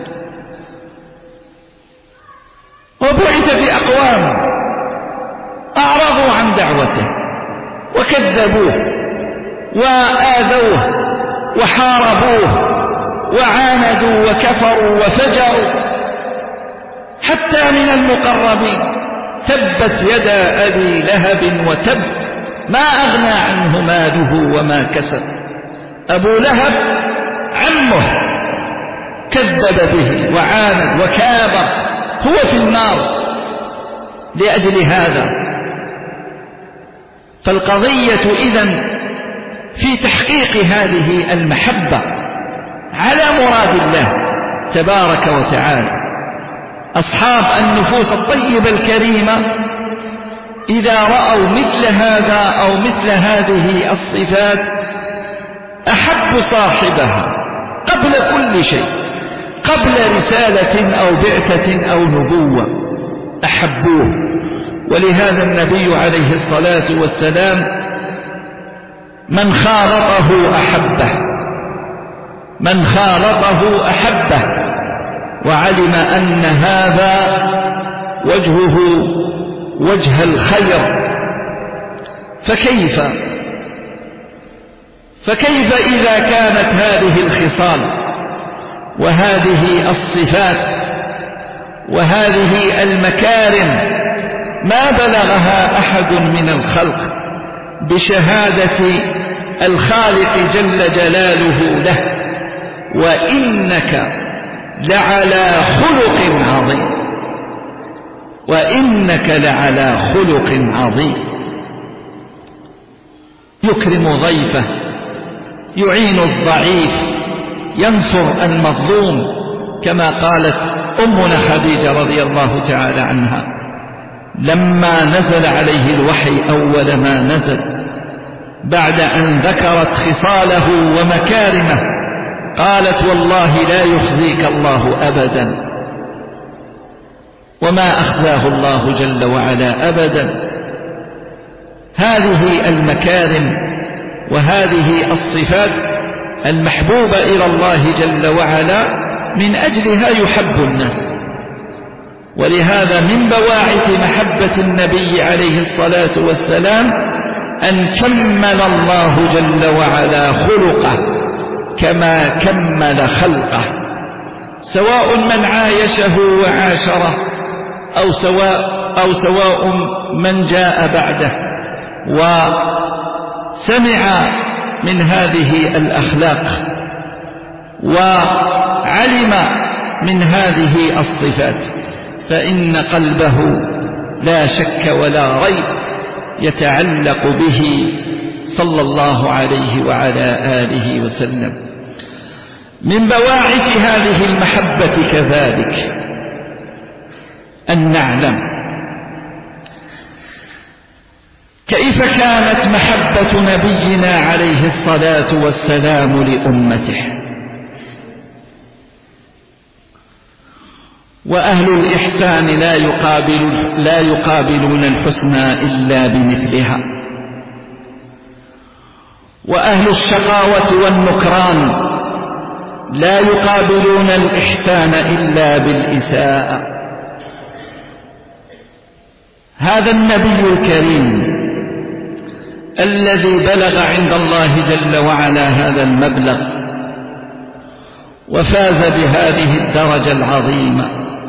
وبعث في أقوام أعرضوا عن دعوته وكذبوه وآذوه وحاربوه وعاندوا وكفروا وفجروا، حتى من المقربين. تبت يدا أبي لهب وتب ما أغنى عنه ماله وما كسب. أبو لهب عمه كذب به وعاند وكابر، هو في النار لأجل هذا. فالقضية إذن في تحقيق هذه المحبة على مراد الله تبارك وتعالى. أصحاب النفوس الطيبة الكريمة إذا رأوا مثل هذا أو مثل هذه الصفات أحبوا صاحبها قبل كل شيء، قبل رسالة أو بعثة أو نبوة أحبوه. ولهذا النبي عليه الصلاة والسلام من خالطه أحبه وعلم أن هذا وجهه وجه الخير. فكيف إذا كانت هذه الخصال وهذه الصفات وهذه المكارم ما بلغها أحد من الخلق بشهادة الخالق جل جلاله له: وإنك لعلى خلق عظيم. يكرم ضيفه، يعين الضعيف، ينصر المظلوم، كما قالت أمنا خديجة رضي الله تعالى عنها لما نزل عليه الوحي أول ما نزل، بعد أن ذكرت خصاله ومكارمه، قالت: والله لا يخزيك الله أبدا. وما أخزاه الله جل وعلا أبدا. هذه المكارم وهذه الصفات المحبوبة إلى الله جل وعلا من أجلها يحب الناس. ولهذا من بواعث محبة النبي عليه الصلاة والسلام أن كمل الله جل وعلا خلقه كما كمل خلقه، سواء من عايشه وعاشره أو سواء من جاء بعده وسمع من هذه الأخلاق وعلم من هذه الصفات، فإن قلبه لا شك ولا ريب يتعلق به صلى الله عليه وعلى آله وسلم. من بواعث هذه المحبة كذلك أن نعلم كيف كانت محبة نبينا عليه الصلاة والسلام لأمته. وأهل الإحسان لا يقابلون الحسنى إلا بمثلها، وأهل الشقاوة والنكران لا يقابلون الإحسان إلا بالإساءة. هذا النبي الكريم الذي بلغ عند الله جل وعلا هذا المبلغ وفاز بهذه الدرجة العظيمة،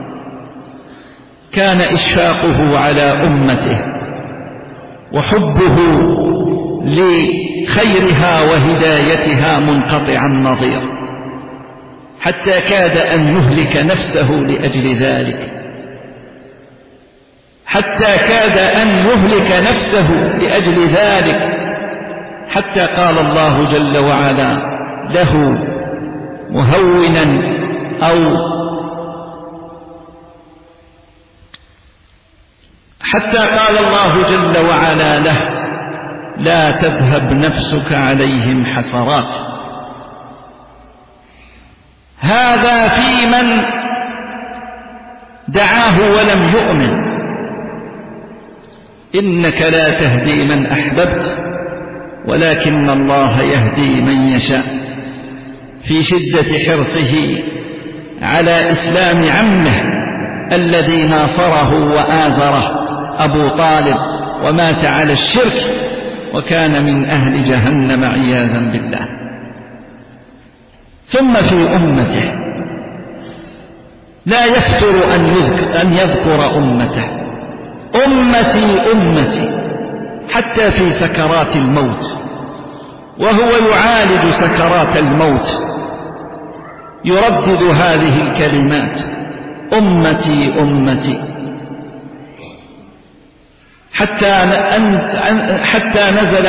كان إشفاقه على أمته وحبه لخيرها وهدايتها منقطع النظير، حتى كاد أن يهلك نفسه لأجل ذلك، حتى كاد أن يهلك نفسه لأجل ذلك، حتى قال الله جل وعلا له مهونا حتى قال الله جل وعلا له: لا تذهب نفسك عليهم حسرات. هذا في من دعاه ولم يؤمن. إنك لا تهدي من أحببت ولكن الله يهدي من يشاء. في شدة حرصه على إسلام عمه الذي ناصره وآزره أبو طالب ومات على الشرك وكان من أهل جهنم عياذا بالله. ثم في أمته لا يفتر أن يذكر أمته: أمتي أمتي، حتى في سكرات الموت وهو يعالج سكرات الموت يردد هذه الكلمات: أمتي أمتي، حتى نزل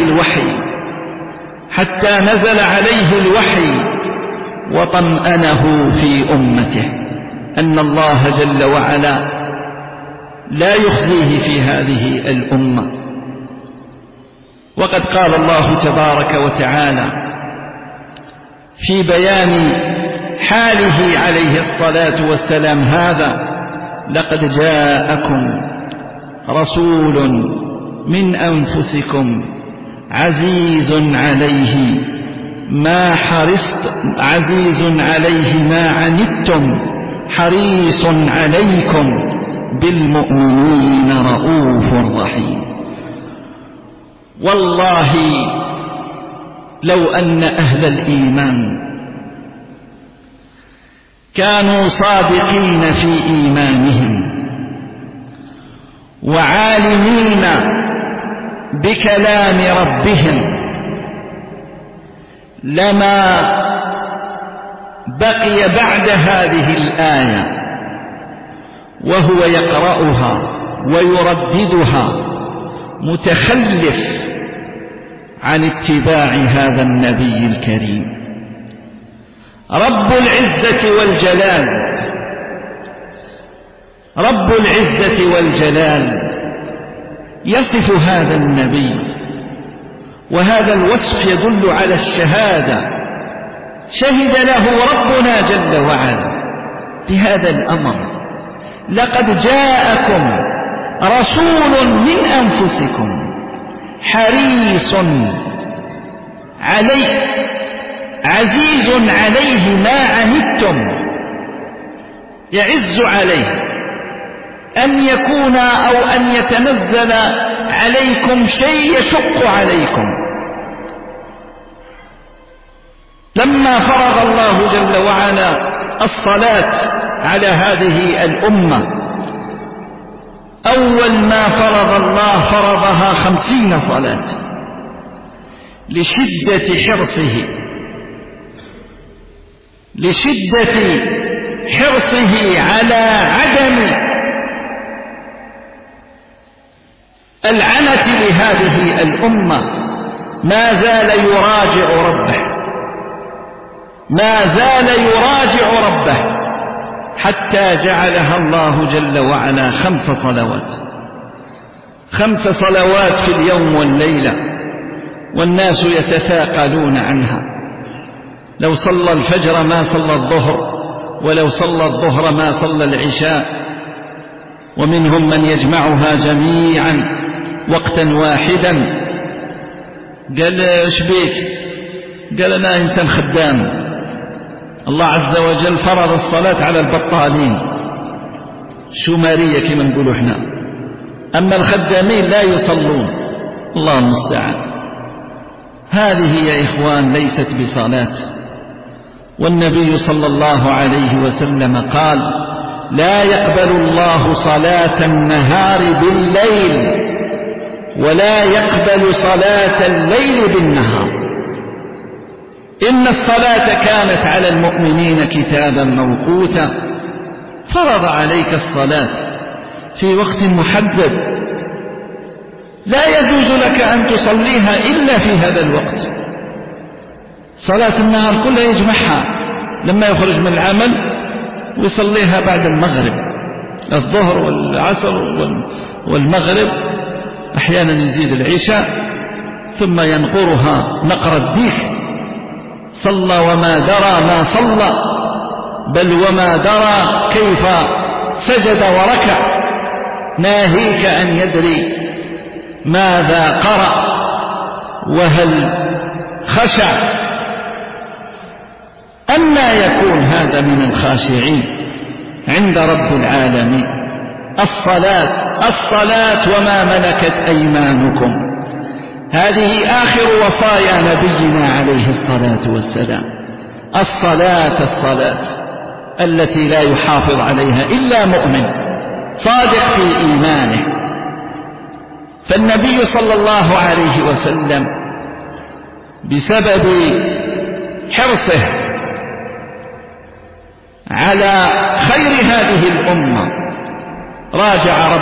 عليه الوحي وطمأنه في أمته أن الله جل وعلا لا يخزيه في هذه الأمة. وقد قال الله تبارك وتعالى في بيان حاله عليه الصلاة والسلام هذا: لقد جاءكم رسول من أنفسكم عزيز عليه ما عنتم حريص عليكم بالمؤمنين رؤوف رحيم. والله لو أن أهل الإيمان كانوا صادقين في إيمانهم وعالمين بكلام ربهم لما بقي بعد هذه الآية وهو يقرأها ويرددها متخلف عن اتباع هذا النبي الكريم. رب العزة والجلال يصف هذا النبي، وهذا الوصف يدل على الشهادة. شهد له ربنا جل وعلا بهذا الأمر: لقد جاءكم رسول من أنفسكم حريص عزيز عليه ما عنتم. يعز عليه أن يكون أو أن يتنزل عليكم شيء يشق عليكم. لما فرض الله جل وعلا الصلاة على هذه الأمة، أول ما فرض الله فرضها 50 صلاة لشدة حرصه على عدم العنة لهذه الأمة. ما زال يراجع ربه حتى جعلها الله جل وعلا 5 صلوات، 5 صلوات في اليوم والليلة، والناس يتثاقلون عنها. لو صلى الفجر ما صلى الظهر، ولو صلى الظهر ما صلى العشاء، ومنهم من يجمعها جميعا وقتا واحدا قال ايش بيك؟ قال أنا إنسان خدام، الله عز وجل فرض الصلاة على البطالين شمارية كما نقولوا احنا، أما الخدامين لا يصلون. الله المستعان. هذه يا إخوان ليست بصلاة. والنبي صلى الله عليه وسلم قال: لا يقبل الله صلاة النهار بالليل ولا يقبل صلاة الليل بالنهار. إن الصلاة كانت على المؤمنين كتابا موقوتا. فرض عليك الصلاة في وقت محدد، لا يجوز لك أن تصليها إلا في هذا الوقت. صلاة النهار كلها يجمعها لما يخرج من العمل ويصليها بعد المغرب، الظهر والعصر والمغرب، أحيانا يزيد العشاء، ثم ينقرها نقر الديك. صلى وما درى ما صلى، بل وما درى كيف سجد وركع، ناهيك أن يدري ماذا قرأ وهل خشع. أنى يكون هذا من الخاشعين عند رب العالمين؟ الصلاة وما ملكت أيمانكم. هذه آخر وصايا نبينا عليه الصلاة والسلام. الصلاة التي لا يحافظ عليها إلا مؤمن صادق في إيمانه. فالنبي صلى الله عليه وسلم بسبب حرصه على خير هذه الأمة راجع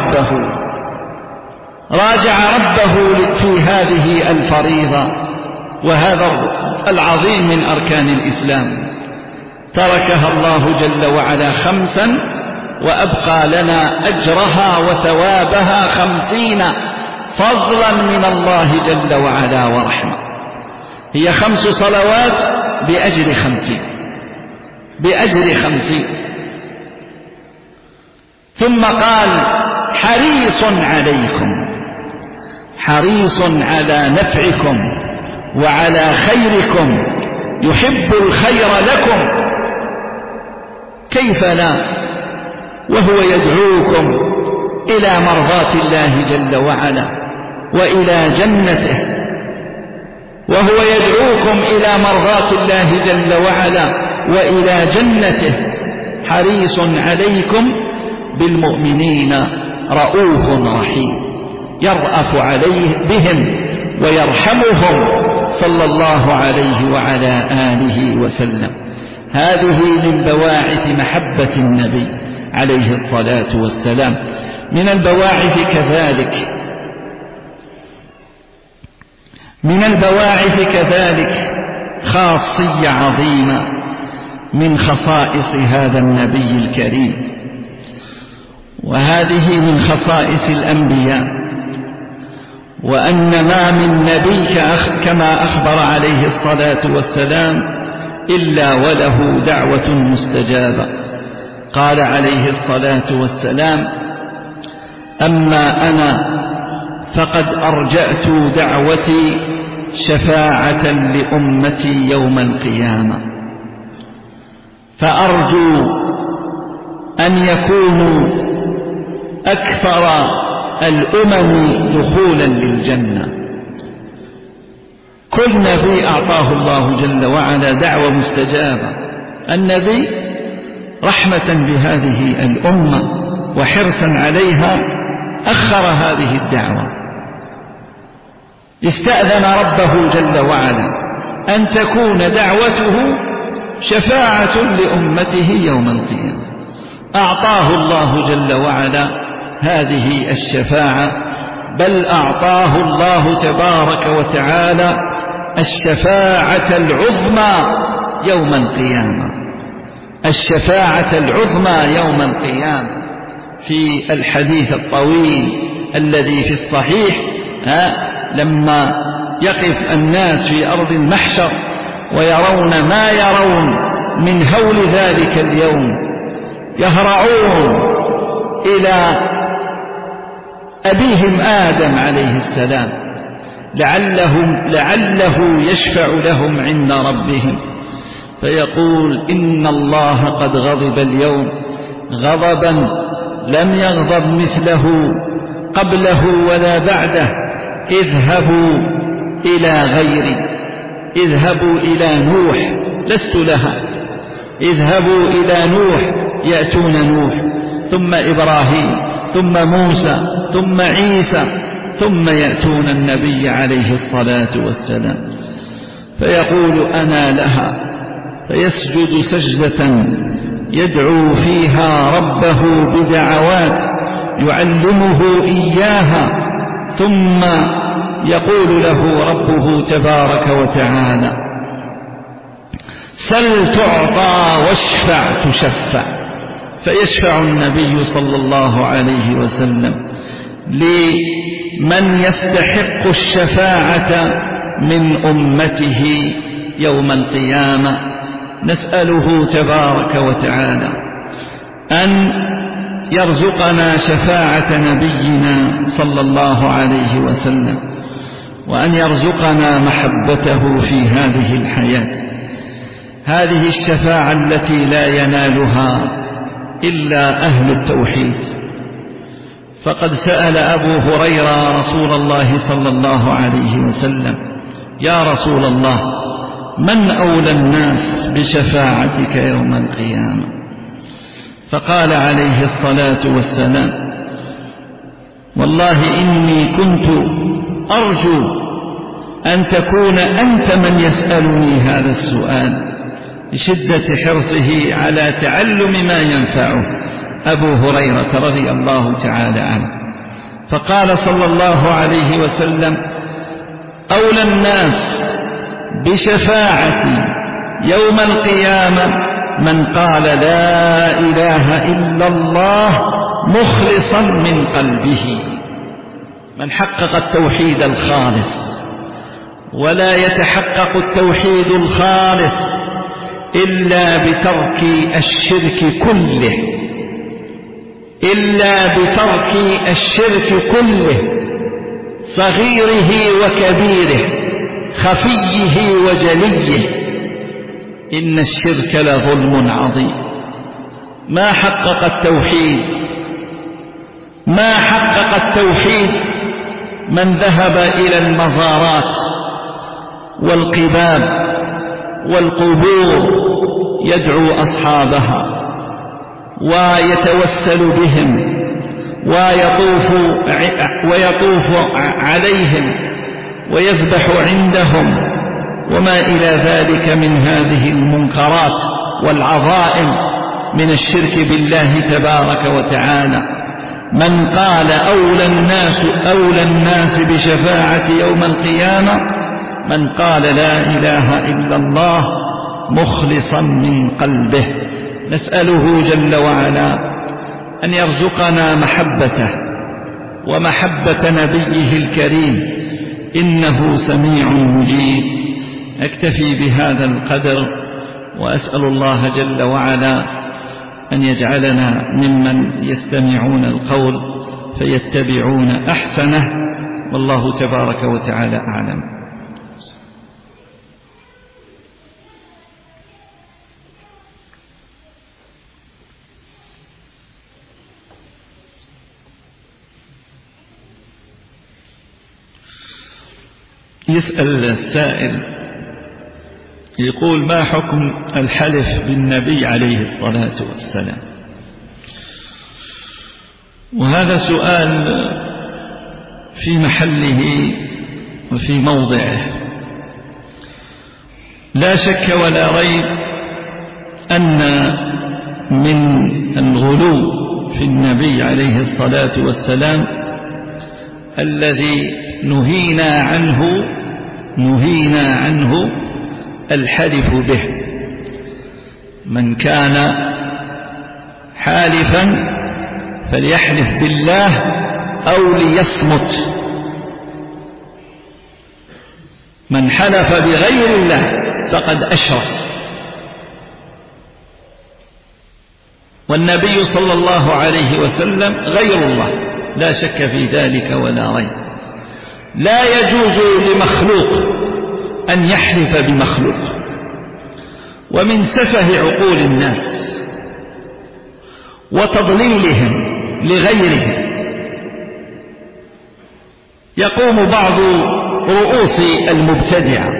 ربه في هذه الفريضة وهذا العظيم من أركان الإسلام. تركها الله جل وعلا 5 وأبقى لنا أجرها وثوابها 50 فضلا من الله جل وعلا ورحمة. هي 5 صلوات بأجر 50. ثم قال: حريص على نفعكم وعلى خيركم، يحب الخير لكم. كيف لا وهو يدعوكم إلى مرضاة الله جل وعلا وإلى جنته، وهو يدعوكم إلى مرضاة الله جل وعلا وإلى جنته. حريص عليكم بالمؤمنين رؤوف رحيم، يرأف عليه بهم ويرحمهم صلى الله عليه وعلى آله وسلم. هذه من بواعث محبة النبي عليه الصلاة والسلام. من البواعث كذلك خاصية عظيمة من خصائص هذا النبي الكريم، وهذه من خصائص الأنبياء، وأن ما من نبي كما أخبر عليه الصلاة والسلام إلا وله دعوة مستجابة. قال عليه الصلاة والسلام: أما أنا فقد أرجأت دعوتي شفاعة لأمتي يوم القيامة، فأرجو أن يكونوا أكثر الأمم دخولا للجنة. كل نبي أعطاه الله جل وعلا دعوة مستجابة. النبي رحمة بهذه الأمة وحرصا عليها أخر هذه الدعوة، استأذن ربه جل وعلا أن تكون دعوته شفاعة لأمته يوم القيامة. أعطاه الله جل وعلا هذه الشفاعة، بل أعطاه الله تبارك وتعالى الشفاعة العظمى يوم القيامة. الشفاعة العظمى يوم القيامة في الحديث الطويل الذي في الصحيح، لما يقف الناس في أرض المحشر ويرون ما يرون من هول ذلك اليوم، يهرعون إلى أبيهم آدم عليه السلام لعله يشفع لهم عند ربهم، فيقول إن الله قد غضب اليوم غضبا لم يغضب مثله قبله ولا بعده، اذهبوا إلى غيري، اذهبوا إلى نوح لست لها، اذهبوا إلى نوح يأتون نوح ثم إبراهيم ثم موسى ثم عيسى ثم يأتون النبي عليه الصلاة والسلام، فيقول أنا لها، فيسجد سجدة يدعو فيها ربه بدعوات يعلمه إياها، ثم يقول له ربه تبارك وتعالى سل تعطى واشفع تشفع، فيشفع النبي صلى الله عليه وسلم لمن يستحق الشفاعة من أمته يوم القيامة. نسأله تبارك وتعالى أن يرزقنا شفاعة نبينا صلى الله عليه وسلم، وأن يرزقنا محبته في هذه الحياة. هذه الشفاعة التي لا ينالها إلا أهل التوحيد، فقد سأل أبو هريرة رسول الله صلى الله عليه وسلم يا رسول الله من أولى الناس بشفاعتك يوم القيامة؟ فقال عليه الصلاة والسلام والله إني كنت أرجو أن تكون أنت من يسألني هذا السؤال، لشدة حرصه على تعلم ما ينفعه أبو هريرة رضي الله تعالى عنه. فقال صلى الله عليه وسلم أولى الناس بشفاعتي يوم القيامة من قال لا إله إلا الله مخلصا من قلبه، من حقق التوحيد الخالص. ولا يتحقق التوحيد الخالص إلا بترك الشرك كله، إلا بترك الشرك كله، صغيره وكبيره، خفيه وجليه. إن الشرك لظلم عظيم. ما حقق التوحيد من ذهب إلى المزارات والقباب والقبور يدعو أصحابها ويتوسل بهم ويطوف عليهم ويذبح عندهم وما إلى ذلك من هذه المنكرات والعظائم من الشرك بالله تبارك وتعالى. من قال أولى الناس بشفاعة يوم القيامة من قال لا إله إلا الله مخلصا من قلبه. نسأله جل وعلا أن يرزقنا محبته ومحبة نبيه الكريم، إنه سميع مجيب. أكتفي بهذا القدر، وأسأل الله جل وعلا أن يجعلنا ممن يستمعون القول فيتبعون أحسنه، والله تبارك وتعالى أعلم. يسأل السائل يقول ما حكم الحلف بالنبي عليه الصلاة والسلام؟ وهذا سؤال في محله وفي موضعه. لا شك ولا ريب أن من الغلو في النبي عليه الصلاة والسلام الذي نهينا عنه الحلف به. من كان حالفا فليحلف بالله أو ليصمت. من حلف بغير الله فقد أشرك. والنبي صلى الله عليه وسلم غير الله، لا شك في ذلك ولا ريب. لا يجوز لمخلوق أن يحلف بمخلوق. ومن سفه عقول الناس وتضليلهم لغيرهم يقوم بعض رؤوس المبتدعة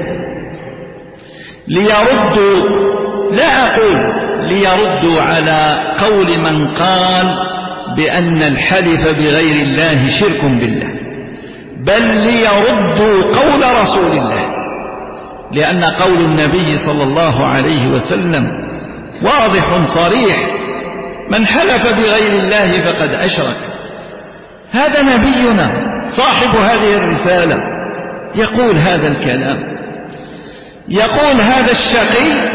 ليردوا، لا أقول ليردوا على قول من قال بأن الحلف بغير الله شرك بالله، بل ليردوا قول رسول الله، لأن قول النبي صلى الله عليه وسلم واضح صريح: من حلف بغير الله فقد أشرك. هذا نبينا صاحب هذه الرسالة يقول هذا الكلام، يقول هذا الشقي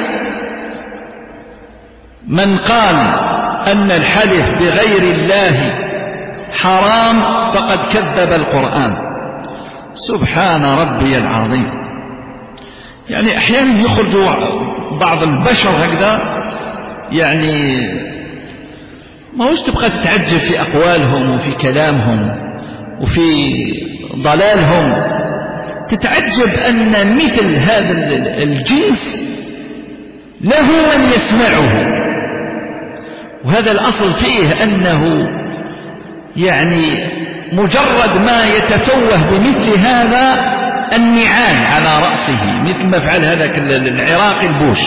من قال أن الحلف بغير الله حرام فقد كذب القرآن. سبحان ربي العظيم. يعني أحيانا يخرج بعض البشر هكذا، يعني ما هوش تبقى تتعجب في أقوالهم وفي كلامهم وفي ضلالهم، تتعجب أن مثل هذا الجنس له من يسمعه. وهذا الأصل فيه أنه يعني مجرد ما يتفوه بمثل هذا النعال على رأسه، مثل ما فعل هذاك العراقي البوش.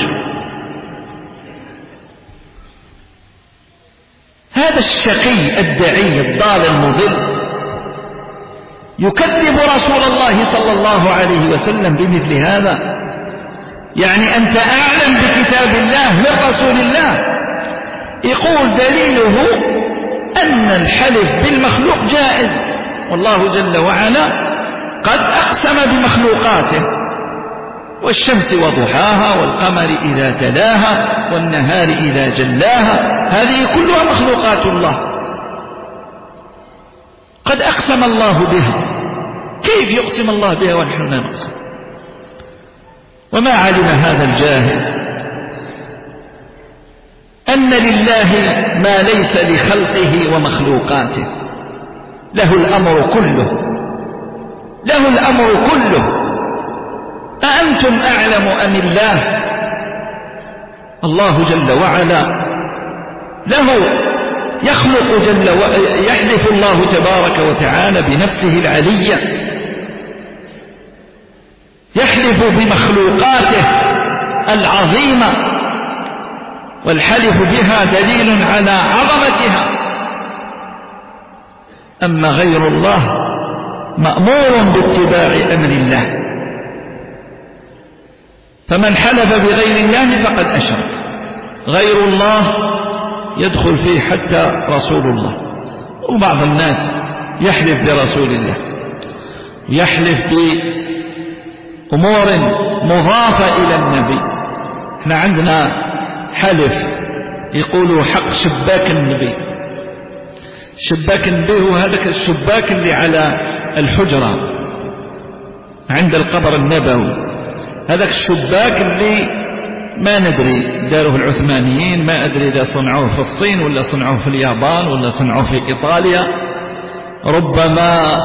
هذا الشقي الدعي الضال المضل يكذب رسول الله صلى الله عليه وسلم بمثل هذا. يعني أنت أعلم بكتاب الله من رسول الله. يقول دليله أن الحلف بالمخلوق جائز، والله جل وعلا قد أقسم بمخلوقاته: والشمس وضحاها والقمر إذا تلاها والنهار إذا جلاها. هذه كلها مخلوقات الله قد أقسم الله بها. كيف يقسم الله بها ونحن لا نقسم؟ وما علم هذا الجاهل أن لله ما ليس لخلقه ومخلوقاته. له الأمر كله، له الأمر كله. أأنتم أعلم أم الله؟ الله جل وعلا له يخلق يحلف الله تبارك وتعالى بنفسه العلية، يحلف بمخلوقاته العظيمة، والحلف بها دليل على عظمتها. أما غير الله مأمور باتباع أمر الله، فمن حلف بغير الله فقد أشرك. غير الله يدخل فيه حتى رسول الله. وبعض الناس يحلف برسول الله، يحلف بأمور مضافة إلى النبي. احنا عندنا حلف يقولوا حق شباك النبي. شباك النبي هو هذاك الشباك اللي على الحجرة عند القبر النبوي. هذاك الشباك اللي ما ندري داروه العثمانيين، ما أدري إذا صنعوه في الصين ولا صنعوه في اليابان ولا صنعوه في إيطاليا. ربما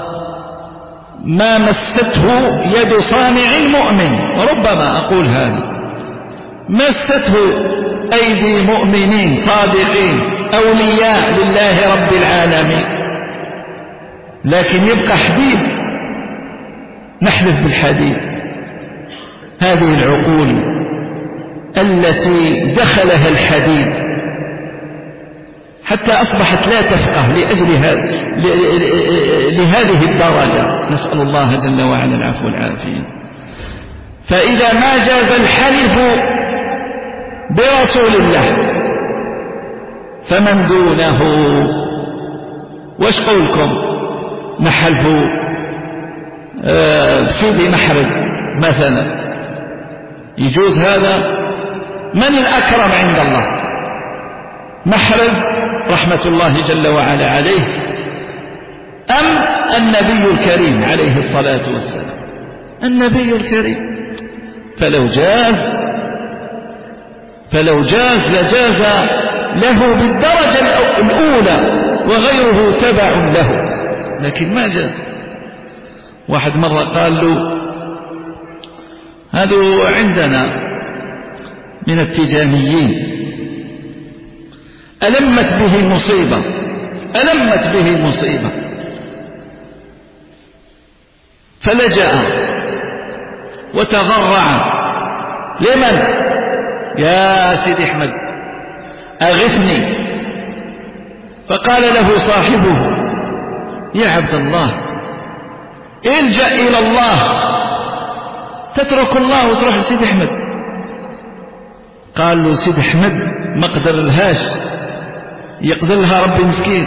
ما مسته يد صانع مؤمن، ربما أقول هذا، مسته أيدي مؤمنين صادقين أولياء لله رب العالمين، لكن يبقى حديد. نحلف بالحديد. هذه العقول التي دخلها الحديد حتى أصبحت لا تفقه لهذه الدرجة. نسأل الله جل وعلا العفو والعافية. فإذا ما جاز الحلف برسول الله فمن دونه وش قولكم؟ نحلف بسيدي محرز مثلا، يجوز هذا؟ من الأكرم عند الله؟ محرز رحمة الله جل وعلا عليه أم النبي الكريم عليه الصلاة والسلام؟ النبي الكريم. فلو جاز لجاز له بالدرجة الأولى وغيره تبع له، لكن ما جاز. واحد مرة قال له هذا عندنا من التجانيين ألمت به مصيبة فلجأ وتضرع لمن؟ يا سيدي أحمد أغثني. فقال له صاحبه يا عبد الله الجأ إلى الله، تترك الله وتروح لسيدي أحمد. قال له سيدي أحمد ما قدر لهاش، يقدر لها ربي مسكين.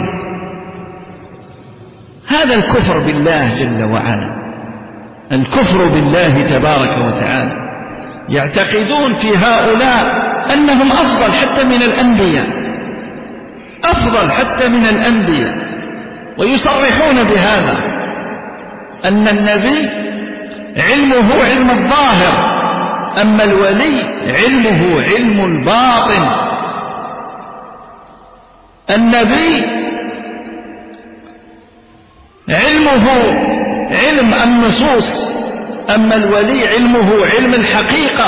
هذا الكفر بالله جل وعلا، الكفر بالله تبارك وتعالى. يعتقدون في هؤلاء أنهم أفضل حتى من الأنبياء، أفضل حتى من الأنبياء، ويصرحون بهذا أن النبي علمه علم الظاهر، أما الولي علمه علم الباطن. النبي علمه علم النصوص، أما الولي علمه علم الحقيقة.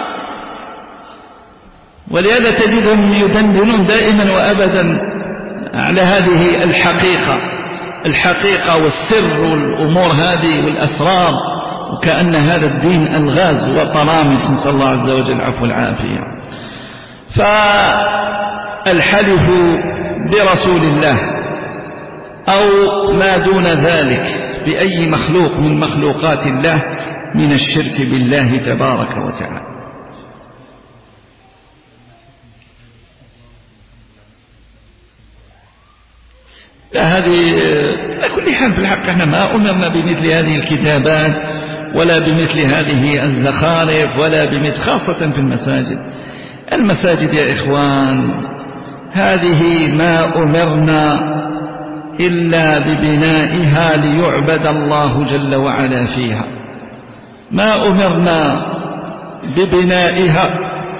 ولهذا تجدهم يدندنون دائما وأبدا على هذه الحقيقة والسر والأمور هذه والأسرار، وكأن هذا الدين ألغاز وطرامس، نسأل الله عز وجل العفو والعافية. فالحلف برسول الله أو ما دون ذلك بأي مخلوق من مخلوقات الله من الشرك بالله تبارك وتعالى. هذه على كل حال في الحق احنا ما أمرنا بمثل هذه الكتابات ولا بمثل هذه الزخارف ولا بمثل، خاصة في المساجد يا إخوان، هذه ما أمرنا إلا ببنائها ليعبد الله جل وعلا فيها، ما أمرنا ببنائها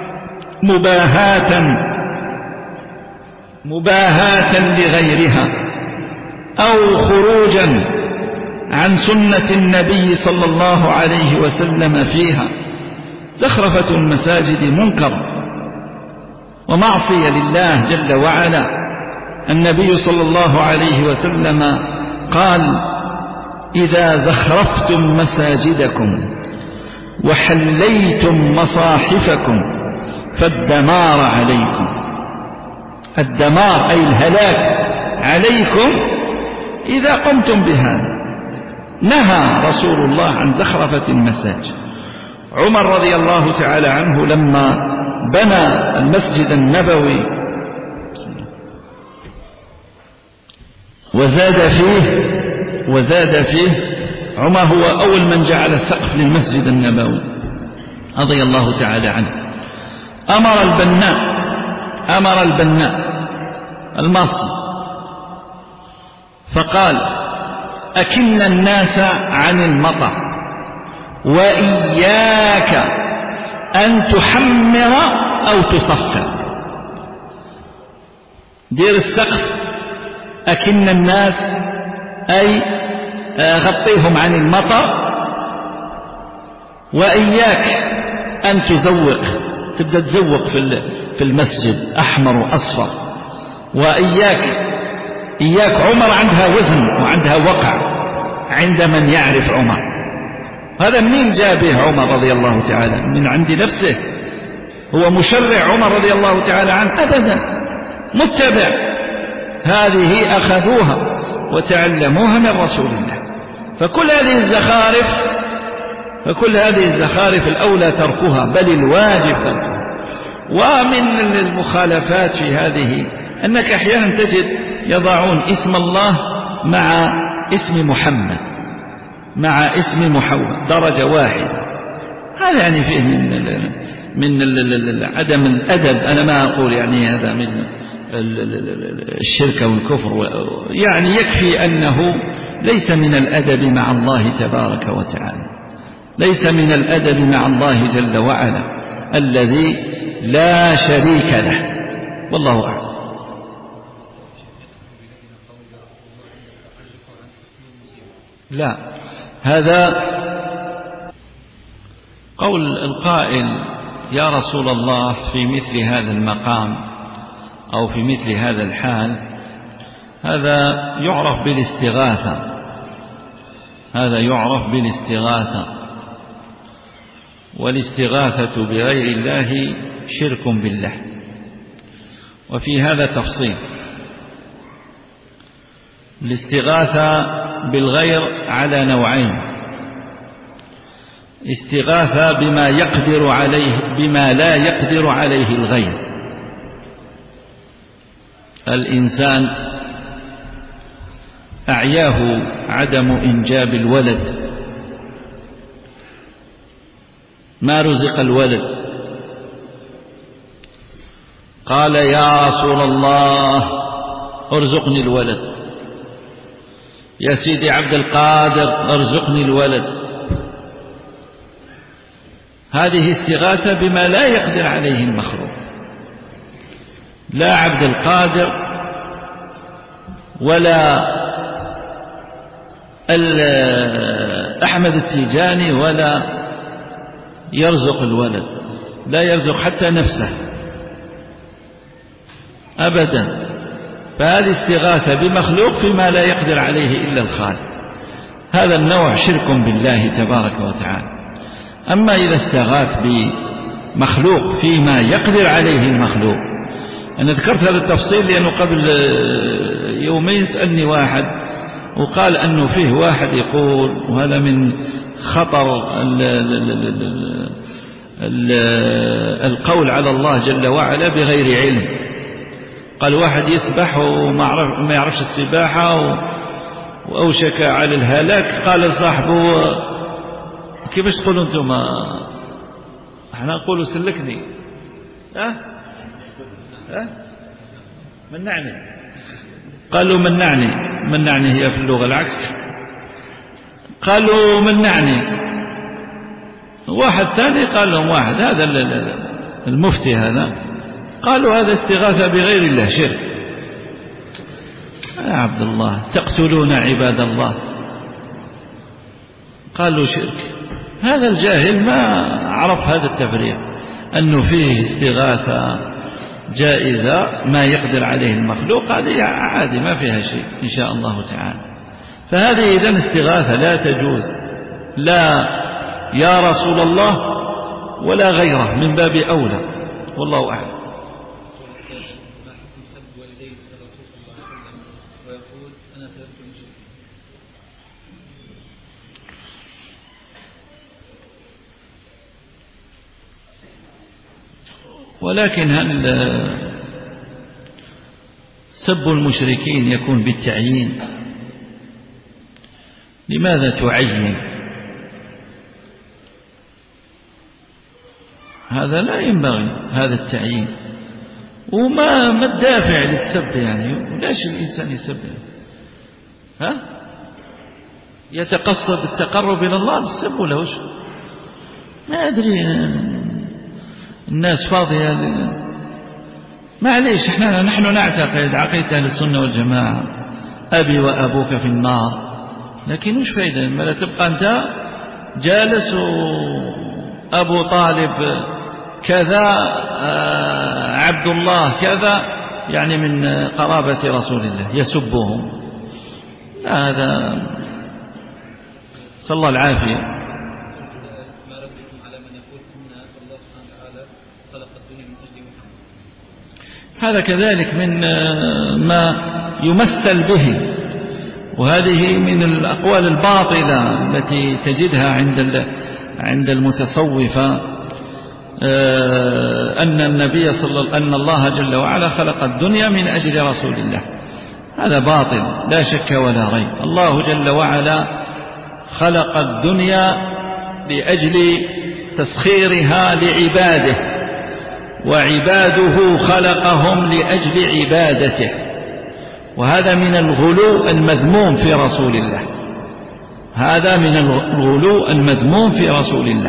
مباهاة لغيرها أو خروجا عن سنة النبي صلى الله عليه وسلم فيها. زخرفة المساجد منكر ومعصية لله جل وعلا. النبي صلى الله عليه وسلم قال إذا زخرفتم مساجدكم وحليتم مصاحفكم فالدمار عليكم، الدمار أي الهلاك عليكم إذا قمتم بهذا. نهى رسول الله عن زخرفة المساجد. عمر رضي الله تعالى عنه لما بنى المسجد النبوي وزاد فيه عمر هو أول من جعل السقف للمسجد النبوي رضي الله تعالى عنه. أمر البناء المصري فقال أكن الناس عن المطر وإياك أن تحمر أو تصفر. دير السقف أكن الناس أي غطيهم عن المطر، وإياك أن تزوق، تبدأ تزوق في المسجد أحمر وأصفر. وإياك عمر عندها وزن وعندها وقع عند من يعرف عمر. هذا منين جابه عمر رضي الله تعالى؟ من عند نفسه؟ هو مشرع عمر رضي الله تعالى عنه؟ أبدا، متبع. هذه أخذوها وتعلموها من رسول الله. فكل هذه الزخارف الأولى تركها، بل الواجب تركها. ومن المخالفات في هذه أنك أحيانا تجد يضعون اسم الله مع اسم محمد درجة واحدة. هذا يعني فيه من عدم الأدب. أنا ما أقول يعني هذا من الشرك والكفر، يعني يكفي أنه ليس من الأدب مع الله تبارك وتعالى، ليس من الأدب مع الله جل وعلا الذي لا شريك له. والله أعلم. لا، هذا قول القائل: يا رسول الله في مثل هذا المقام أو في مثل هذا الحال، هذا يعرف بالاستغاثة، هذا يعرف بالاستغاثة، والاستغاثة بغير الله شرك بالله. وفي هذا تفصيل. الاستغاثة بالغير على نوعين: استغاثة بما يقدر عليه بما لا يقدر عليه الغير. الإنسان أعياه عدم إنجاب الولد، ما رزق الولد، قال: يا رسول الله ارزقني الولد، يا سيدي عبد القادر ارزقني الولد. هذه استغاثة بما لا يقدر عليه المخلوق. لا عبد القادر ولا أحمد التيجاني ولا يرزق الولد، لا يرزق حتى نفسه أبدا. فهذه استغاثة بمخلوق فيما لا يقدر عليه إلا الخالق. هذا النوع شرك بالله تبارك وتعالى. أما إذا استغاث بمخلوق فيما يقدر عليه المخلوق، أنا ذكرت هذا التفصيل لأنه قبل يومين سألني واحد وقال أنه فيه واحد يقول، وهذا من خطر القول على الله جل وعلا بغير علم. قال واحد يسبح وما يعرفش السباحة وأوشك على الهلاك، قال لصاحبه: كيفاش تقولوا أنتم؟ احنا نقولوا سلكني. منعني. قالوا منعني هي في اللغة العكس. قالوا منعني. واحد ثاني قال لهم واحد، هذا المفتي هذا، قالوا هذا استغاثة بغير الله شرك. يا عبد الله تقتلون عباد الله. قالوا شرك. هذا الجاهل ما عرف هذا التفريق، أنه فيه استغاثة جائزة ما يقدر عليه المخلوق، هذه عادي ما فيها شيء إن شاء الله تعالى. فهذه إذن استغاثة لا تجوز، لا يا رسول الله ولا غيره، من باب أولى. والله أعلم. ولكن هل سب المشركين يكون بالتعيين؟ لماذا تعين؟ هذا لا ينبغي، هذا التعيين. وما الدافع للسب يعني؟ ليش الإنسان يسب؟ يتقصد التقرب إلى الله بالسب ولا وش؟ ما أدري، الناس فاضية. معليش، نحن نعتقد عقيدة أهل السنة والجماعة، أبي وأبوك في النار، لكن وش فايدة ما لا تبقى أنت جالس وأبو طالب كذا، عبد الله كذا، يعني من قرابة رسول الله يسبهم. هذا صلى الله العافية. هذا كذلك من ما يمثل به، وهذه من الأقوال الباطلة التي تجدها عند المتصوفة، أن الله جل وعلا خلق الدنيا من أجل رسول الله. هذا باطل لا شك ولا ريب. الله جل وعلا خلق الدنيا لأجل تسخيرها لعباده، وعباده خلقهم لأجل عبادته، وهذا من الغلو المذموم في رسول الله. هذا من الغلو المذموم في رسول الله.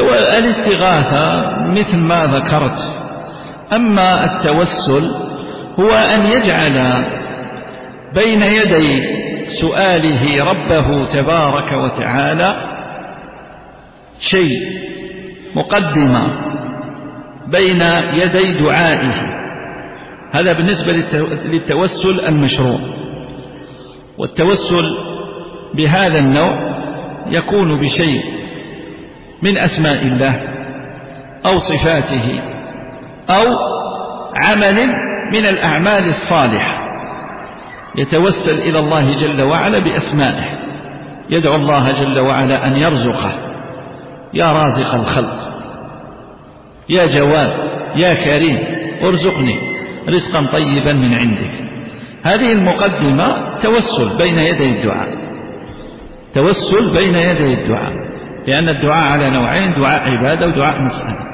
الاستغاثة مثل ما ذكرت. أما التوسل هو أن يجعل بين يدي سؤاله ربه تبارك وتعالى شيء مقدمة بين يدي دعائه. هذا بالنسبة للتوسل المشروع. والتوسل بهذا النوع يكون بشيء من أسماء الله أو صفاته أو عمل من الأعمال الصالحة، يتوسل إلى الله جل وعلا بأسمائه، يدعو الله جل وعلا أن يرزقه: يا رازق الخلق، يا جواد، يا كريم، ارزقني رزقا طيبا من عندك. هذه المقدمة توسل بين يدي الدعاء، توسل بين يدي الدعاء، لأن الدعاء على نوعين: دعاء عبادة ودعاء مسألة.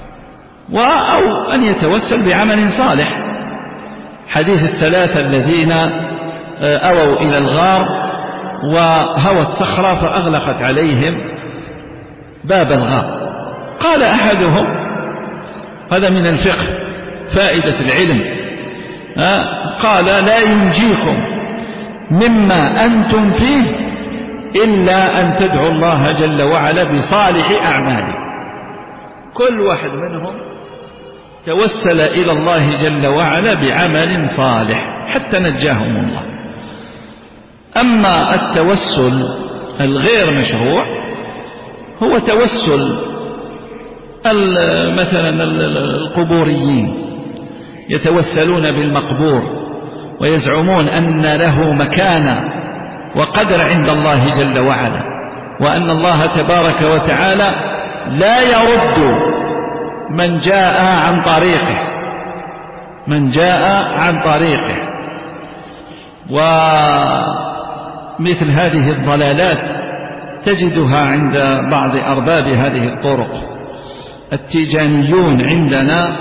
أو أن يتوسل بعمل صالح. حديث الثلاثة الذين أووا إلى الغار وهوت صخرة فأغلقت عليهم باب الغار. قال أحدهم، هذا من الفقه فائدة العلم، قال: لا ينجيكم مما أنتم فيه إلا أن تدعوا الله جل وعلا بصالح أعمالكم. كل واحد منهم توسل إلى الله جل وعلا بعمل صالح حتى نجاهم الله. أما التوسل الغير مشروع هو توسل مثلا القبوريين، يتوسلون بالمقبور ويزعمون أن له مكانة وقدر عند الله جل وعلا، وأن الله تبارك وتعالى لا يرد من جاء عن طريقه، من جاء عن طريقه. ومثل هذه الضلالات تجدها عند بعض أرباب هذه الطرق. التيجانيون عندنا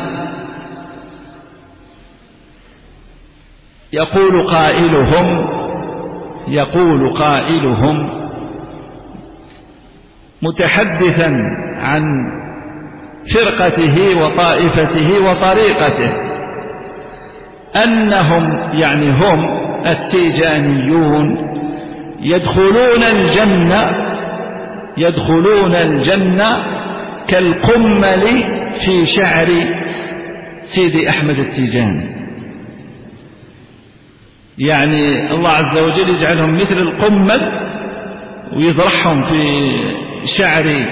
يقول قائلهم متحدثا عن فرقته وطائفته وطريقته أنهم يعني هم التيجانيون يدخلون الجنة كالقمل في شعر سيدي أحمد التيجاني. يعني الله عز وجل يجعلهم مثل القمل ويزرعهم في شعر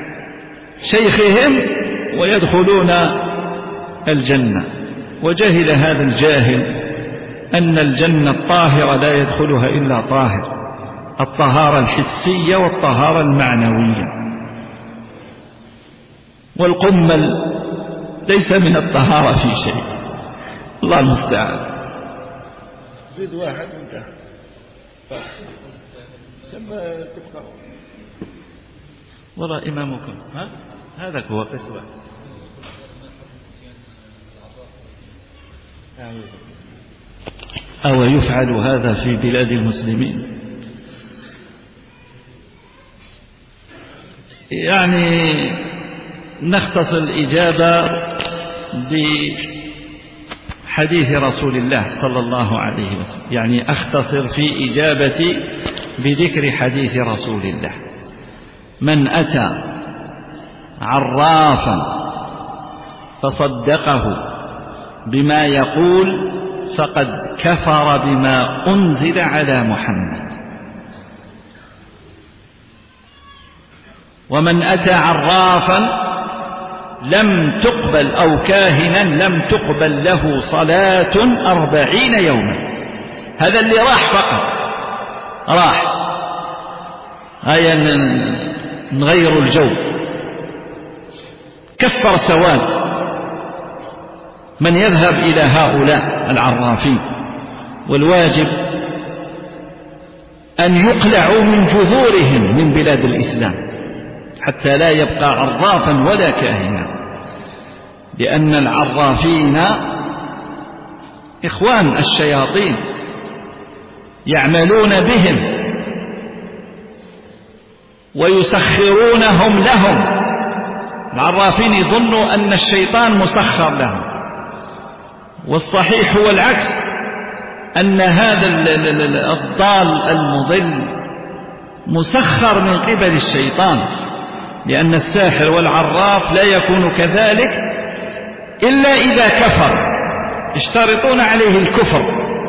شيخهم ويدخلون الجنة. وجهل هذا الجاهل أن الجنة الطاهرة لا يدخلها إلا طاهر، الطهارة الحسية والطهارة المعنوية، والقمل ليس من الطهارة في شيء. الله المستعان. زيد واحد انتهى. كم تبقى وراء إمامكم؟ هذا هو قسوة. أو يفعل هذا في بلاد المسلمين؟ يعني نختصر الإجابة بحديث رسول الله صلى الله عليه وسلم، يعني أختصر في إجابتي بذكر حديث رسول الله: من أتى عرافا فصدقه بما يقول فقد كفر بما أنزل على محمد. ومن أتى عرافا لم تقبل أو كاهنا لم تقبل له صلاة 40 يوما. هذا اللي راح فقط، راح. هيا نغير الجو. كفر سواد من يذهب إلى هؤلاء العرافين، والواجب أن يقلعوا من جذورهم من بلاد الإسلام حتى لا يبقى عرافا ولا كاهنا، لأن العرافين إخوان الشياطين يعملون بهم ويسخرونهم لهم. العرافين يظنوا أن الشيطان مسخر لهم، والصحيح هو العكس، أن هذا الضال المضل مسخر من قبل الشيطان، لأن الساحر والعراف لا يكون كذلك إلا إذا كفر، يشترطون عليه الكفر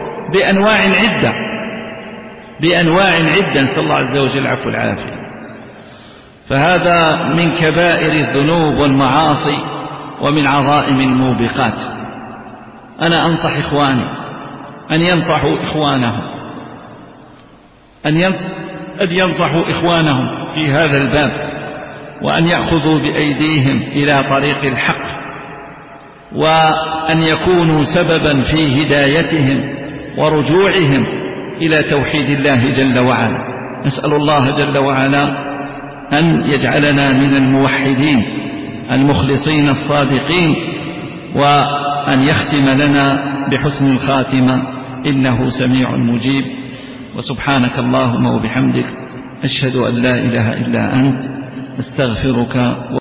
بأنواع عدة، نسأل الله عز وجل العفو والعافية. فهذا من كبائر الذنوب والمعاصي ومن عظائم الموبقات. أنا أنصح إخواني أن ينصحوا إخوانهم، أن ينصحوا إخوانهم في هذا الباب، وأن يأخذوا بأيديهم إلى طريق الحق، وأن يكونوا سببا في هدايتهم ورجوعهم إلى توحيد الله جل وعلا. نسأل الله جل وعلا أن يجعلنا من الموحدين المخلصين الصادقين، وأن يختم لنا بحسن الخاتمة، إنه سميع مجيب. وسبحانك اللهم وبحمدك، أشهد أن لا إله إلا أنت، أستغفرك.